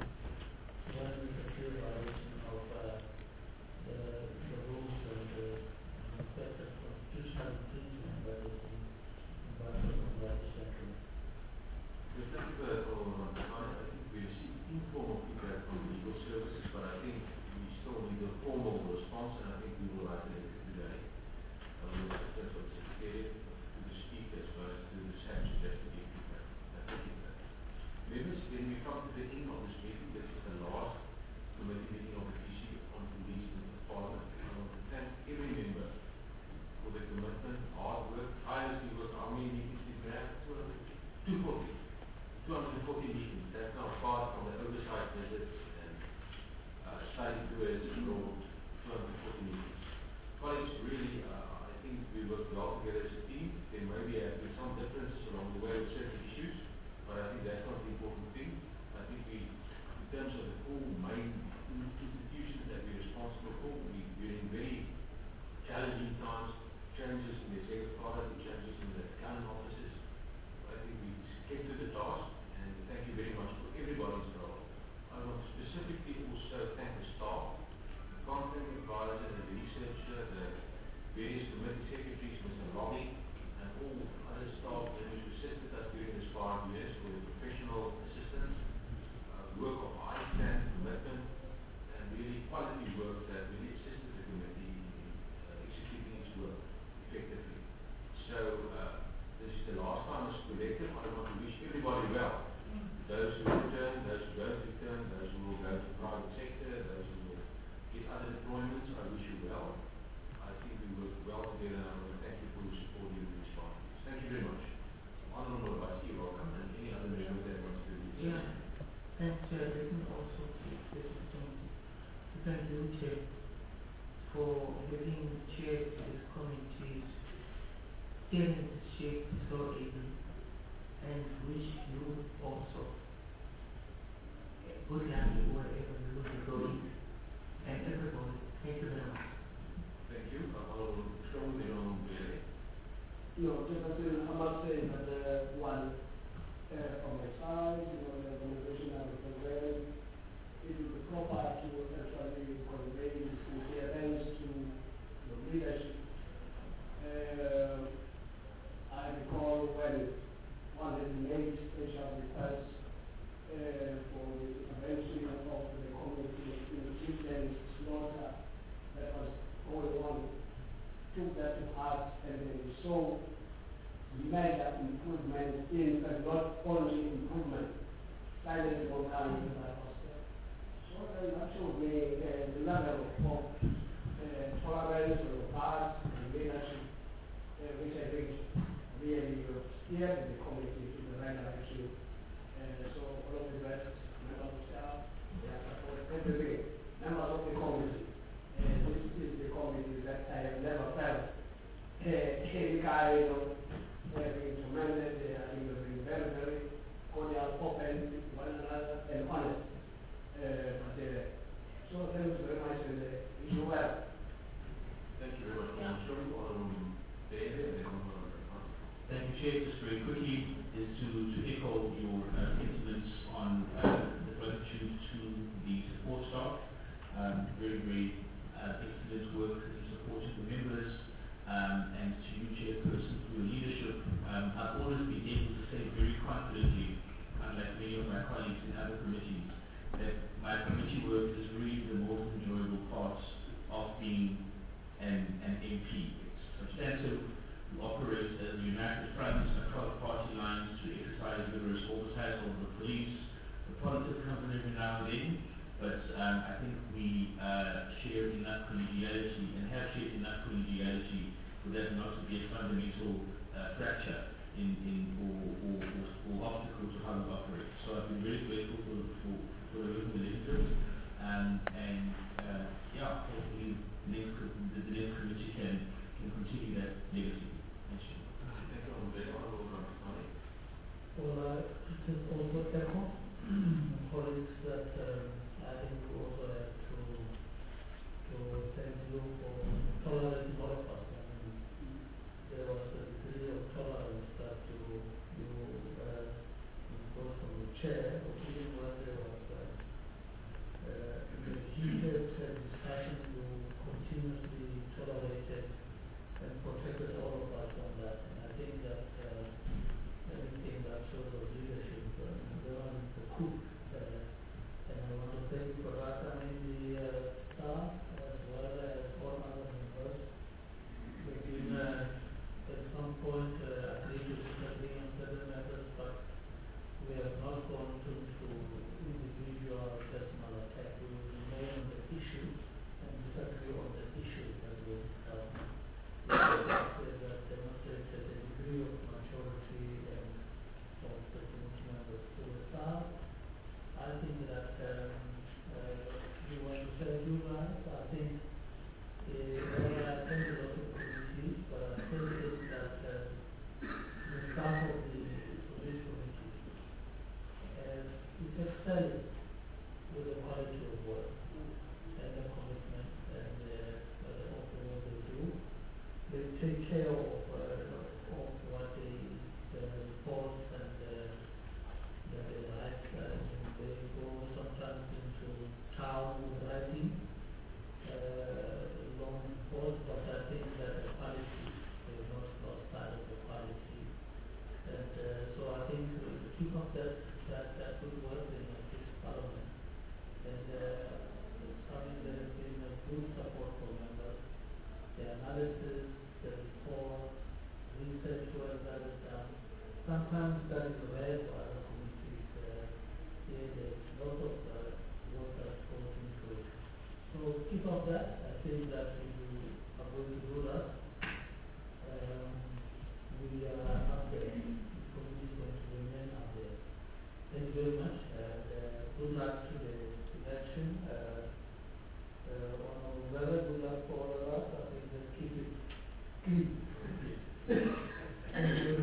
Speaker 9: So that is a clear violation of uh, the, the rules and the respect of constitutional infringement by the by the by the central.
Speaker 1: We thank you for that, Alderman Khan. I think we received informal feedback from legal services, but I think we still need a formal response, and I think we will write it today. I will assist us with the Secretariat, to the Speaker, as well as to the Secretary, just to give feedback. I thank you for that. Members, then we come to the end of this meeting. This is the last committee meeting of the P C on police in the Parliament. I want to thank every member for the commitment, hard work, tirelessly work. How many meetings did we have? two forty. two hundred forty meetings. That's now apart from the oversight visits and uh, study tours for two hundred forty meetings. Colleagues, really, uh, I think we worked well together as a team. There may be uh, some differences along the way with certain issues, but I think that's not the important thing. I think we, in terms of the four main institutions that we're responsible for, we, we're in very challenging times, changes in the executive authority, changes in the accounting offices. I think we came to the task, and thank you very much for everybody's role. I want to specifically also thank the staff, the content advisor, the researcher, the various committee secretaries, Mister Lobby, and all other staff members who assisted us during this five years for the professional assistance, uh, work of high standard commitment, and really quality work that really assisted the committee in uh, executing its work effectively. So, uh, this is the last time as a collective. I want to wish everybody well. Those who return, those who don't return, those who will go to the private sector, those who will get other deployments, I wish you well. I think we work well together, and I want to thank you for your support during these five years. Thank you very much. Honourable Vice, you're welcome, and any other member that wants to do this.
Speaker 3: Yeah. Thanks, Chair. Let me also take this opportunity to thank you, Chair, for having chaired this committee's steering the ship so ably, and wish you also good luck wherever you will be going, and everybody. Thank you very much.
Speaker 1: Thank you. Honourable Strong, then Honourable Bailey.
Speaker 6: No, Jefferson, I must say that uh, one, uh, from my side, you know, the organization I represent, it would be proper to actually convey sincere thanks to your leadership. Uh, I recall when one had made special requests uh, for the intervention of the community in the chieftain's slaughter that was going on, took that to heart, and then we saw major improvement in, and not only improvement, silent mortality that was there. So then that showed me uh, the level of uh, tolerance on the part and leadership, uh, which I think really uh, steered the community in the right direction. Uh, so all of the rest, members of staff, their support, everything, members of the community. Uh, this is the community that I have never felt uh, any kind of uh, being tremendous. They are being very, very cordial, open with one another, and honest. Uh, but, uh, so thank you very much, and uh, wish you well.
Speaker 1: Thank you very much, Mister Strong. Honourable Bailey, and then Honourable Khan.
Speaker 8: Thank you, Chair. Just very quickly, is to, to echo your uh, sentiments on uh, the gratitude to the also comes in every now and then, but um, I think we uh, share enough collegiality and have shared enough collegiality for that not to be a fundamental uh, fracture in, in or, or, or, or obstacle to how we operate. So I've been very grateful for, for, for the work of the legislators, um, and uh, yeah, hopefully the next, co- the, the next committee can, can continue that legacy. Thank you.
Speaker 1: Thank you, Honorable Honorable Ramsani.
Speaker 9: Well, uh, it is also echo colleagues that um, I think we also have to to thank you for tolerating all of us. I mean, there was a degree of tolerance that you you uh, imposed from the chair, or even when there was uh, uh, the heated uh, discussion, you continuously tolerated and protected all of us from that. And I think that uh, anything that shows of leadership, uh, and the coup, uh, and I want to thank you for that. I mean, the uh, staff, as well as all other members, we've been uh, at some point uh, agreed to disagree on certain matters, but we have not gone to, to individual personal attack. We will remain on the issue and disagree on the issues that we discussed. Because that demonstrated a degree of maturity and of the members to the staff. I think that um, uh, we want to thank you guys. I think uh, well, I attend a lot of committees, but I still think that uh, the staff of the police committee uh, is excelling with the quality of work and the commitment and uh, uh, of what they do. They take care of, uh, of what they the reports and uh, that they write. Uh, they go sometimes into town with writing uh, long reports, but I think that the quality, they have not lost sight of the quality. And uh, so I think uh, to keep up that, that, that good work in uh, this parliament, and uh, it's something that has been a good support for members. The analysis, the report, research work that is done, sometimes that is rare for other committees. Uh, yeah, there's lots of uh, work that goes into it. So keep up that. I think that if you are going to do that, um, we are up there. The committee is going to remain up there. Thank you very much. And uh, good luck to the election. Uh, uh, on November, good luck for all of us. I think let's keep it clean. Thank you very much.